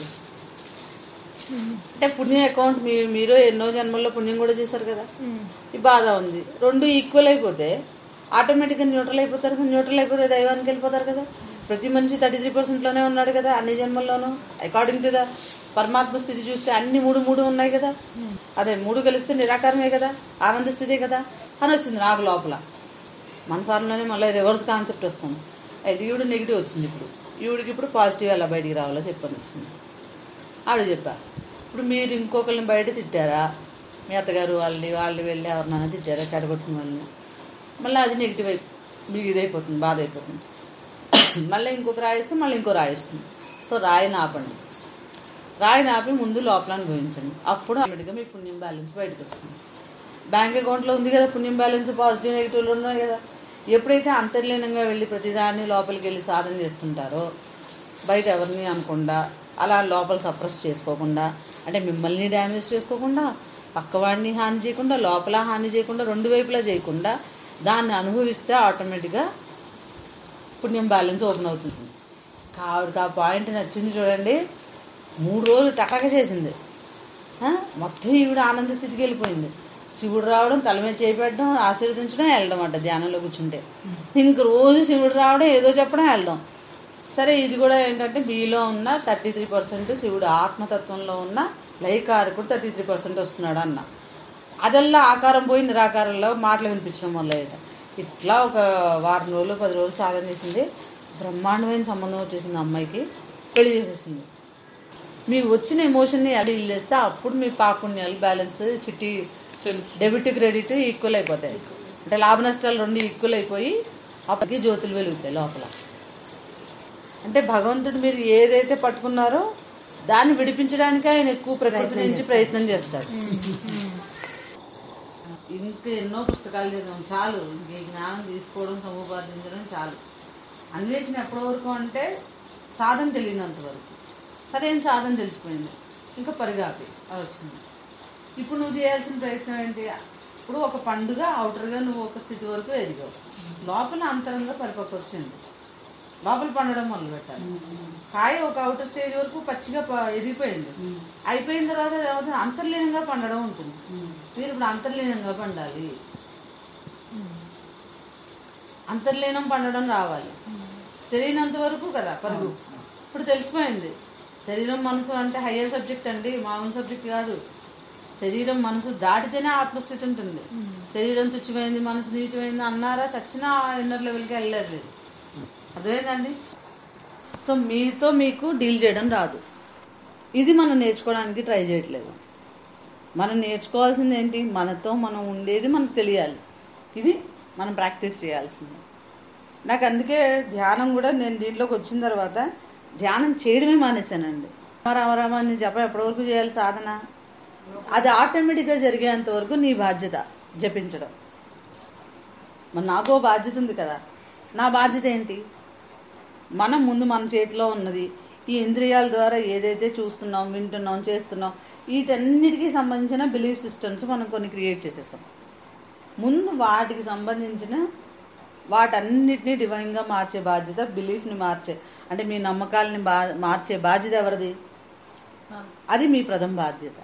అంటే పుణ్య అకౌంట్ మీ మీరు ఎన్నో జన్మల్లో పుణ్యం కూడా చేశారు కదా, ఈ బాధ ఉంది, రెండు ఈక్వల్ అయిపోతే ఆటోమేటిక్గా న్యూట్రల్ అయిపోతారు కదా. న్యూట్రల్ అయిపోతే దైవానికి వెళ్ళిపోతారు కదా. ప్రతి మనిషి థర్టీ త్రీ పర్సెంట్లోనే ఉన్నాడు కదా అన్ని జన్మల్లోనూ. అకార్డింగ్ టు ద పరమాత్మ స్థితి చూస్తే అన్ని మూడు మూడు ఉన్నాయి కదా. అదే మూడు కలిస్తే నిరాకారమే కదా, ఆనంద స్థితే కదా అని వచ్చింది నాకు లోపల. మన ఫార్ములానే మళ్ళీ రివర్స్ కాన్సెప్ట్ వస్తుంది. అయితే ఈవిడ నెగిటివ్ వచ్చింది. ఇప్పుడు ఈవిడికి ఇప్పుడు పాజిటివ్ ఎలా బయటికి రావాలో చెప్పని వచ్చింది. ఆవిడ చెప్పా, ఇప్పుడు మీరు ఇంకొకరిని బయట తిట్టారా, మీ అత్తగారు వాళ్ళని వాళ్ళు వెళ్ళి ఎవరినైనా తిట్టారా చెడగొట్టిన వాళ్ళని, మళ్ళీ అది నెగిటివ్ అయి మీకు ఇదైపోతుంది, బాధ అయిపోతుంది. మళ్ళీ ఇంకొక రాయిస్తే మళ్ళీ ఇంకో రాయిస్తుంది. సో రాయిని ఆపండి, రాయిని ఆపి ముందు లోపల అనుభవించండి. అప్పుడు ఆటోమేటిక్గా మీ పుణ్యం బ్యాలెన్స్ బయటకు వస్తుంది. బ్యాంక్ అకౌంట్లో ఉంది కదా పుణ్యం బ్యాలెన్స్, పాజిటివ్ నెగిటివ్లు ఉన్నాయి కదా. ఎప్పుడైతే అంతర్లీనంగా వెళ్ళి ప్రతిదాన్ని లోపలికి వెళ్ళి సాధన చేస్తుంటారో, బయట ఎవరిని అనకుండా అలా లోపల సప్రెస్ చేసుకోకుండా, అంటే మిమ్మల్ని డ్యామేజ్ చేసుకోకుండా, పక్కవాడిని హాని చేయకుండా, లోపల హాని చేయకుండా, రెండు వైపులా చేయకుండా దాన్ని అనుభవిస్తే ఆటోమేటిక్గా పుణ్యం బ్యాలెన్స్ ఓపెన్ అవుతుంది. ఆవిడకి ఆ పాయింట్ నచ్చింది చూడండి. మూడు రోజులు టటక చేసింది. మొత్తం ఈవిడ ఆనంద స్థితికి వెళ్ళిపోయింది. శివుడు రావడం, తల మీద చేపెట్టడం, ఆశీర్వదించడం, వెళ్ళడం అంట ధ్యానంలో కూర్చుంటే. ఇంక రోజు శివుడు రావడం, ఏదో చెప్పడం, వెళ్ళడం. సరే ఇది కూడా ఏంటంటే మీలో ఉన్న థర్టీ త్రీ పర్సెంట్ శివుడు ఆత్మతత్వంలో ఉన్న లైకారకుడు థర్టీ త్రీ పర్సెంట్ వస్తున్నాడు అన్న. అదల్లా ఆకారం పోయి నిరాకారంలో మాటలు వినిపించడం మొదలయ్యేట. ఇట్లా ఒక వారం రోజులు పది రోజులు సాధన చేసింది. బ్రహ్మాండమైన సంబంధం వచ్చేసింది అమ్మాయికి, పెళ్లి చేసేసింది. మీకు వచ్చిన ఎమోషన్ని డీల్ చేస్తే అప్పుడు మీ పాపుణ్యాలు బ్యాలెన్స్ చిట్టి డెబిట్ క్రెడిట్ ఈక్వల్ అయిపోతాయి. అంటే లాభ నష్టాలు రెండు ఈక్వల్ అయిపోయి అప్పటికి జ్యోతులు వెలుగుతాయి లోపల. అంటే భగవంతుడు మీరు ఏదైతే పట్టుకున్నారో దాన్ని విడిపించడానికి ఆయన ఎక్కువ ప్రకృతి నుంచి ప్రయత్నం చేస్తాడు. ఇంకా ఎన్నో పుస్తకాలు చదివాం చాలు, ఇంక జ్ఞానం తీసుకోవడం సముపార్జించడం చాలు. అన్వేషణ ఎప్పటి వరకు అంటే సాధన తెలియనంత వరకు. సరైన సాధన తెలిసిపోయింది, ఇంకా పరిగాపి అది వచ్చింది. ఇప్పుడు నువ్వు చేయాల్సిన ప్రయత్నం ఏంటి? ఇప్పుడు ఒక పండుగ అవుటర్గా నువ్వు ఒక స్థితి వరకు ఎదిగావు, లోపల అంతరంగా పరిపక్వత చెంది లోపల పండడం మొదలు పెట్టాలి. కాయ ఒక అవుటర్ స్టేజ్ వరకు పచ్చిగా ఎదిగిపోయింది, అయిపోయిన తర్వాత అంతర్లీనంగా పండడం ఉంటుంది. మీరు ఇప్పుడు అంతర్లీనంగా పండాలి, అంతర్లీనం పండడం రావాలి. తెలియనంత వరకు కదా పరుగు. ఇప్పుడు తెలిసిపోయింది శరీరం మనసు అంటే హయ్యర్ సబ్జెక్ట్ అండి, మామూలు సబ్జెక్ట్ కాదు. శరీరం మనసు దాటితేనే ఆత్మస్థితి ఉంటుంది. శరీరం తుచ్చిపోయింది మనసు నీచమైంది అన్నారా చచ్చినా ఇన్నర్ లెవెల్కి వెళ్ళలేదు. అర్థమైందండి? సో మీతో మీకు డీల్ చేయడం రాదు. ఇది మనం నేర్చుకోవడానికి ట్రై చేయట్లేదు. మనం నేర్చుకోవాల్సింది ఏంటి? మనతో మనం ఉండేది మనకు తెలియాలి. ఇది మనం ప్రాక్టీస్ చేయాల్సింది. నాకు అందుకే ధ్యానం కూడా నేను దీంట్లోకి వచ్చిన తర్వాత ధ్యానం చేయడమే మానేశానండి. రామరామాన్ని జప ఎప్పటి వరకు చేయాలి సాధన? అది ఆటోమేటిక్గా జరిగేంత వరకు నీ బాధ్యత జపించడం. మరి నాకో బాధ్యత ఉంది కదా. నా బాధ్యత ఏంటి? మనం ముందు మన చేతిలో ఉన్నది ఈ ఇంద్రియాల ద్వారా ఏదైతే చూస్తున్నాం, వింటున్నాం, చేస్తున్నాం, వీటన్నిటికీ సంబంధించిన బిలీఫ్ సిస్టమ్స్ మనం కొన్ని క్రియేట్ చేసేసాం. ముందు వాటికి సంబంధించిన వాటన్నిటినీ డివైన్గా మార్చే బాధ్యత, బిలీఫ్ని మార్చే అంటే మీ నమ్మకాలని బా మార్చే బాధ్యత ఎవరిది? అది మీ ప్రథమ బాధ్యత.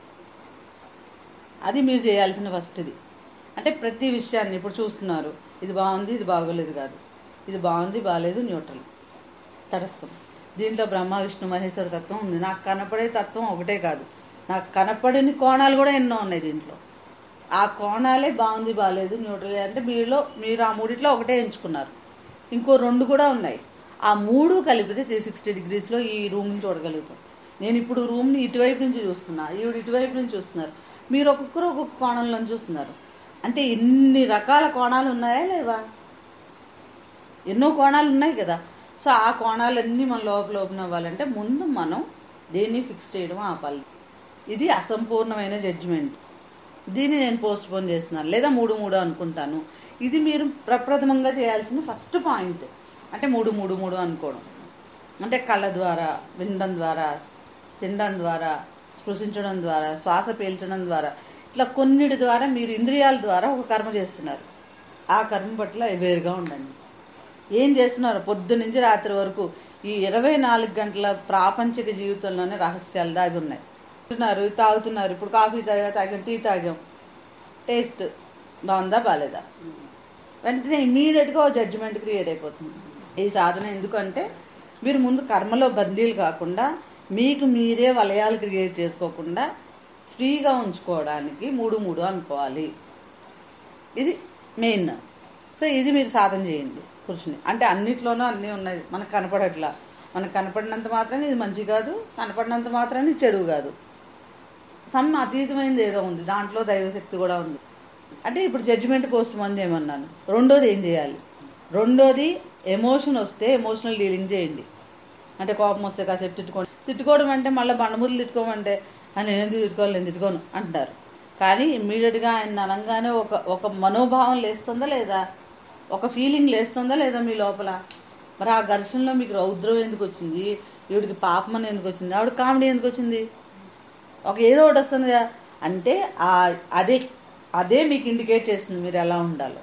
అది మీరు చేయాల్సిన ఫస్ట్ది. అంటే ప్రతి విషయాన్ని ఇప్పుడు చూస్తున్నారు, ఇది బాగుంది, ఇది బాగోలేదు కాదు, ఇది బాగుంది, బాగాలేదు, న్యూట్రల్, తటస్థం. దీంట్లో బ్రహ్మ, విష్ణు, మహేశ్వర తత్వం ఉంది. నాకు కనపడే తత్వం ఒకటే కాదు, నాకు కనపడని కోణాలు కూడా ఎన్నో ఉన్నాయి దీంట్లో. ఆ కోణాలే బాగుంది, బాగాలేదు, న్యూట్రల్. అంటే మీలో మీరు ఆ మూడిట్లో ఒకటే ఎంచుకున్నారు, ఇంకో రెండు కూడా ఉన్నాయి. ఆ మూడు కలిపితే త్రీ సిక్స్టీ డిగ్రీస్లో ఈ రూమ్ని చూడగలుగుతాం. నేను ఇప్పుడు రూమ్ని ఇటువైపు నుంచి చూస్తున్నా, ఈవిడ ఇటువైపు నుంచి చూస్తున్నారు, మీరు ఒక్కొక్కరు ఒక్కొక్క కోణంలో చూస్తున్నారు. అంటే ఇన్ని రకాల కోణాలు ఉన్నాయా లేవా? ఎన్నో కోణాలు ఉన్నాయి కదా. సో ఆ కోణాలన్నీ మన లోపల ఓపెన్ అవ్వాలంటే ముందు మనం దేన్ని ఫిక్స్ చేయడం ఆపాలి. ఇది అసంపూర్ణమైన జడ్జిమెంట్. దీన్ని నేను పోస్ట్ పోన్ చేస్తున్నాను లేదా మూడు మూడు అనుకుంటాను. ఇది మీరు ప్రప్రథమంగా చేయాల్సిన ఫస్ట్ పాయింట్. అంటే మూడు మూడు మూడు అనుకోవడం అంటే కళ్ళ ద్వారా, వినడం ద్వారా, తినడం ద్వారా, స్పృశించడం ద్వారా, శ్వాస పీల్చడం ద్వారా, ఇట్లా కొన్నిటి ద్వారా మీరు ఇంద్రియాల ద్వారా ఒక కర్మ చేస్తున్నారు. ఆ కర్మ పట్ల అవేర్గా ఉండండి. ఏం చేస్తున్నారు పొద్దు నుంచి రాత్రి వరకు ఈ ఇరవై నాలుగు గంటల ప్రాపంచిక జీవితంలోనే రహస్యాలు దాగి ఉన్నాయి. తాగుతున్నారు తాగుతున్నారు ఇప్పుడు కాఫీ తాగా తాగాం టీ తాగాం, టేస్ట్ బాగుందా బాగాలేదా, వెంటనే ఇమీడియట్గా ఓ జడ్జిమెంట్ క్రియేట్ అయిపోతుంది. ఈ సాధన ఎందుకంటే మీరు ముందు కర్మలో బందీలు కాకుండా మీకు మీరే వలయాలు క్రియేట్ చేసుకోకుండా ఫ్రీగా ఉంచుకోవడానికి మూడు మూడు అనుకోవాలి. ఇది మెయిన్. సో ఇది మీరు సాధన చేయండి కూర్చుని. అంటే అన్నిట్లోనూ అన్నీ ఉన్నాయి, మనకు కనపడట్లా. మనకు కనపడినంత మాత్రాన్ని ఇది మంచి కాదు, కనపడినంత మాత్రాన్ని చెడు కాదు. సమ్ అతీతమైనది ఏదో ఉంది, దాంట్లో దైవశక్తి కూడా ఉంది. అంటే ఇప్పుడు జడ్జిమెంట్ పోస్ట్ పోన్ చేయమన్నాను. రెండోది ఏం చేయాలి? రెండోది ఎమోషన్ వస్తే ఎమోషనల్ డీలింగ్ చేయండి. అంటే కోపం వస్తే కాసేపు తిట్టుకోండి. తిట్టుకోవడం అంటే మళ్ళీ బండములు తిట్టుకోమంటే నేను ఎందుకు తిట్టుకోవాలి, నేను తిట్టుకోను అంటారు. కానీ ఇమ్మీడియట్గా ఆయన అనగానే ఒక ఒక మనోభావం లేస్తుందా లేదా, ఒక ఫీలింగ్ లేస్తుందా లేదా మీ లోపల? మరి ఆ ఘర్షణలో మీకు రౌద్రం ఎందుకు వచ్చింది, ఈవిడికి పాపం అని ఎందుకు వచ్చింది, ఆవిడ కామెడీ ఎందుకు వచ్చింది, ఒక ఏదో ఒకటి వస్తుంది కదా. అంటే ఆ అదే అదే మీకు ఇండికేట్ చేస్తుంది మీరు ఎలా ఉండాలో.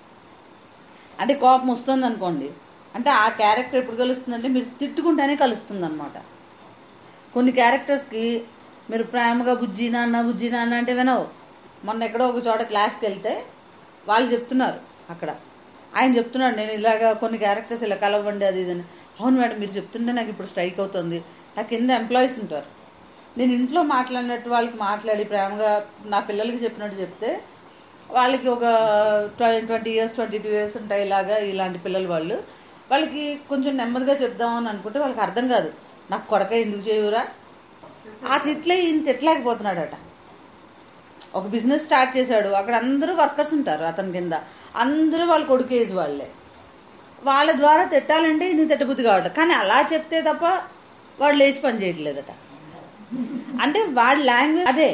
అంటే కోపం వస్తుంది అనుకోండి, అంటే ఆ క్యారెక్టర్ ఎప్పుడు కలుస్తుందంటే మీరు తిట్టుకుంటేనే కలుస్తుంది అనమాట. కొన్ని క్యారెక్టర్స్కి మీరు ప్రేమగా బుజ్జి నాన్న బుజ్జి నాన్న అంటే వినవు. మొన్న ఎక్కడో ఒక చోట క్లాస్కి వెళ్తే వాళ్ళు చెప్తున్నారు, అక్కడ ఆయన చెప్తున్నాడు నేను ఇలాగా కొన్ని క్యారెక్టర్స్ ఇలా కలవండి అది ఇదని. అవును మేడం మీరు చెప్తుంటే నాకు ఇప్పుడు స్ట్రైక్ అవుతుంది. నాకు కింద ఎంప్లాయీస్ ఉంటారు, నేను ఇంట్లో మాట్లాడినట్టు వాళ్ళకి మాట్లాడి ప్రేమగా నా పిల్లలకి చెప్పినట్టు చెప్తే వాళ్ళకి ఒక twenty years twenty two years ఉంటాయి ఇలాగా ఇలాంటి పిల్లలు. వాళ్ళు వాళ్ళకి కొంచెం నెమ్మదిగా చెప్దామని అనుకుంటే వాళ్ళకి అర్థం కాదు. నాకు కొడక ఎందుకు చేయవురా, ఆ తిట్లే ఈయన తిట్టలేకపోతున్నాడట. ఒక బిజినెస్ స్టార్ట్ చేశాడు, అక్కడ అందరూ వర్కర్స్ ఉంటారు అతని కింద, అందరూ వాళ్ళ కొడుకు ఏజ్ వాళ్ళే. వాళ్ళ ద్వారా తిట్టాలంటే ఈయన తిట్టబుద్ధి కావట, కానీ అలా చెప్తే తప్ప వాడు లేచి పని చేయట్లేదట. అంటే వాడి లాంగ్వేజ్ అదే,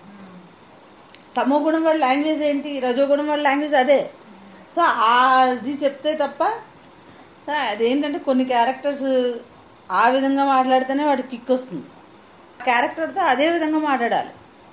తమో గుణం వాడి లాంగ్వేజ్ ఏంటి, రజోగుణం వాడి లాంగ్వేజ్ అదే. సో అది చెప్తే తప్ప అదేంటంటే కొన్ని క్యారెక్టర్స్ ఆ విధంగా మాట్లాడితేనే వాడికి కిక్ వస్తుంది. క్యారెక్టర్తో అదే విధంగా మాట్లాడాలి.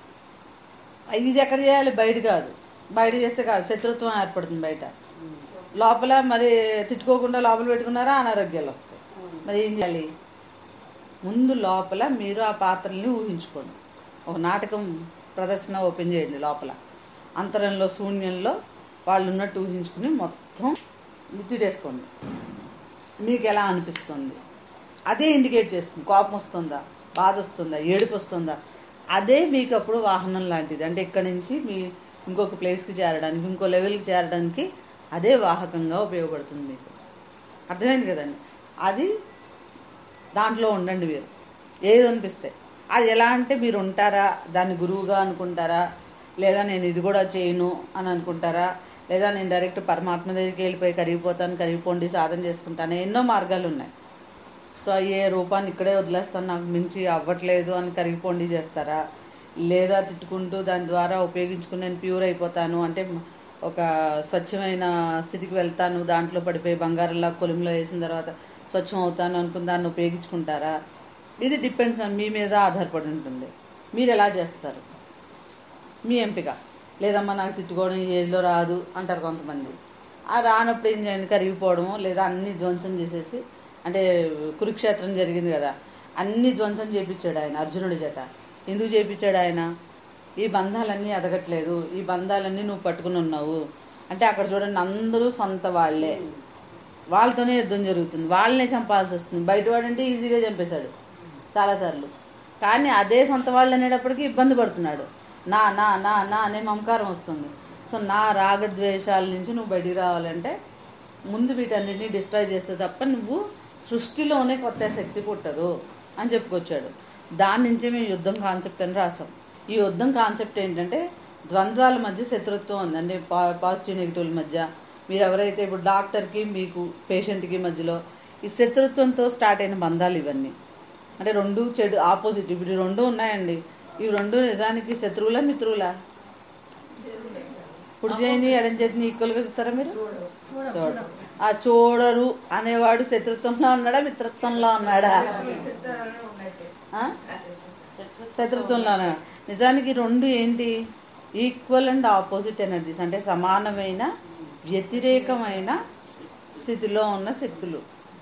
ఇది ఎక్కడ చేయాలి, బయట కాదు. బయట చేస్తే కాదు, శత్రుత్వం ఏర్పడుతుంది బయట. లోపల మరి తిట్టుకోకుండా లోపల పెట్టుకున్నారా అనారోగ్యాలు వస్తాయి. మరి ఏం చేయాలి? ముందు లోపల మీరు ఆ పాత్రల్ని ఊహించుకోండి. ఒక నాటకం ప్రదర్శన ఓపెన్ చేయండి. లోపల అంతరంలో శూన్యంలో వాళ్ళు ఉన్నట్టు ఊహించుకుని మొత్తం గుర్తిడేసుకోండి. మీకు ఎలా అనిపిస్తుంది అదే ఇండికేట్ చేస్తుంది. కోపం వస్తుందా, బాధ వస్తుందా, ఏడుపు వస్తుందా, అదే మీకు అప్పుడు వాహనం లాంటిది. అంటే ఇక్కడి నుంచి మీ ఇంకొక ప్లేస్కి చేరడానికి, ఇంకో లెవెల్కి చేరడానికి అదే వాహకంగా ఉపయోగపడుతుంది మీకు. అర్థమైంది కదండి? అది దాంట్లో ఉండండి మీరు. ఏది అనిపిస్తే అది. ఎలా అంటే మీరు ఉంటారా, దాన్ని గురువుగా అనుకుంటారా, లేదా నేను ఇది కూడా చేయను అని అనుకుంటారా, లేదా నేను డైరెక్ట్ పరమాత్మ దగ్గరికి వెళ్ళిపోయి కరిగిపోతాను, కరిగిపోండి సాధన చేసుకుంటాను, ఎన్నో మార్గాలు ఉన్నాయి. సో ఏ రూపాన్ని ఇక్కడే వదిలేస్తాను, నాకు మించి అవ్వట్లేదు అని కరిగిపోండి చేస్తారా, లేదా తిట్టుకుంటూ దాని ద్వారా ఉపయోగించుకుని నేను ప్యూర్ అయిపోతాను అంటే ఒక స్వచ్ఛమైన స్థితికి వెళ్తాను, దాంట్లో పడిపోయి బంగారంలా కొలిమిలో వేసిన తర్వాత స్వచ్ఛం అవుతాను అనుకుని దాన్ని ఉపయోగించుకుంటారా? ఇది డిపెండ్స్ ఆన్ మీ మీద ఆధారపడి ఉంటుంది. మీరు ఎలా చేస్తారు, మీ ఎంపిక. లేదమ్మా నాకు తిట్టుకోవడం ఏదో రాదు అంటారు కొంతమంది. ఆ రానప్పుడు ఏం చేయండి, కరిగిపోవడము, లేదా అన్ని ధ్వంసం చేసేసి, అంటే కురుక్షేత్రం జరిగింది కదా, అన్ని ధ్వంసం చేపించాడు ఆయన అర్జునుడి చేత. ఎందుకు చేపించాడు ఆయన? ఈ బంధాలన్నీ ఎదగట్లేదు, ఈ బంధాలన్నీ నువ్వు పట్టుకుని ఉన్నావు అంటే. అక్కడ చూడండి, అందరూ సొంత వాళ్లే, వాళ్ళతోనే యుద్ధం జరుగుతుంది, వాళ్ళనే చంపాల్సి వస్తుంది. బయటవాడంటే ఈజీగా చంపేశాడు చాలాసార్లు. కానీ అదే సొంత వాళ్ళు అనేటప్పటికీ ఇబ్బంది పడుతున్నాడు. నా నా నా నా అనే మమకారం వస్తుంది. సో నా రాగద్వేషాల నుంచి నువ్వు బయటికి రావాలంటే ముందు వీటన్నిటిని డిస్ట్రాయ్ చేస్తే తప్ప నువ్వు సృష్టిలోనే కొత్త శక్తి పుట్టదు అని చెప్పుకొచ్చాడు. దాని నుంచే మేము యుద్ధం కాన్సెప్ట్ అని రాసాం. ఈ యుద్ధం కాన్సెప్ట్ ఏంటంటే ద్వంద్వాల మధ్య శత్రుత్వం ఉంది, అంటే పాజిటివ్ నెగిటివ్ల మధ్య. మీరు ఎవరైతే ఇప్పుడు డాక్టర్కి మీకు పేషెంట్కి మధ్యలో ఈ శత్రుత్వంతో స్టార్ట్ అయిన బంధాలు ఇవన్నీ, అంటే రెండు చెడు ఆపోజిట్. ఇప్పుడు ఈ రెండు ఉన్నాయండి, ఇవి రెండు నిజానికి శత్రువులా మిత్రువులా? కుడి చేయిని ఎడం చేతిని ఈక్వల్గా చూస్తారా మీరు? చూడరు. ఆ చూడరు అనేవాడు శత్రుత్వంలో ఉన్నాడా మిత్రత్వంలో ఉన్నాడా? శత్రుత్వంలో ఉన్నాడు. నిజానికి రెండు ఏంటి? ఈక్వల్ అండ్ ఆపోజిట్ ఎనర్జీస్, అంటే సమానమైన వ్యతిరేకమైన స్థితిలో ఉన్న శక్తులు.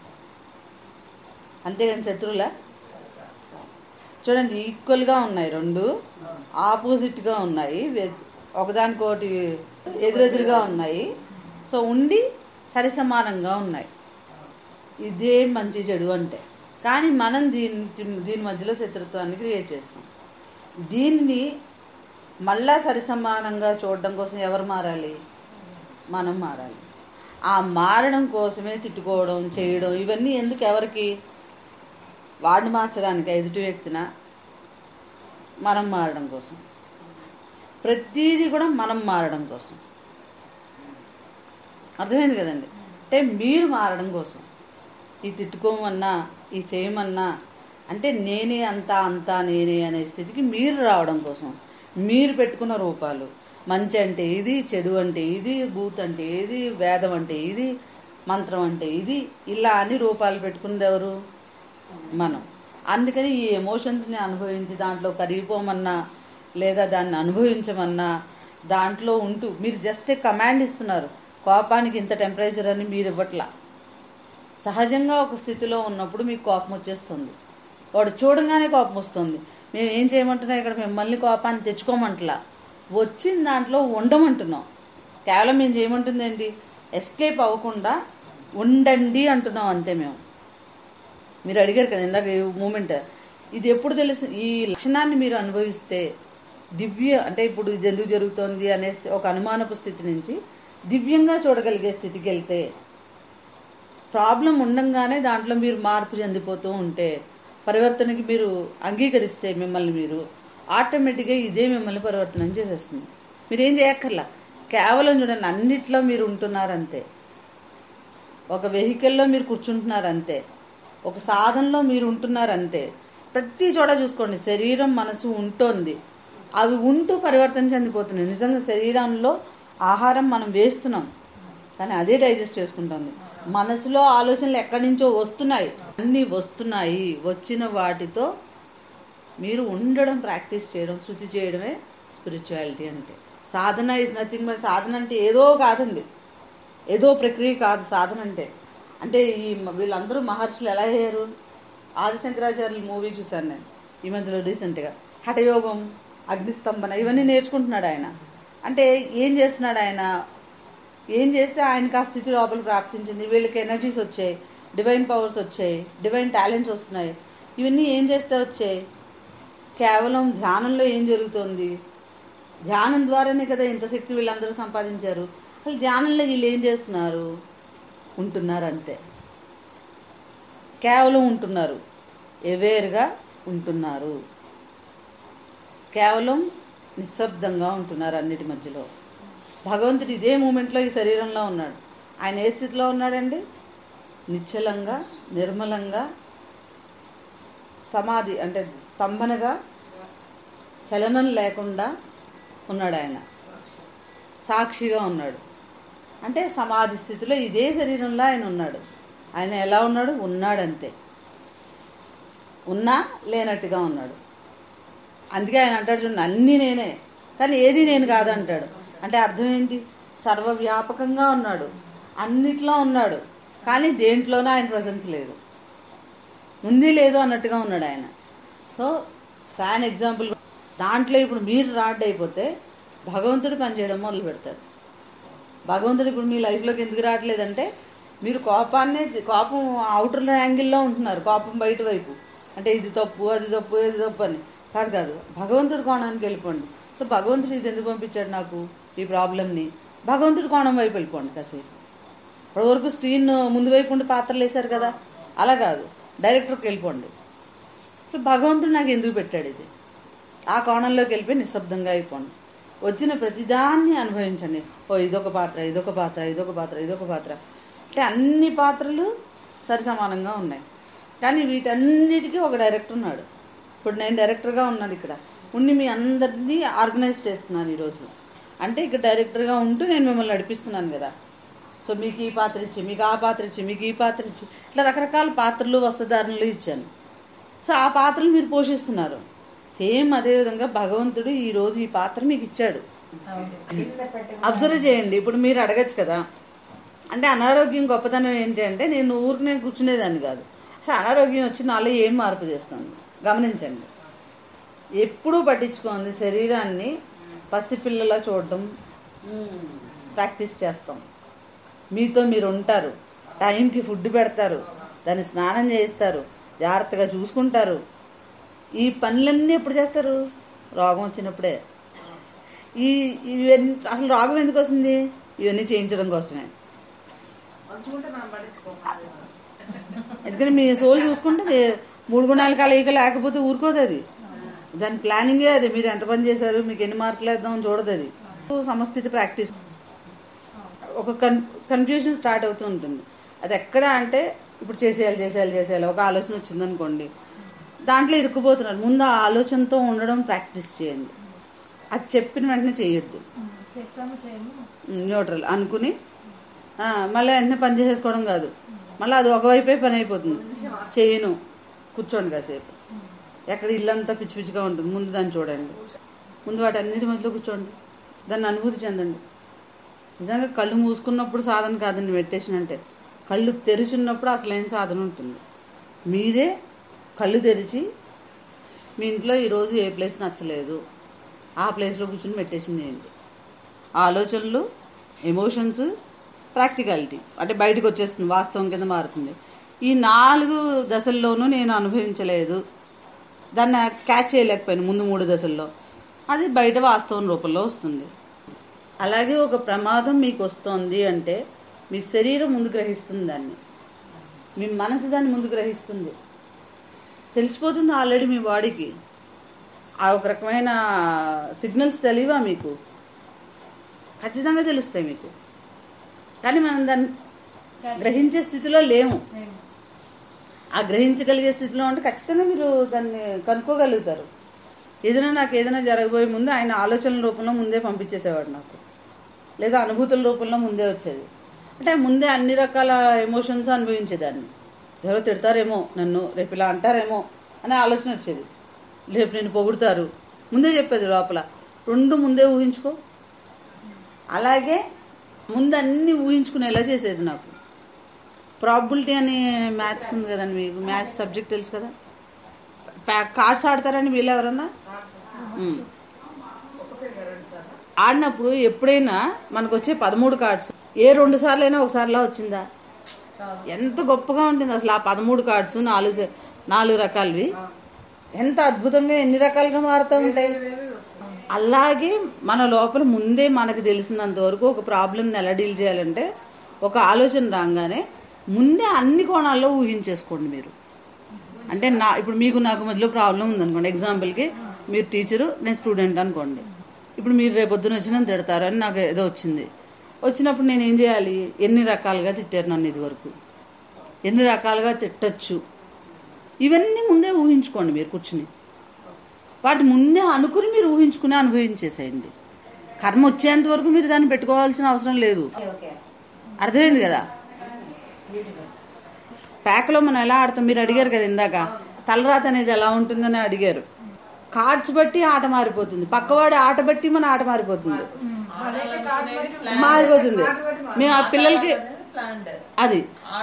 అంతేగాని శత్రువులా? చూడండి, ఈక్వల్గా ఉన్నాయి, రెండు ఆపోజిట్గా ఉన్నాయి, ఒకదానికొకటి ఎదురెదురుగా ఉన్నాయి. సో ఉండి సరి సమానంగా ఉన్నాయి. ఇదే మంచి చెడు అంటే. కానీ మనం దీని దీని మధ్యలో శత్రుత్వాన్ని క్రియేట్ చేస్తాం. దీన్ని మళ్ళా సరి సమానంగా చూడడం కోసం ఎవరు మారాలి? మనం మారాలి. ఆ మారడం కోసమే తిట్టుకోవడం, చేయడం, ఇవన్నీ ఎందుకు? ఎవరికి? వాడిని మార్చడానికి, ఎదుటి వ్యక్తిన మనం మారడం కోసం. ప్రతిదీ కూడా మనం మారడం కోసం. అర్థమైంది కదండి? అంటే మీరు మారడం కోసం. ఈ తిట్టుకోమన్నా, ఈ చేయమన్నా, అంటే నేనే అంతా అంతా నేనే అనే స్థితికి మీరు రావడం కోసం. మీరు పెట్టుకున్న రూపాలు, మంచి అంటే ఇది, చెడు అంటే ఇది, భూత్ అంటే ఇది, వేదం అంటే ఇది, మంత్రం అంటే ఇది, ఇలా అన్ని రూపాలు పెట్టుకున్నది ఎవరు? మనం. అందుకని ఈ ఎమోషన్స్ని అనుభవించి దాంట్లో కరిగిపోమన్నా, లేదా దాన్ని అనుభవించమన్నా, దాంట్లో ఉంటూ మీరు జస్ట్ కమాండ్ ఇస్తున్నారు. కోపానికి ఇంత టెంపరేచర్ అని మీరు ఇవ్వట్లా. సహజంగా ఒక స్థితిలో ఉన్నప్పుడు మీకు కోపం వచ్చేస్తుంది. వాడు చూడంగానే కోపం వస్తుంది. మేము ఏం చేయమంటున్నాం ఇక్కడ? మిమ్మల్ని కోపాన్ని తెచ్చుకోమంటలా, వచ్చిన దాంట్లో ఉండమంటున్నాం. కేవలం మేము చేయమంటుంది ఏంటి? ఎస్కేప్ అవ్వకుండా ఉండండి అంటున్నాం అంతే. మేము మీరు అడిగారు కదా ఇందాక మూమెంట్, ఇది ఎప్పుడు తెలుసు? ఈ లక్షణాన్ని మీరు అనుభవిస్తే దివ్య, అంటే ఇప్పుడు ఇది ఎందుకు జరుగుతోంది అనే ఒక అనుమానపు స్థితి నుంచి దివ్యంగా చూడగలిగే స్థితికి వెళ్తే, ప్రాబ్లం ఉండంగానే దాంట్లో మీరు మార్పు చెందిపోతూ ఉంటే, పరివర్తనకి మీరు అంగీకరిస్తే మిమ్మల్ని మీరు, ఆటోమేటిక్గా ఇదే మిమ్మల్ని పరివర్తనం చేసేస్తుంది. మీరేం చేయక్కర్లా, కేవలం చూడండి, అన్నిట్లో మీరు ఉంటున్నారంతే. ఒక వెహికల్లో మీరు కూర్చుంటున్నారంతే, ఒక సాధనలో మీరు ఉంటున్నారంతే. ప్రతి చోట చూసుకోండి, శరీరం మనసు ఉంటుంది, అవి ఉంటూ పరివర్తన చెందిపోతున్నాయి. నిజంగా శరీరంలో ఆహారం మనం వేస్తున్నాం, కానీ అదే డైజెస్ట్ చేసుకుంటుంది. మనసులో ఆలోచనలు ఎక్కడి నుంచో వస్తున్నాయి, అన్నీ వస్తున్నాయి. వచ్చిన వాటితో మీరు ఉండడం, ప్రాక్టీస్ చేయడం, శృతి చేయడమే స్పిరిచువాలిటీ అంటే. సాధన ఈజ్ నథింగ్ బట్, సాధన అంటే ఏదో కాదండి, ఏదో ప్రక్రియ కాదు సాధన అంటే. అంటే ఈ వీళ్ళందరూ మహర్షులు ఎలా అయ్యారు? ఆదిశంకరాచార్యుల మూవీ చూశాను నేను ఈ మధ్యలో రీసెంట్గా. హఠయోగం, అగ్నిస్తంభన, ఇవన్నీ నేర్చుకుంటున్నాడు ఆయన. అంటే ఏం చేస్తున్నాడు ఆయన? ఏం చేస్తే ఆయనకు ఆ స్థితి లోపల ప్రాప్తించింది, వీళ్ళకి ఎనర్జీస్ వచ్చాయి, డివైన్ పవర్స్ వచ్చాయి, డివైన్ టాలెంట్స్ వస్తున్నాయి. ఇవన్నీ ఏం చేస్తే వచ్చాయి? కేవలం ధ్యానంలో ఏం జరుగుతుంది? ధ్యానం ద్వారానే కదా ఇంత శక్తి వీళ్ళందరూ సంపాదించారు. అసలు ధ్యానంలో వీళ్ళు ఏం చేస్తున్నారు? ఉంటున్నారు అంతే. కేవలం ఉంటున్నారు, అవేర్గా ఉంటున్నారు, కేవలం నిశ్శబ్దంగా ఉంటున్నారు అన్నిటి మధ్యలో. భగవంతుడు ఇదే మూమెంట్లో ఈ శరీరంలో ఉన్నాడు. ఆయన ఏ స్థితిలో ఉన్నాడండి? నిశ్చలంగా, నిర్మలంగా, సమాధి అంటే స్తంభనగా, చలనం లేకుండా ఉన్నాడు ఆయన. సాక్షిగా ఉన్నాడు, అంటే సమాధి స్థితిలో ఇదే శరీరంలో ఆయన ఉన్నాడు. ఆయన ఎలా ఉన్నాడు? ఉన్నాడంతే, ఉన్నా లేనట్టుగా ఉన్నాడు. అందుకే ఆయన అంటాడు చూడండి, అన్నీ నేనే కానీ ఏది నేను కాదంటాడు. అంటే అర్థం ఏంటి? సర్వవ్యాపకంగా ఉన్నాడు, అన్నిట్లో ఉన్నాడు, కానీ దేంట్లోనూ ఆయన ప్రజెన్స్ లేదు, ఉంది లేదు అన్నట్టుగా ఉన్నాడు ఆయన. So fan example. దాంట్లో ఇప్పుడు మీరు రాడ్ అయిపోతే భగవంతుడు పనిచేయడం మొదలు పెడతాడు. భగవంతుడు ఇప్పుడు మీ లైఫ్లోకి ఎందుకు రావట్లేదంటే మీరు కోపాన్ని, కోపం అవుటర్ యాంగిల్లో ఉంటున్నారు, కోపం బయట వైపు, అంటే ఇది తప్పు అది తప్పు ఇది తప్పు అని కాదు కాదు భగవంతుడి కోణానికి వెళ్ళిపోండి. సో భగవంతుడు ఇది ఎందుకు పంపించాడు నాకు ఈ ప్రాబ్లంని, భగవంతుడి కోణం వైపు వెళ్ళిపోండి కాసేపు. ఇప్పటి వరకు స్క్రీన్ ముందు వైపు ఉండి పాత్రలు వేశారు కదా, అలా కాదు, డైరెక్టర్కి వెళ్ళిపోండి. సో భగవంతుడు నాకు ఎందుకు పెట్టాడు ఇది, ఆ కోణంలోకి వెళ్ళిపోయి నిశ్శబ్దంగా అయిపోండి. వచ్చిన ప్రతిదాన్ని అనుభవించండి. ఓ ఇదొక పాత్ర ఇదొక పాత్ర ఇదొక పాత్ర ఇదొక పాత్ర అంటే అన్ని పాత్రలు సరి సమానంగా ఉన్నాయి, కానీ వీటన్నిటికీ ఒక డైరెక్టర్ ఉన్నాడు. ఇప్పుడు నేను డైరెక్టర్గా ఉన్నాను, ఇక్కడ ఉండి మీ అందరినీ ఆర్గనైజ్ చేస్తున్నాను ఈరోజు. అంటే ఇక్కడ డైరెక్టర్గా ఉంటూ నేను మిమ్మల్ని నడిపిస్తున్నాను కదా. సో మీకు ఈ పాత్ర ఇచ్చి, మీకు ఆ పాత్ర ఇచ్చి, మీకు ఈ పాత్ర ఇచ్చి, ఇట్లా రకరకాల పాత్రలు వస్త్రధారణలు ఇచ్చాను. సో ఆ పాత్రలు మీరు పోషిస్తున్నారు. సేమ్ అదేవిధంగా భగవంతుడు ఈ రోజు ఈ పాత్ర మీకు ఇచ్చాడు. అబ్జర్వ్ చేయండి. ఇప్పుడు మీరు అడగచ్చు కదా, అంటే అనారోగ్యం గొప్పతనం ఏంటి అంటే నేను ఊరికి నేను కూర్చునేదాన్ని కాదు, అనారోగ్యం వచ్చి నాలో ఏం మార్పు చేస్తుంది గమనించండి. ఎప్పుడూ పట్టించుకోండి, శరీరాన్ని పసిపిల్లలా చూడడం ప్రాక్టీస్ చేస్తాం. మీతో మీరు ఉంటారు, టైంకి ఫుడ్ పెడతారు, దాన్ని స్నానం చేయిస్తారు, జాగ్రత్తగా చూసుకుంటారు. ఈ పనులన్నీ ఎప్పుడు చేస్తారు? రోగం వచ్చినప్పుడే. ఈ ఇవన్నీ అసలు రోగం ఎందుకు వస్తుంది? ఇవన్నీ చేయించడం కోసమే. ఎందుకంటే మీ సోల్ చూసుకుంటే మూడు గుణాలు కలయిక లేకపోతే ఊరుకోదు అది. దాని ప్లానింగే అది. మీరు ఎంత పని చేశారు, మీకు ఎన్ని మార్కులు వేద్దామని చూడదు అది. సమస్థితి ప్రాక్టీస్. ఒక కన్ కన్ఫ్యూజన్ స్టార్ట్ అవుతూ ఉంటుంది. అది ఎక్కడ అంటే ఇప్పుడు చేసేయాలి చేసేయాలి చేసేయాలి ఒక ఆలోచన వచ్చిందనుకోండి, దాంట్లో ఇరుక్కుపోతున్నారు. ముందు ఆ ఆలోచనతో ఉండడం ప్రాక్టీస్ చేయండి. అది చెప్పిన వెంటనే చేయొద్దు, న్యూట్రల్ అనుకుని మళ్ళీ వెంటనే పని చేసేసుకోవడం కాదు. మళ్ళీ అది ఒకవైపే పని అయిపోతుంది. చేయను, కూర్చోండి కాసేపు. ఎక్కడ ఇల్లంతా పిచ్చి పిచ్చిగా ఉంటుంది, ముందు దాన్ని చూడండి. ముందు వాటి అన్నిటి మధ్యలో కూర్చోండి, దాన్ని అనుభూతి చెందండి. నిజంగా కళ్ళు మూసుకున్నప్పుడు సాధన కాదండి మెడిటేషన్ అంటే. కళ్ళు తెరిచున్నప్పుడు అసలైన సాధన ఉంటుంది. మీరే కళ్ళు తెరిచి మీ ఇంట్లో ఈరోజు ఏ ప్లేస్ నచ్చలేదు ఆ ప్లేస్లో కూర్చొని మెడిటేషన్ చేయండి. ఆలోచనలు, ఎమోషన్స్, ప్రాక్టికాలిటీ అంటే బయటకు వచ్చేస్తుంది, వాస్తవం కింద మారుతుంది. ఈ నాలుగు దశల్లోనూ నేను అనుభవించలేదు, దాన్ని క్యాచ్ చేయలేకపోయాను ముందు మూడు దశల్లో, అది బయట వాస్తవం రూపంలో వస్తుంది. అలాగే ఒక ప్రమాదం మీకు వస్తుంది అంటే మీ శరీరం ముందు గ్రహిస్తుంది దాన్ని, మీ మనసు దాన్ని ముందు గ్రహిస్తుంది, తెలిసిపోతుంది ఆల్రెడీ మీ బాడీకి. ఆ ఒక రకమైన సిగ్నల్స్ తెలియవా మీకు? ఖచ్చితంగా తెలుస్తాయి మీకు. కానీ మనం దాన్ని గ్రహించే స్థితిలో లేము. ఆ గ్రహించగలిగే స్థితిలో ఉంటే ఖచ్చితంగా మీరు దాన్ని కనుక్కోగలుగుతారు. ఏదైనా నాకు ఏదైనా జరగబోయే ముందు ఆయన ఆలోచనల రూపంలో ముందే పంపించేసేవాడు నాకు, లేదా అనుభూతుల రూపంలో ముందే వచ్చేది. అంటే ముందే అన్ని రకాల ఎమోషన్స్ అనుభవించేదాన్ని. ఎవరో తిడతారేమో నన్ను, రేపు ఇలా అంటారేమో అనే ఆలోచన వచ్చేది. రేపు నేను పొగుడతారు, ముందే చెప్పేది లోపల. రెండు ముందే ఊహించుకో. అలాగే ముందు అన్ని ఊహించుకునేలా చేసేది నాకు. ప్రాబిలిటీ అని మ్యాథ్స్ ఉంది కదండి, మీకు మ్యాథ్స్ సబ్జెక్ట్ తెలుసు కదా. కార్డ్స్ ఆడతారని వీళ్ళు ఎవరన్నా ఆడినప్పుడు ఎప్పుడైనా మనకు వచ్చే పదమూడు కార్డ్స్ ఏ రెండు సార్లు అయినా ఒకసారిలా వచ్చిందా? ఎంత గొప్పగా ఉంటుంది అసలు ఆ పదమూడు కార్డ్స్. నాలుగు నాలుగు రకాలవి ఎంత అద్భుతంగా ఎన్ని రకాలుగా మారుతూ ఉంటాయి. అలాగే మన లోపల ముందే మనకు తెలిసినంత వరకు ఒక ప్రాబ్లంని ఎలా డీల్ చేయాలంటే ఒక ఆలోచన రాగానే ముందే అన్ని కోణాల్లో ఊహించేసుకోండి మీరు. అంటే నా ఇప్పుడు మీకు నాకు మధ్యలో ప్రాబ్లం ఉందనుకోండి, ఎగ్జాంపుల్కి మీరు టీచరు నేను స్టూడెంట్ అనుకోండి. ఇప్పుడు మీరు రేపొద్దున వచ్చిన తిడతారు అని నాకు ఏదో వచ్చింది. వచ్చినప్పుడు నేను ఏం చేయాలి? ఎన్ని రకాలుగా తిట్టారు నన్ను ఇది వరకు, ఎన్ని రకాలుగా తిట్టచ్చు, ఇవన్నీ ముందే ఊహించుకోండి మీరు కూర్చుని. వాటి ముందే అనుకుని మీరు ఊహించుకుని అనుభవించేసేయండి. కర్మ వచ్చేంత వరకు మీరు దాన్ని పెట్టుకోవాల్సిన అవసరం లేదు. అర్థమైంది కదా? ప్యాక్లో మనం ఎలా ఆడతాం, మీరు అడిగారు కదా ఇందాక తలరాత అనేది ఎలా ఉంటుందని అడిగారు. కార్డ్స్ బట్టి ఆట మారిపోతుంది, పక్కవాడి ఆట బట్టి మన ఆట మారిపోతుంది మారిపోతుంది మేము ఆ పిల్లలకి అది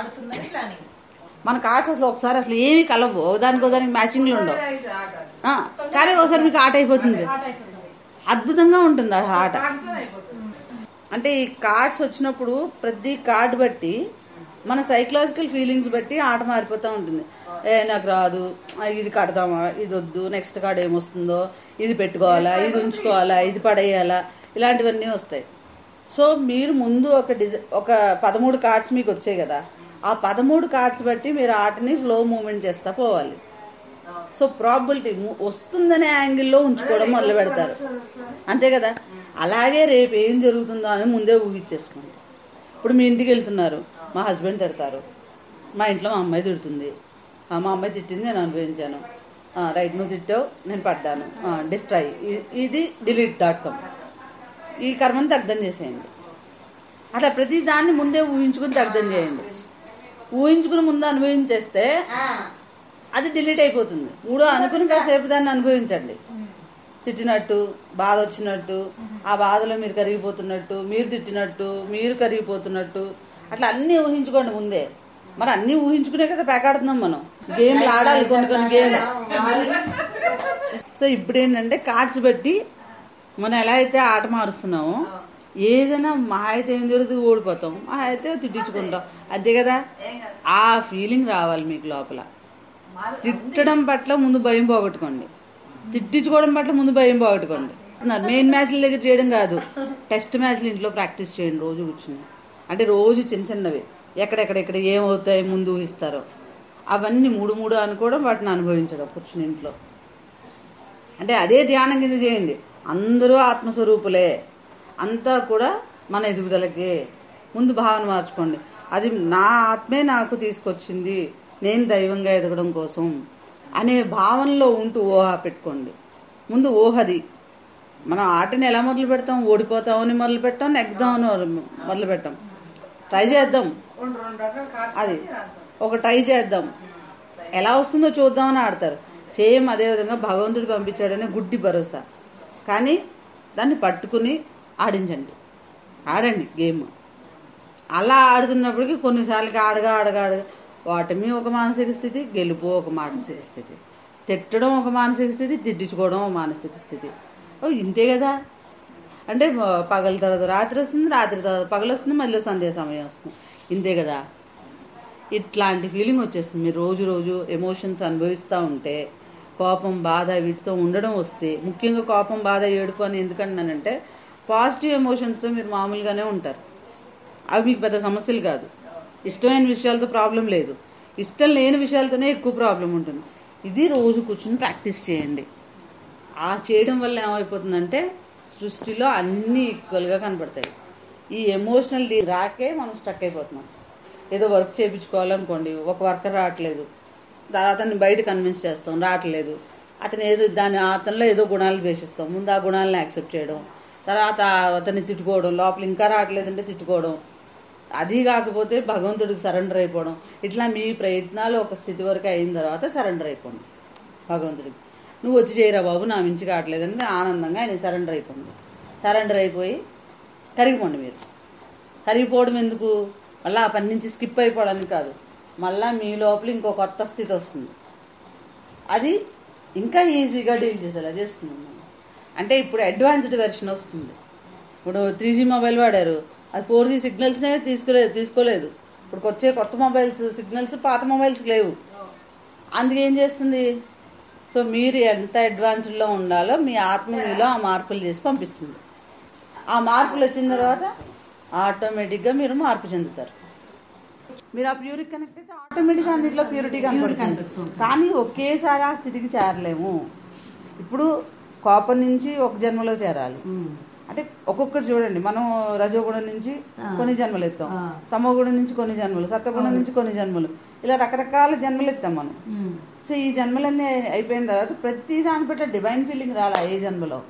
మన కార్డ్స్ అసలు ఒకసారి అసలు ఏమి కలవు, దానికి దానికి మ్యాచింగ్లు ఉండవు, కానీ ఒకసారి మీకు ఆట అయిపోతుంది, అద్భుతంగా ఉంటుంది ఆ ఆట. అంటే ఈ కార్డ్స్ వచ్చినప్పుడు ప్రతి కార్డ్ బట్టి మన సైకలాజికల్ ఫీలింగ్స్ బట్టి ఆట మారిపోతూ ఉంటుంది. ఏ నాకు రాదు, ఇది కడదామా, ఇది వద్దు, నెక్స్ట్ కార్డ్ ఏమొస్తుందో, ఇది పెట్టుకోవాలా, ఇది ఉంచుకోవాలా, ఇది పడేయాలా, ఇలాంటివన్నీ వస్తాయి. సో మీరు ముందు ఒక డిజై ఒక పదమూడు కార్డ్స్ మీకు వచ్చాయి కదా, ఆ పదమూడు కార్డ్స్ బట్టి మీరు ఆటని ఫ్లో మూవ్మెంట్ చేస్తా పోవాలి. సో ప్రాబిలిటీ వస్తుందనే యాంగిల్లో ఉంచుకోవడం మొదలు పెడతారు, అంతే కదా. అలాగే రేపు ఏం జరుగుతుందో అని ముందే ఊహించేసుకోండి. ఇప్పుడు మీ ఇంటికి వెళ్తున్నారు, మా హస్బెండ్ తిడతారు, మా ఇంట్లో మా అమ్మాయి తిడుతుంది, మా అమ్మాయి తిట్టింది నేను అనుభవించాను, రైట్ నువ్వు తిట్టావు నేను పడ్డాను, డిస్ట్రాయ్, ఇది డిలీట్ డాట్ కామ్, ఈ కర్మను దగ్ధం చేసేయండి. అట్లా ప్రతి దాన్ని ముందే ఊహించుకుని దగ్ధం చేయండి. ఊహించుకుని ముందు అనుభవించేస్తే అది డిలీట్ అయిపోతుంది. మూడో అనుకుని కాసేపు దాన్ని అనుభవించండి, తిట్టినట్టు, బాధ వచ్చినట్టు, ఆ బాధలో మీరు కరిగిపోతున్నట్టు, మీరు తిట్టినట్టు, మీరు కరిగిపోతున్నట్టు, అట్లా అన్ని ఊహించుకోండి ముందే. మరి అన్ని ఊహించుకునే కదా పేకాడుతున్నాం మనం, గేమ్లు ఆడాలి కొన్ని కొన్ని గేమ్స్. సో ఇప్పుడు ఏంటంటే కార్డ్స్ బట్టి మనం ఎలా అయితే ఆట మారుస్తున్నామో, ఏదైనా మా అయితే ఏం జరుగుతుంది, ఓడిపోతాం, మా అయితే తిట్టించుకుంటాం, అంతే కదా. ఆ ఫీలింగ్ రావాలి మీకు లోపల. తిట్టడం పట్ల ముందు భయం పోగొట్టుకోండి, తిట్టించుకోవడం పట్ల ముందు భయం పోగొట్టుకోండి. మెయిన్ మ్యాచ్ల దగ్గర చేయడం కాదు, టెస్ట్ మ్యాచ్లు ఇంట్లో ప్రాక్టీస్ చేయండి రోజు కూర్చుని. అంటే రోజు చిన్న చిన్నవి ఎక్కడెక్కడెక్కడ ఏమవుతాయి ముందు ఊహిస్తారో అవన్నీ మూడు మూడు అనుకోవడం, వాటిని అనుభవించడం కూర్చుని ఇంట్లో. అంటే అదే ధ్యానం కింద చేయండి. అందరూ ఆత్మస్వరూపులే, అంతా కూడా మన ఎదుగుదలకే. ముందు భావన మార్చుకోండి, అది నా ఆత్మే నాకు తీసుకొచ్చింది, నేను దైవంగా ఎదగడం కోసం అనే భావనలో ఉంటూ ఊహ పెట్టుకోండి. ముందు ఊహది. మనం ఆటని ఎలా మొదలు పెడతాం, ఓడిపోతామని మొదలు పెట్టాం, నెగ్దామని మొదలు పెట్టాం. ట్రై చేద్దాం, అది ఒక ట్రై చేద్దాం, ఎలా వస్తుందో చూద్దామని ఆడతారు. సేమ్ అదేవిధంగా భగవంతుడు పంపించాడనే గుడ్డి భరోసా, కానీ దాన్ని పట్టుకుని ఆడించండి, ఆడండి గేమ్. అలా ఆడుతున్నప్పటికీ కొన్నిసార్లకి ఆడగా ఆడగా ఆడగా ఓటమి ఒక మానసిక స్థితి, గెలుపు ఒక మానసిక స్థితి, తిట్టడం ఒక మానసిక స్థితి, తిట్టించుకోవడం ఒక మానసిక స్థితి. ఓ ఇంతే కదా. అంటే పగల తర్వాత రాత్రి వస్తుంది, రాత్రి తర్వాత పగలు వస్తుంది, మళ్ళీ సంధ్యా సమయం వస్తుంది, ఇంతే కదా. ఇట్లాంటి ఫీలింగ్ వచ్చేస్తుంది. మీరు రోజు రోజు ఎమోషన్స్ అనుభవిస్తూ ఉంటే, కోపం బాధ వీటితో ఉండడం వస్తే, ముఖ్యంగా కోపం బాధ ఏడుపు అని ఎందుకంటున్నానంటే, పాజిటివ్ ఎమోషన్స్తో మీరు మామూలుగానే ఉంటారు, అవి మీకు పెద్ద సమస్యలు కాదు. ఇష్టమైన విషయాలతో ప్రాబ్లం లేదు, ఇష్టం లేని విషయాలతోనే ఎక్కువ ప్రాబ్లం ఉంటుంది. ఇది రోజు కూర్చుని ప్రాక్టీస్ చేయండి. ఆ చేయడం వల్ల ఏమైపోతుందంటే సృష్టిలో అన్నీ ఈక్వల్గా కనబడతాయి. ఈ ఎమోషనల్ రాకే మనం స్టక్ అయిపోతున్నాం. ఏదో వర్క్ చేయించుకోవాలనుకోండి, ఒక వర్కర్ రావట్లేదు, అతన్ని బయట కన్విన్స్ చేస్తాం, రావట్లేదు, అతను ఏదో దాని అతనిలో ఏదో గుణాలు ద్వేషిస్తాం, ముందు ఆ గుణాలను యాక్సెప్ట్ చేయడం, తర్వాత అతన్ని తిట్టుకోవడం, లోపల ఇంకా రావట్లేదంటే తిట్టుకోవడం, అది కాకపోతే భగవంతుడికి సరెండర్ అయిపోవడం. ఇట్లా మీ ప్రయత్నాలు ఒక స్థితి వరకు అయిన తర్వాత సరెండర్ అయిపోండి భగవంతుడికి. నువ్వు వచ్చి చేయరా బాబు, నా మించి కావట్లేదని ఆనందంగా ఆయన సరెండర్ అయిపోండి. సరెండర్ అయిపోయి కరిగిపోండి. మీరు కరిగిపోవడం ఎందుకు, మళ్ళీ ఆ పని నుంచి స్కిప్ అయిపోవడానికి కాదు, మళ్ళీ మీ లోపల ఇంకో కొత్త స్థితి వస్తుంది, అది ఇంకా ఈజీగా డీల్ చేసేలా చేస్తుంది. అంటే ఇప్పుడు అడ్వాన్స్డ్ వెర్షన్ వస్తుంది. ఇప్పుడు త్రీ జీ మొబైల్ వాడారు, అది ఫోర్ జీ సిగ్నల్స్నే తీసుకోలేదు తీసుకోలేదు ఇప్పుడు వచ్చే కొత్త మొబైల్స్ సిగ్నల్స్ పాత మొబైల్స్కి లేవు. అందుకేం చేస్తుంది, సో మీరు ఎంత అడ్వాన్స్డ్లో ఉండాలో మీ ఆత్మ మీలో ఆ మార్పులు చేసి పంపిస్తుంది. ఆ మార్పులు వచ్చిన తర్వాత ఆటోమేటిక్గా మీరు మార్పు చెందుతారు. మీరు ఆ ప్యూరిటీ కనెక్ట్ అయితే ఆటోమేటిక్గా అన్నింటిలో ప్యూరిటీ కనిపిస్తుంది. కానీ ఒకేసారి ఆ స్థితికి చేరలేము. ఇప్పుడు కోపం నుంచి ఒక జన్మలో చేరాలి అంటే ఒక్కొక్కటి చూడండి, మనం రజోగుణం నుంచి కొన్ని జన్మలు ఎత్తాం, తమోగుణం నుంచి కొన్ని జన్మలు, సత్వగుణం నుంచి కొన్ని జన్మలు, ఇలా రకరకాల జన్మలు ఎత్తాం మనం. సో ఈ జన్మలన్నీ అయిపోయిన తర్వాత ప్రతి దాని పట్ల డివైన్ ఫీలింగ్ రాలా ఏ జన్మలో.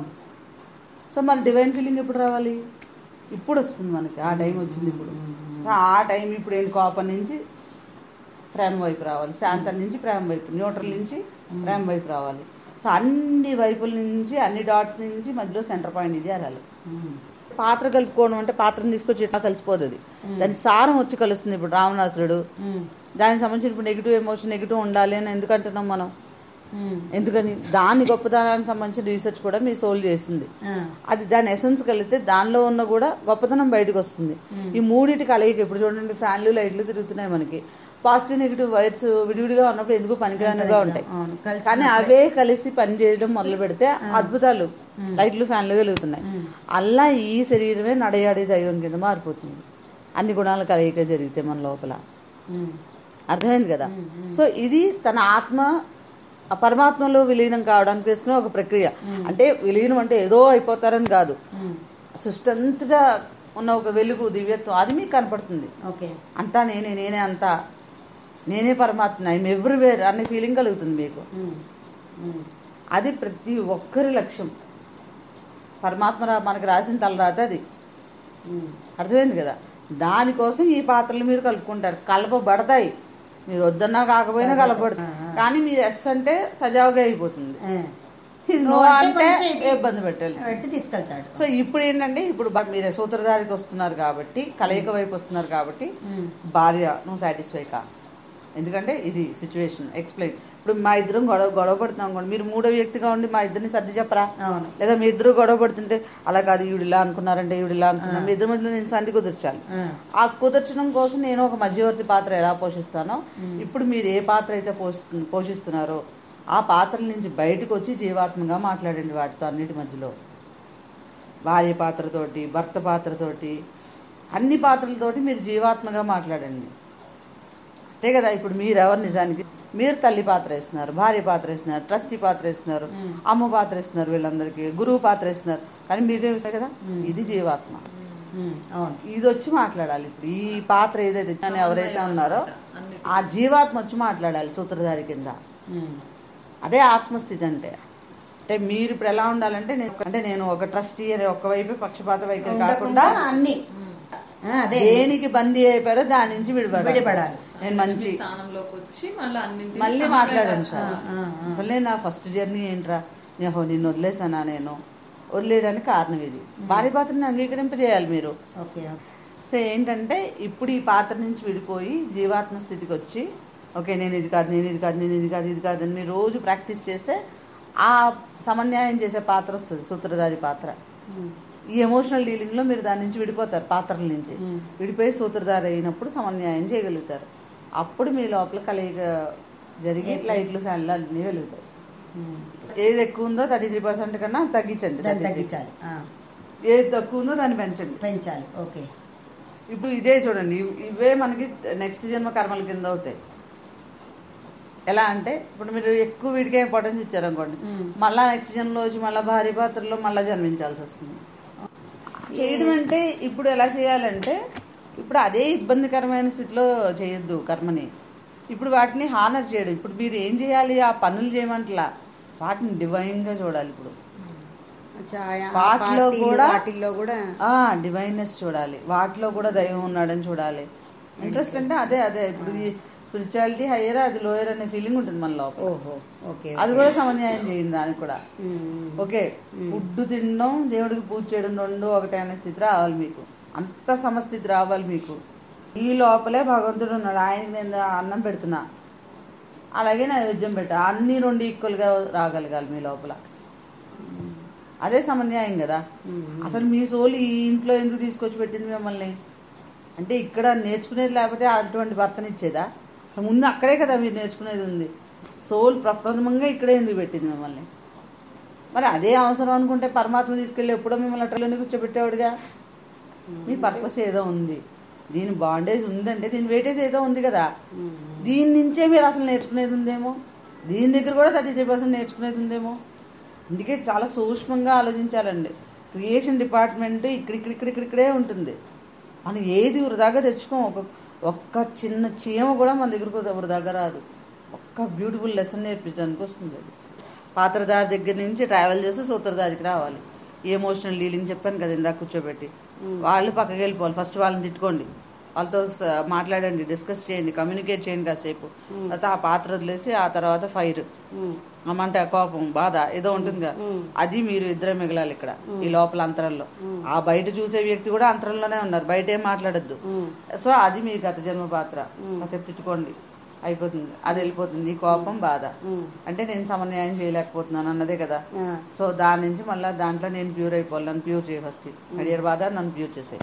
సో మరి డివైన్ ఫీలింగ్ ఎప్పుడు రావాలి, ఇప్పుడు వస్తుంది మనకి, ఆ టైం వచ్చింది ఇప్పుడు. ఆ టైం ఇప్పుడు ఏంటి, కోపం నుంచి ప్రేమ వైపు రావాలి, శాంతం నుంచి ప్రేమ వైపు, న్యూట్రల్ నుంచి ప్రేమ వైపు రావాలి. సో అన్ని వైపుల నుంచి అన్ని డాట్స్ నుంచి మధ్యలో సెంటర్ పాయింట్ ఇది అరాలి. పాత్ర కలుపుకోవడం అంటే పాత్రను తీసుకొచ్చి ఇట్లా కలిసిపోదు, అది దాని సారం వచ్చి కలుస్తుంది. ఇప్పుడు రావణాసురుడు, దానికి సంబంధించిన ఇప్పుడు నెగిటివ్ ఎమోషన్ నెగిటివ్ ఉండాలి అని ఎందుకంటున్నాం మనం? ఎందుకని? దాని గొప్పతనానికి సంబంధించిన రీసెర్చ్ కూడా మీ సోల్ చేసింది. అది దాని ఎసెన్స్ కలిగితే దానిలో ఉన్న కూడా గొప్పతనం బయటకు వస్తుంది. ఈ మూడింటి కలయిక ఇప్పుడు చూడండి, ఫ్యాన్లు లైట్లు తిరుగుతున్నాయి మనకి. పాజిటివ్ నెగిటివ్ వైర్స్ విడివిడిగా ఉన్నప్పుడు ఎందుకు పనికిరానిగా ఉంటాయి, కానీ అవే కలిసి పని చేయడం మొదలు పెడితే అద్భుతాలు, లైట్లు ఫ్యాన్లు వెలుగుతున్నాయి. అలా ఈ శరీరమే నడయాడే దైవం కింద మారిపోతుంది అన్ని గుణాల కలయిక జరిగితే మన లోపల. అర్థమైంది కదా? సో ఇది తన ఆత్మ ఆ పరమాత్మలో విలీనం కావడానికి వేసుకునే ఒక ప్రక్రియ. అంటే విలీనం అంటే ఏదో అయిపోతారని కాదు, సృష్టి అంతటా ఉన్న ఒక వెలుగు దివ్యత్వం అది మీకు కనపడుతుంది. అంతా నేనే, నేనే అంతా, నేనే పరమాత్మ, ఐఎమ్ ఎవ్రీవేర్ అనే ఫీలింగ్ కలుగుతుంది మీకు. అది ప్రతి ఒక్కరి లక్ష్యం. పరమాత్మ మనకు రాసిన తలరాత అది. అర్థమైంది కదా? దానికోసం ఈ పాత్రలు మీరు కలుపుకుంటారు, కలపబడతాయి. మీరు వద్దన్నా కాకపోయినా కలపబడుతుంది. కానీ మీరు ఎస్ అంటే సజావుగా అయిపోతుంది, నో అంటే ఇబ్బంది పెట్టాలి, తీసుకెళ్తాడు. సో ఇప్పుడు ఏంటంటే ఇప్పుడు మీరు సూత్రధారికి వస్తున్నారు కాబట్టి, కలయిక వైపు వస్తున్నారు కాబట్టి, భార్య నువ్వు సాటిస్ఫై కా, ఎందుకంటే ఇది సిచ్యువేషన్ ఎక్స్ప్లెయిన్. ఇప్పుడు మా ఇద్దరం గొడవ గొడవ పడుతున్నాం అనుకోండి, మీరు మూడో వ్యక్తిగా ఉండి మా ఇద్దరిని సర్ది చెప్పరా? లేదా మీ ఇద్దరు గొడవ పడుతుంటే అలా కాదు, ఈవిడిలా అనుకున్నారంటే ఈవిడిలా అనుకున్నా, మీ ఇద్దరి మధ్యలో నేను సంధి కుదర్చాలి. ఆ కుదర్చడం కోసం నేను ఒక మధ్యవర్తి పాత్ర ఎలా పోషిస్తానో, ఇప్పుడు మీరు ఏ పాత్ర అయితే పోషిస్తున్నారో ఆ పాత్రల నుంచి బయటకు వచ్చి జీవాత్మగా మాట్లాడండి వాటితో అన్నిటి మధ్యలో. భార్య పాత్రతోటి, భర్త పాత్రతోటి, అన్ని పాత్రలతోటి మీరు జీవాత్మగా మాట్లాడండి. అంతే కదా? ఇప్పుడు మీరు ఎవరు నిజానికి? మీరు తల్లి పాత్ర ఇస్తున్నారు, భార్య పాత్ర ఇస్తున్నారు, ట్రస్టీ పాత్ర ఇస్తున్నారు, అమ్మ పాత్ర ఇస్తున్నారు, వీళ్ళందరికీ గురువు పాత్ర ఇస్తున్నారు. కానీ మీరే కదా, ఇది జీవాత్మ. ఇది వచ్చి మాట్లాడాలి. ఇప్పుడు ఈ పాత్ర ఏదైతే ఎవరైతే ఉన్నారో ఆ జీవాత్మ వచ్చి మాట్లాడాలి సూత్రధారి కింద. అదే ఆత్మస్థితి అంటే. అంటే మీరు ఇప్పుడు ఎలా ఉండాలంటే, అంటే నేను ఒక ట్రస్టీ అనే ఒక్కవైపు పక్షపాత వైఖరి కాకుండా అన్ని దేనికి బందీ అయిపోయారో దాని నుంచి విడిపడాలి. నేను మంచి స్థానంలోకి వచ్చి మళ్ళీ మాట్లాడాను సార్. అసలు నేను నా ఫస్ట్ జర్నీ ఏంట్రా, నేను నిన్ను వదిలేసానా, నేను వదిలేయడానికి కారణం ఇది. భార్య పాత్రని అంగీకరింపజేయాలి మీరు. సో ఏంటంటే ఇప్పుడు ఈ పాత్ర నుంచి విడిపోయి జీవాత్మ స్థితికి వచ్చి, ఓకే నేను ఇది కాదు, నేను ఇది కాదు, నేను ఇది కాదు, ఇది కాదు అని మీరు రోజు ప్రాక్టీస్ చేస్తే ఆ సమన్యాయం చేసే పాత్ర వస్తుంది, సూత్రధారి పాత్ర. ఈ ఎమోషనల్ డీలింగ్ లో మీరు దాని నుంచి విడిపోతారు, పాత్రల నుంచి విడిపోయి సూత్రధారి అయినప్పుడు సమన్యాయం చేయగలుగుతారు. అప్పుడు మీ లోపల కలయిక జరిగి లైట్లు ఫ్యాన్లు అన్ని వెలుగుతాయి. ఏది ఎక్కువ ఉందో థర్టీ త్రీ పర్సెంట్ కన్నా తగ్గించండి, తగ్గించాలి. ఏది తక్కువ ఉందో దాన్ని పెంచండి, పెంచాలి. ఓకే. ఇప్పుడు ఇదే చూడండి, ఇవే మనకి నెక్స్ట్ జన్మ కర్మల కింద అవుతాయి. ఎలా అంటే ఇప్పుడు మీరు ఎక్కువ వీడికే ఇంపార్టెన్స్ ఇచ్చారనుకోండి, మళ్ళా నెక్స్ట్ జన్మలో వచ్చి మళ్ళీ భారీ పాత్రలో మళ్ళీ జన్మించాల్సి వస్తుంది. చేయడం అంటే ఇప్పుడు ఎలా చేయాలంటే, ఇప్పుడు అదే ఇబ్బందికరమైన స్థితిలో చేయొద్దు కర్మని. ఇప్పుడు వాటిని హానర్ చేయడం. ఇప్పుడు మీరు ఏం చేయాలి, ఆ పనులు చేయమంటలా, వాటిని డివైన్ గా చూడాలి. ఇప్పుడు వాటిలో కూడా వాటిల్లో కూడా డివైన్నెస్ చూడాలి, వాటిలో కూడా దైవం ఉన్నాడని చూడాలి. ఇంట్రెస్ట్ అంటే అదే అదే ఇప్పుడు స్పిరిచువాలిటీ హయ్యర్, అది లోయర్ అనే ఫీలింగ్ ఉంటుంది మన లోపల. అది కూడా సమన్యాయం చేయండి దానికి కూడా. ఓకే, ఫుడ్ తినడం, దేవుడికి పూజ చేయడం రెండు ఒకటే అనే స్థితి రావాలి మీకు. అంత సమస్థితి రావాలి మీకు. ఈ లోపలే భగవంతుడు ఉన్నాడు, ఆయనకి నేను అన్నం పెడుతున్నా, అలాగే నైవేద్యం పెట్టా, అన్ని రెండు ఈక్వల్ గా రాగలగాలి మీ లోపల. అదే సమన్యాయం కదా. అసలు మీ సోల్ ఈ ఇంట్లో ఎందుకు తీసుకొచ్చి పెట్టింది మిమ్మల్ని అంటే, ఇక్కడ నేర్చుకునేది లేకపోతే అటువంటి భర్తనిచ్చేదా? ముందు అక్కడే కదా మీరు నేర్చుకునేది ఉంది. సోల్ ప్రప్రథమంగా ఇక్కడే ఎందుకు పెట్టింది మిమ్మల్ని? మరి అదే అవసరం అనుకుంటే పరమాత్మ తీసుకెళ్ళి ఎప్పుడో మిమ్మల్ని ట్రైన్లోనే కూర్చోబెట్టేవాడుగా. మీ పర్పస్ ఏదో ఉంది, దీని బాండేజ్ ఉందంటే దీని వెయిటేజ్ ఏదో ఉంది కదా. దీని నుంచే మీరు అసలు నేర్చుకునేది ఉందేమో, దీని దగ్గర కూడా థర్టీ త్రీ పర్సెంట్ నేర్చుకునేది ఉందేమో. అందుకే చాలా సూక్ష్మంగా ఆలోచించాలండి. క్రియేషన్ డిపార్ట్మెంట్ ఇక్కడిక్కడిక్కడిక్కడే ఉంటుంది. మనం ఏది వృధాగా తెచ్చుకోం. ఒక ఒక్క చిన్న చీమ కూడా మన దగ్గరకు వృధాగా రాదు. ఒక్క బ్యూటిఫుల్ లెసన్ నేర్పించడానికి వస్తుంది. అది పాత్రధారి దగ్గర నుంచి ట్రావెల్ చేసి సూత్రధారికి రావాలి. ఎమోషనల్ డీలింగ్ చెప్పాను కదా ఇందాక కూర్చోబెట్టి, వాళ్ళు పక్కకి వెళ్ళిపోవాలి. ఫస్ట్ వాళ్ళని తిట్టుకోండి, వాళ్ళతో స- మాట్లాడండి, డిస్కస్ చేయండి, కమ్యూనికేట్ చేయండి కాసేపు. తర్వాత ఆ పాత్ర వదిలేసి ఆ తర్వాత ఫైర్ అమ్మంటే కోపం బాధ ఏదో ఉంటుందిగా, అది మీరు ఇద్దరే మిగలాలి ఇక్కడ ఈ లోపల అంతరంలో. ఆ బయట చూసే వ్యక్తి కూడా అంతరంలోనే ఉన్నారు, బయట ఏం మాట్లాడద్దు. సో అది మీ గత జన్మ పాత్ర. కాసేపు తిట్టుకోండి, అయిపోతుంది, అది వెళ్ళిపోతుంది. ఈ కోపం బాధ అంటే నేను సమన్వయం చేయలేకపోతున్నాను అన్నదే కదా. సో దాని నుంచి మళ్ళీ దాంట్లో నేను ప్యూర్ అయిపోవాలి, నన్ను ప్యూర్ చేయ ఫస్ట్. అడియర్ బాధ నన్ను ప్యూర్ చేసాయి.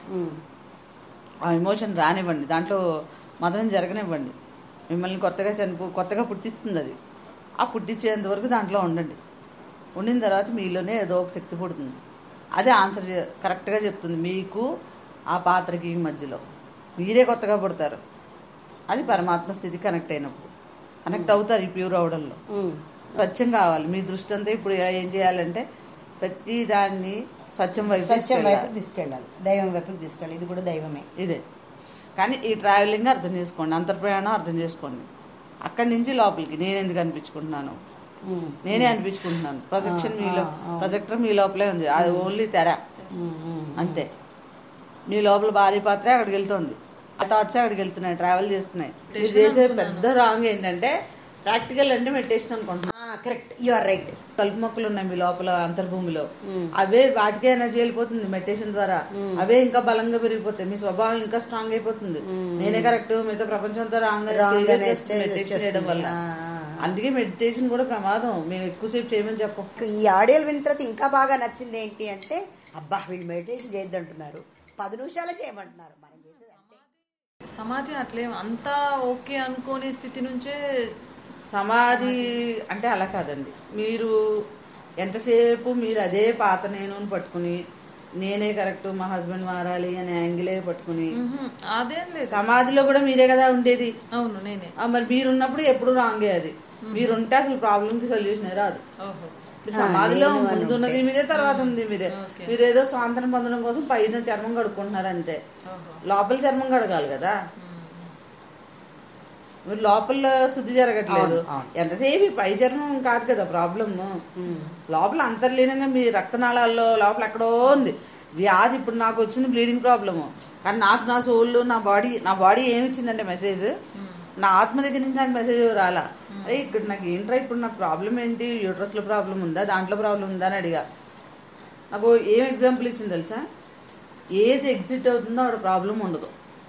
ఆ ఎమోషన్ రానివ్వండి, దాంట్లో మదనం జరగనివ్వండి. మిమ్మల్ని కొత్తగా చనిపో కొత్తగా పుట్టిస్తుంది అది. ఆ పుట్టించేంత వరకు దాంట్లో ఉండండి. ఉండిన తర్వాత మీలోనే ఏదో ఒక శక్తి పుడుతుంది. అదే ఆన్సర్ కరెక్ట్గా చెప్తుంది మీకు ఆ పాత్రకి మధ్యలో. మీరే కొత్తగా పుడతారు. అది పరమాత్మ స్థితి కనెక్ట్ అయినప్పుడు కనెక్ట్ అవుతారు. ఈ ప్యూర్ అవడంలో స్వచ్ఛం కావాలి. మీ దృష్టి అంతా ఇప్పుడు ఏం చేయాలంటే ప్రతి దాన్ని స్వచ్ఛం వైపు సత్యం వైపు తీసుకెళ్ళాలి, దైవం వైపుకి తీసుకెళ్ళాలి. ఇది కూడా దైవమే. ఇదే కానీ ఈ ట్రావెలింగ్ అర్థం చేసుకోండి, అంతర్ప్రయాణం అర్థం చేసుకోండి. అక్కడి నుంచి లోపలికి నేను ఎందుకు అనిపించుకుంటున్నాను, నేనే అనిపించుకుంటున్నాను. ప్రొజెక్షన్ మీలో, ప్రొజెక్టర్ మీ లోపలే ఉంది, అది ఓన్లీ తెర అంతే. మీ లోపల భారీ పాత్ర అక్కడికి వెళ్తుంది, ఆ థాట్స్ అక్కడికి వెళ్తున్నాయి, ట్రావెల్ చేస్తున్నాయి. మీరు చేసే పెద్ద రాంగ్ ఏంటంటే ప్రాక్టికల్ అంటే మెడిటేషన్ అనుకుంటున్నాను. Correct, you are right. కలుపు మొక్కలు ఉన్నాయి మీ లోపల అంతర్భూమిలో, అవే వాటికే ఎనర్జీ వెళ్ళిపోతుంది మెడిటేషన్ ద్వారా. అవే ఇంకా బలంగా పెరిగిపోతాయి, మీ స్వభావం ఇంకా స్ట్రాంగ్ అయిపోతుంది. నేనే కరెక్ట్, మిగతా ప్రపంచంతో రాంగ్ మెడిటేషన్ చేయడం వల్ల. అందుకే మెడిటేషన్ కూడా ప్రమాదం. మేము ఎక్కువసేపు చేయమని చెప్పం. ఈ ఆడియోలు విన్న తర్వాత ఇంకా బాగా నచ్చింది ఏంటి అంటే, అబ్బా వీళ్ళు మెడిటేషన్ చేయొద్దంటున్నారు, పది నిమిషాలు చేయమంటున్నారు. మనం చేసేది అంతే. సమాధి అట్లే అంతా ఓకే అనుకోని స్థితి నుంచే సమాధి అంటే అలా కాదండి. మీరు ఎంతసేపు మీరు అదే పాత నేను పట్టుకుని నేనే కరెక్ట్, మా హస్బెండ్ మారాలి అనే యాంగిలే పట్టుకుని, అదేం లేదు. సమాధిలో కూడా మీరే కదా ఉండేది. అవును, నేనే. మరి మీరున్నప్పుడు ఎప్పుడు రాంగే అది. మీరుంటే అసలు ప్రాబ్లం కి సొల్యూషన్ రాదు. సమాధిలో ముందున్నది మీదే, తర్వాత ఉంది మీదే. మీరేదో స్వాతంత్రం పొందడం కోసం పైన చర్మం కడుక్కుంటున్నారు అంతే. లోపల చర్మం కడగాలి కదా. మీరు లోపల శుద్ధి జరగట్లేదు. ఎంతసేపు పై చర్మం కాదు కదా ప్రాబ్లమ్, లోపల అంతర్లీనంగా మీ రక్తనాళాల్లో లోపల ఎక్కడో ఉంది వ్యాధి. ఇప్పుడు నాకు వచ్చింది బ్లీడింగ్ ప్రాబ్లము, కానీ నాకు నా సోల్, నా బాడీ నా బాడీ ఏమి ఇచ్చిందంటే మెసేజ్, నా ఆత్మ దగ్గర నుంచి నాకు మెసేజ్ రాలా. అరే ఇక్కడ నాకు ఏంట్రా, ఇప్పుడు నాకు ప్రాబ్లం ఏంటి, యూట్రస్ లో ప్రాబ్లం ఉందా, దాంట్లో ప్రాబ్లం ఉందా అని అడిగా. నాకు ఏం ఎగ్జాంపుల్ ఇచ్చింది తెలుసా, ఏది ఎగ్జిట్ అవుతుందో అక్కడ ప్రాబ్లం ఉండదు.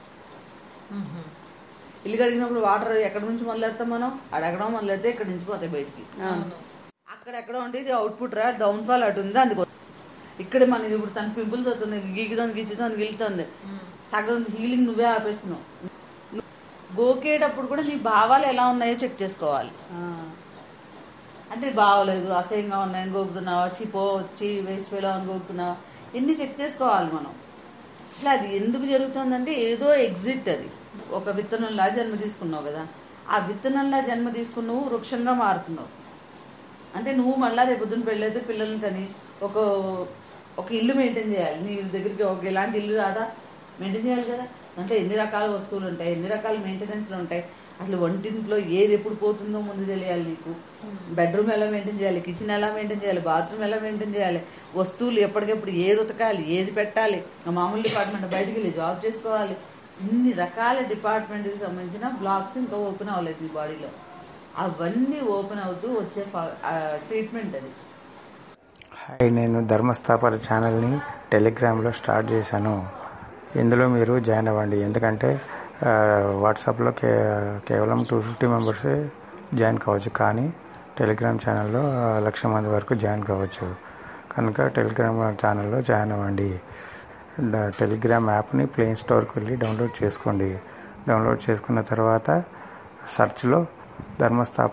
ఇల్లు కడిగినప్పుడు వాటర్ ఎక్కడి నుంచి మొదలెడతాం మనం, అడగడం మొదలెడితే ఇక్కడ నుంచి పోతాయి బయటికి. అక్కడెక్కడ ఉండేది అవుట్పుట్ రా, డౌన్ ఫాల్ అటు ఉంది. అందుకో ఇక్కడ మనకి ఇప్పుడు తన పింపుల్స్ అవుతుంది, గీకుతుంది గిచ్చుతుంది గిలుతుంది, సగం హీలింగ్ నువ్వే ఆపేస్తున్నావు. గోకేటప్పుడు కూడా నీ భావాలు ఎలా ఉన్నాయో చెక్ చేసుకోవాలి. అంటే బాగోలేదు, అసహ్యంగా ఉన్నాయని గోకుతున్నావా, చిపో వచ్చి వేస్ట్ ఫెలో అని గోకుతున్నావా, ఎన్ని చెక్ చేసుకోవాలి మనం. అసలు అది ఎందుకు జరుగుతుందంటే ఏదో ఎగ్జిట్. అది ఒక విత్తనంలా జన్మ తీసుకున్నావు కదా, ఆ విత్తనంలా జన్మ తీసుకుని నువ్వు వృక్షంగా మారుతున్నావు. అంటే నువ్వు మళ్ళా రేపు పొద్దున్న పెళ్ళైతే పిల్లల్ని కానీ ఒక ఒక ఇల్లు మెయింటైన్ చేయాలి. నీ దగ్గరికి ఒక ఇలాంటి ఇల్లు రాదా, మెయింటైన్ చేయాలి కదా. అంటే ఎన్ని రకాల వస్తువులు ఉంటాయి, ఎన్ని రకాల మెయింటెనెన్స్లు ఉంటాయి. అసలు వంటింట్లో ఏది ఎప్పుడు పోతుందో ముందు తెలియాలి నీకు. బెడ్రూమ్ ఎలా మెయింటైన్ చేయాలి, కిచెన్ ఎలా మెయింటైన్ చేయాలి, బాత్రూమ్ ఎలా మెయింటైన్ చేయాలి, వస్తువులు ఎప్పటికెప్పుడు ఏది ఉతకాలి, ఏది పెట్టాలి, మామూలు డిపార్ట్మెంట్ బయటికి వెళ్ళి జాబ్ చేసుకోవాలి. ఇన్ని రకాల డిపార్ట్మెంట్కి సంబంధించిన బ్లాక్స్ ఇంకా ఓపెన్ అవ్వలేదు నీ బాడీలో. అవన్నీ ఓపెన్ అవుతూ వచ్చే ట్రీట్మెంట్ అది. హాయ్, నేను ధర్మస్థాపన ఛానల్ని టెలిగ్రామ్లో స్టార్ట్ చేశాను. ఇందులో మీరు జాయిన్ అవ్వండి. ఎందుకంటే వాట్సాప్లో కే కేవలం టూ ఫిఫ్టీ మెంబర్సే జాయిన్ కావచ్చు, కానీ టెలిగ్రామ్ ఛానల్లో లక్ష మంది వరకు జాయిన్ కావచ్చు. కనుక టెలిగ్రామ్ ఛానల్లో జాయిన్ అవ్వండి. టెలిగ్రామ్ యాప్ని ప్లే స్టోర్కి వెళ్ళి డౌన్లోడ్ చేసుకోండి. డౌన్లోడ్ చేసుకున్న తర్వాత సెర్చ్లో ధర్మస్థాప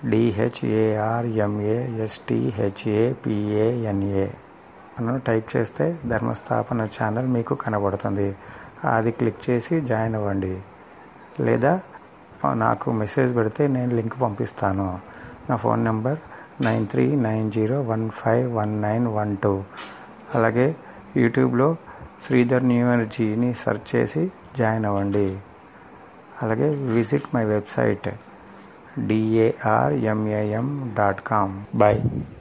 డిహెచ్ఏఆర్ఎంఏఎస్టిహెచ్ఏపిఏఎన్ఏ అని టైప్ చేస్తే ధర్మస్థాపన ఛానల్ మీకు కనబడుతుంది. అది క్లిక్ చేసి జాయిన్ అవ్వండి. లేదా నాకు మెసేజ్ పెడితే నేను లింక్ పంపిస్తాను. నా phone number nine three nine zero one five one nine one two. అలాగే యూట్యూబ్లో శ్రీధర్ న్యూ ఎనర్జీని సెర్చ్ చేసి జాయిన్ అవ్వండి. అలాగే visit my website DARMAM dot com. Bye.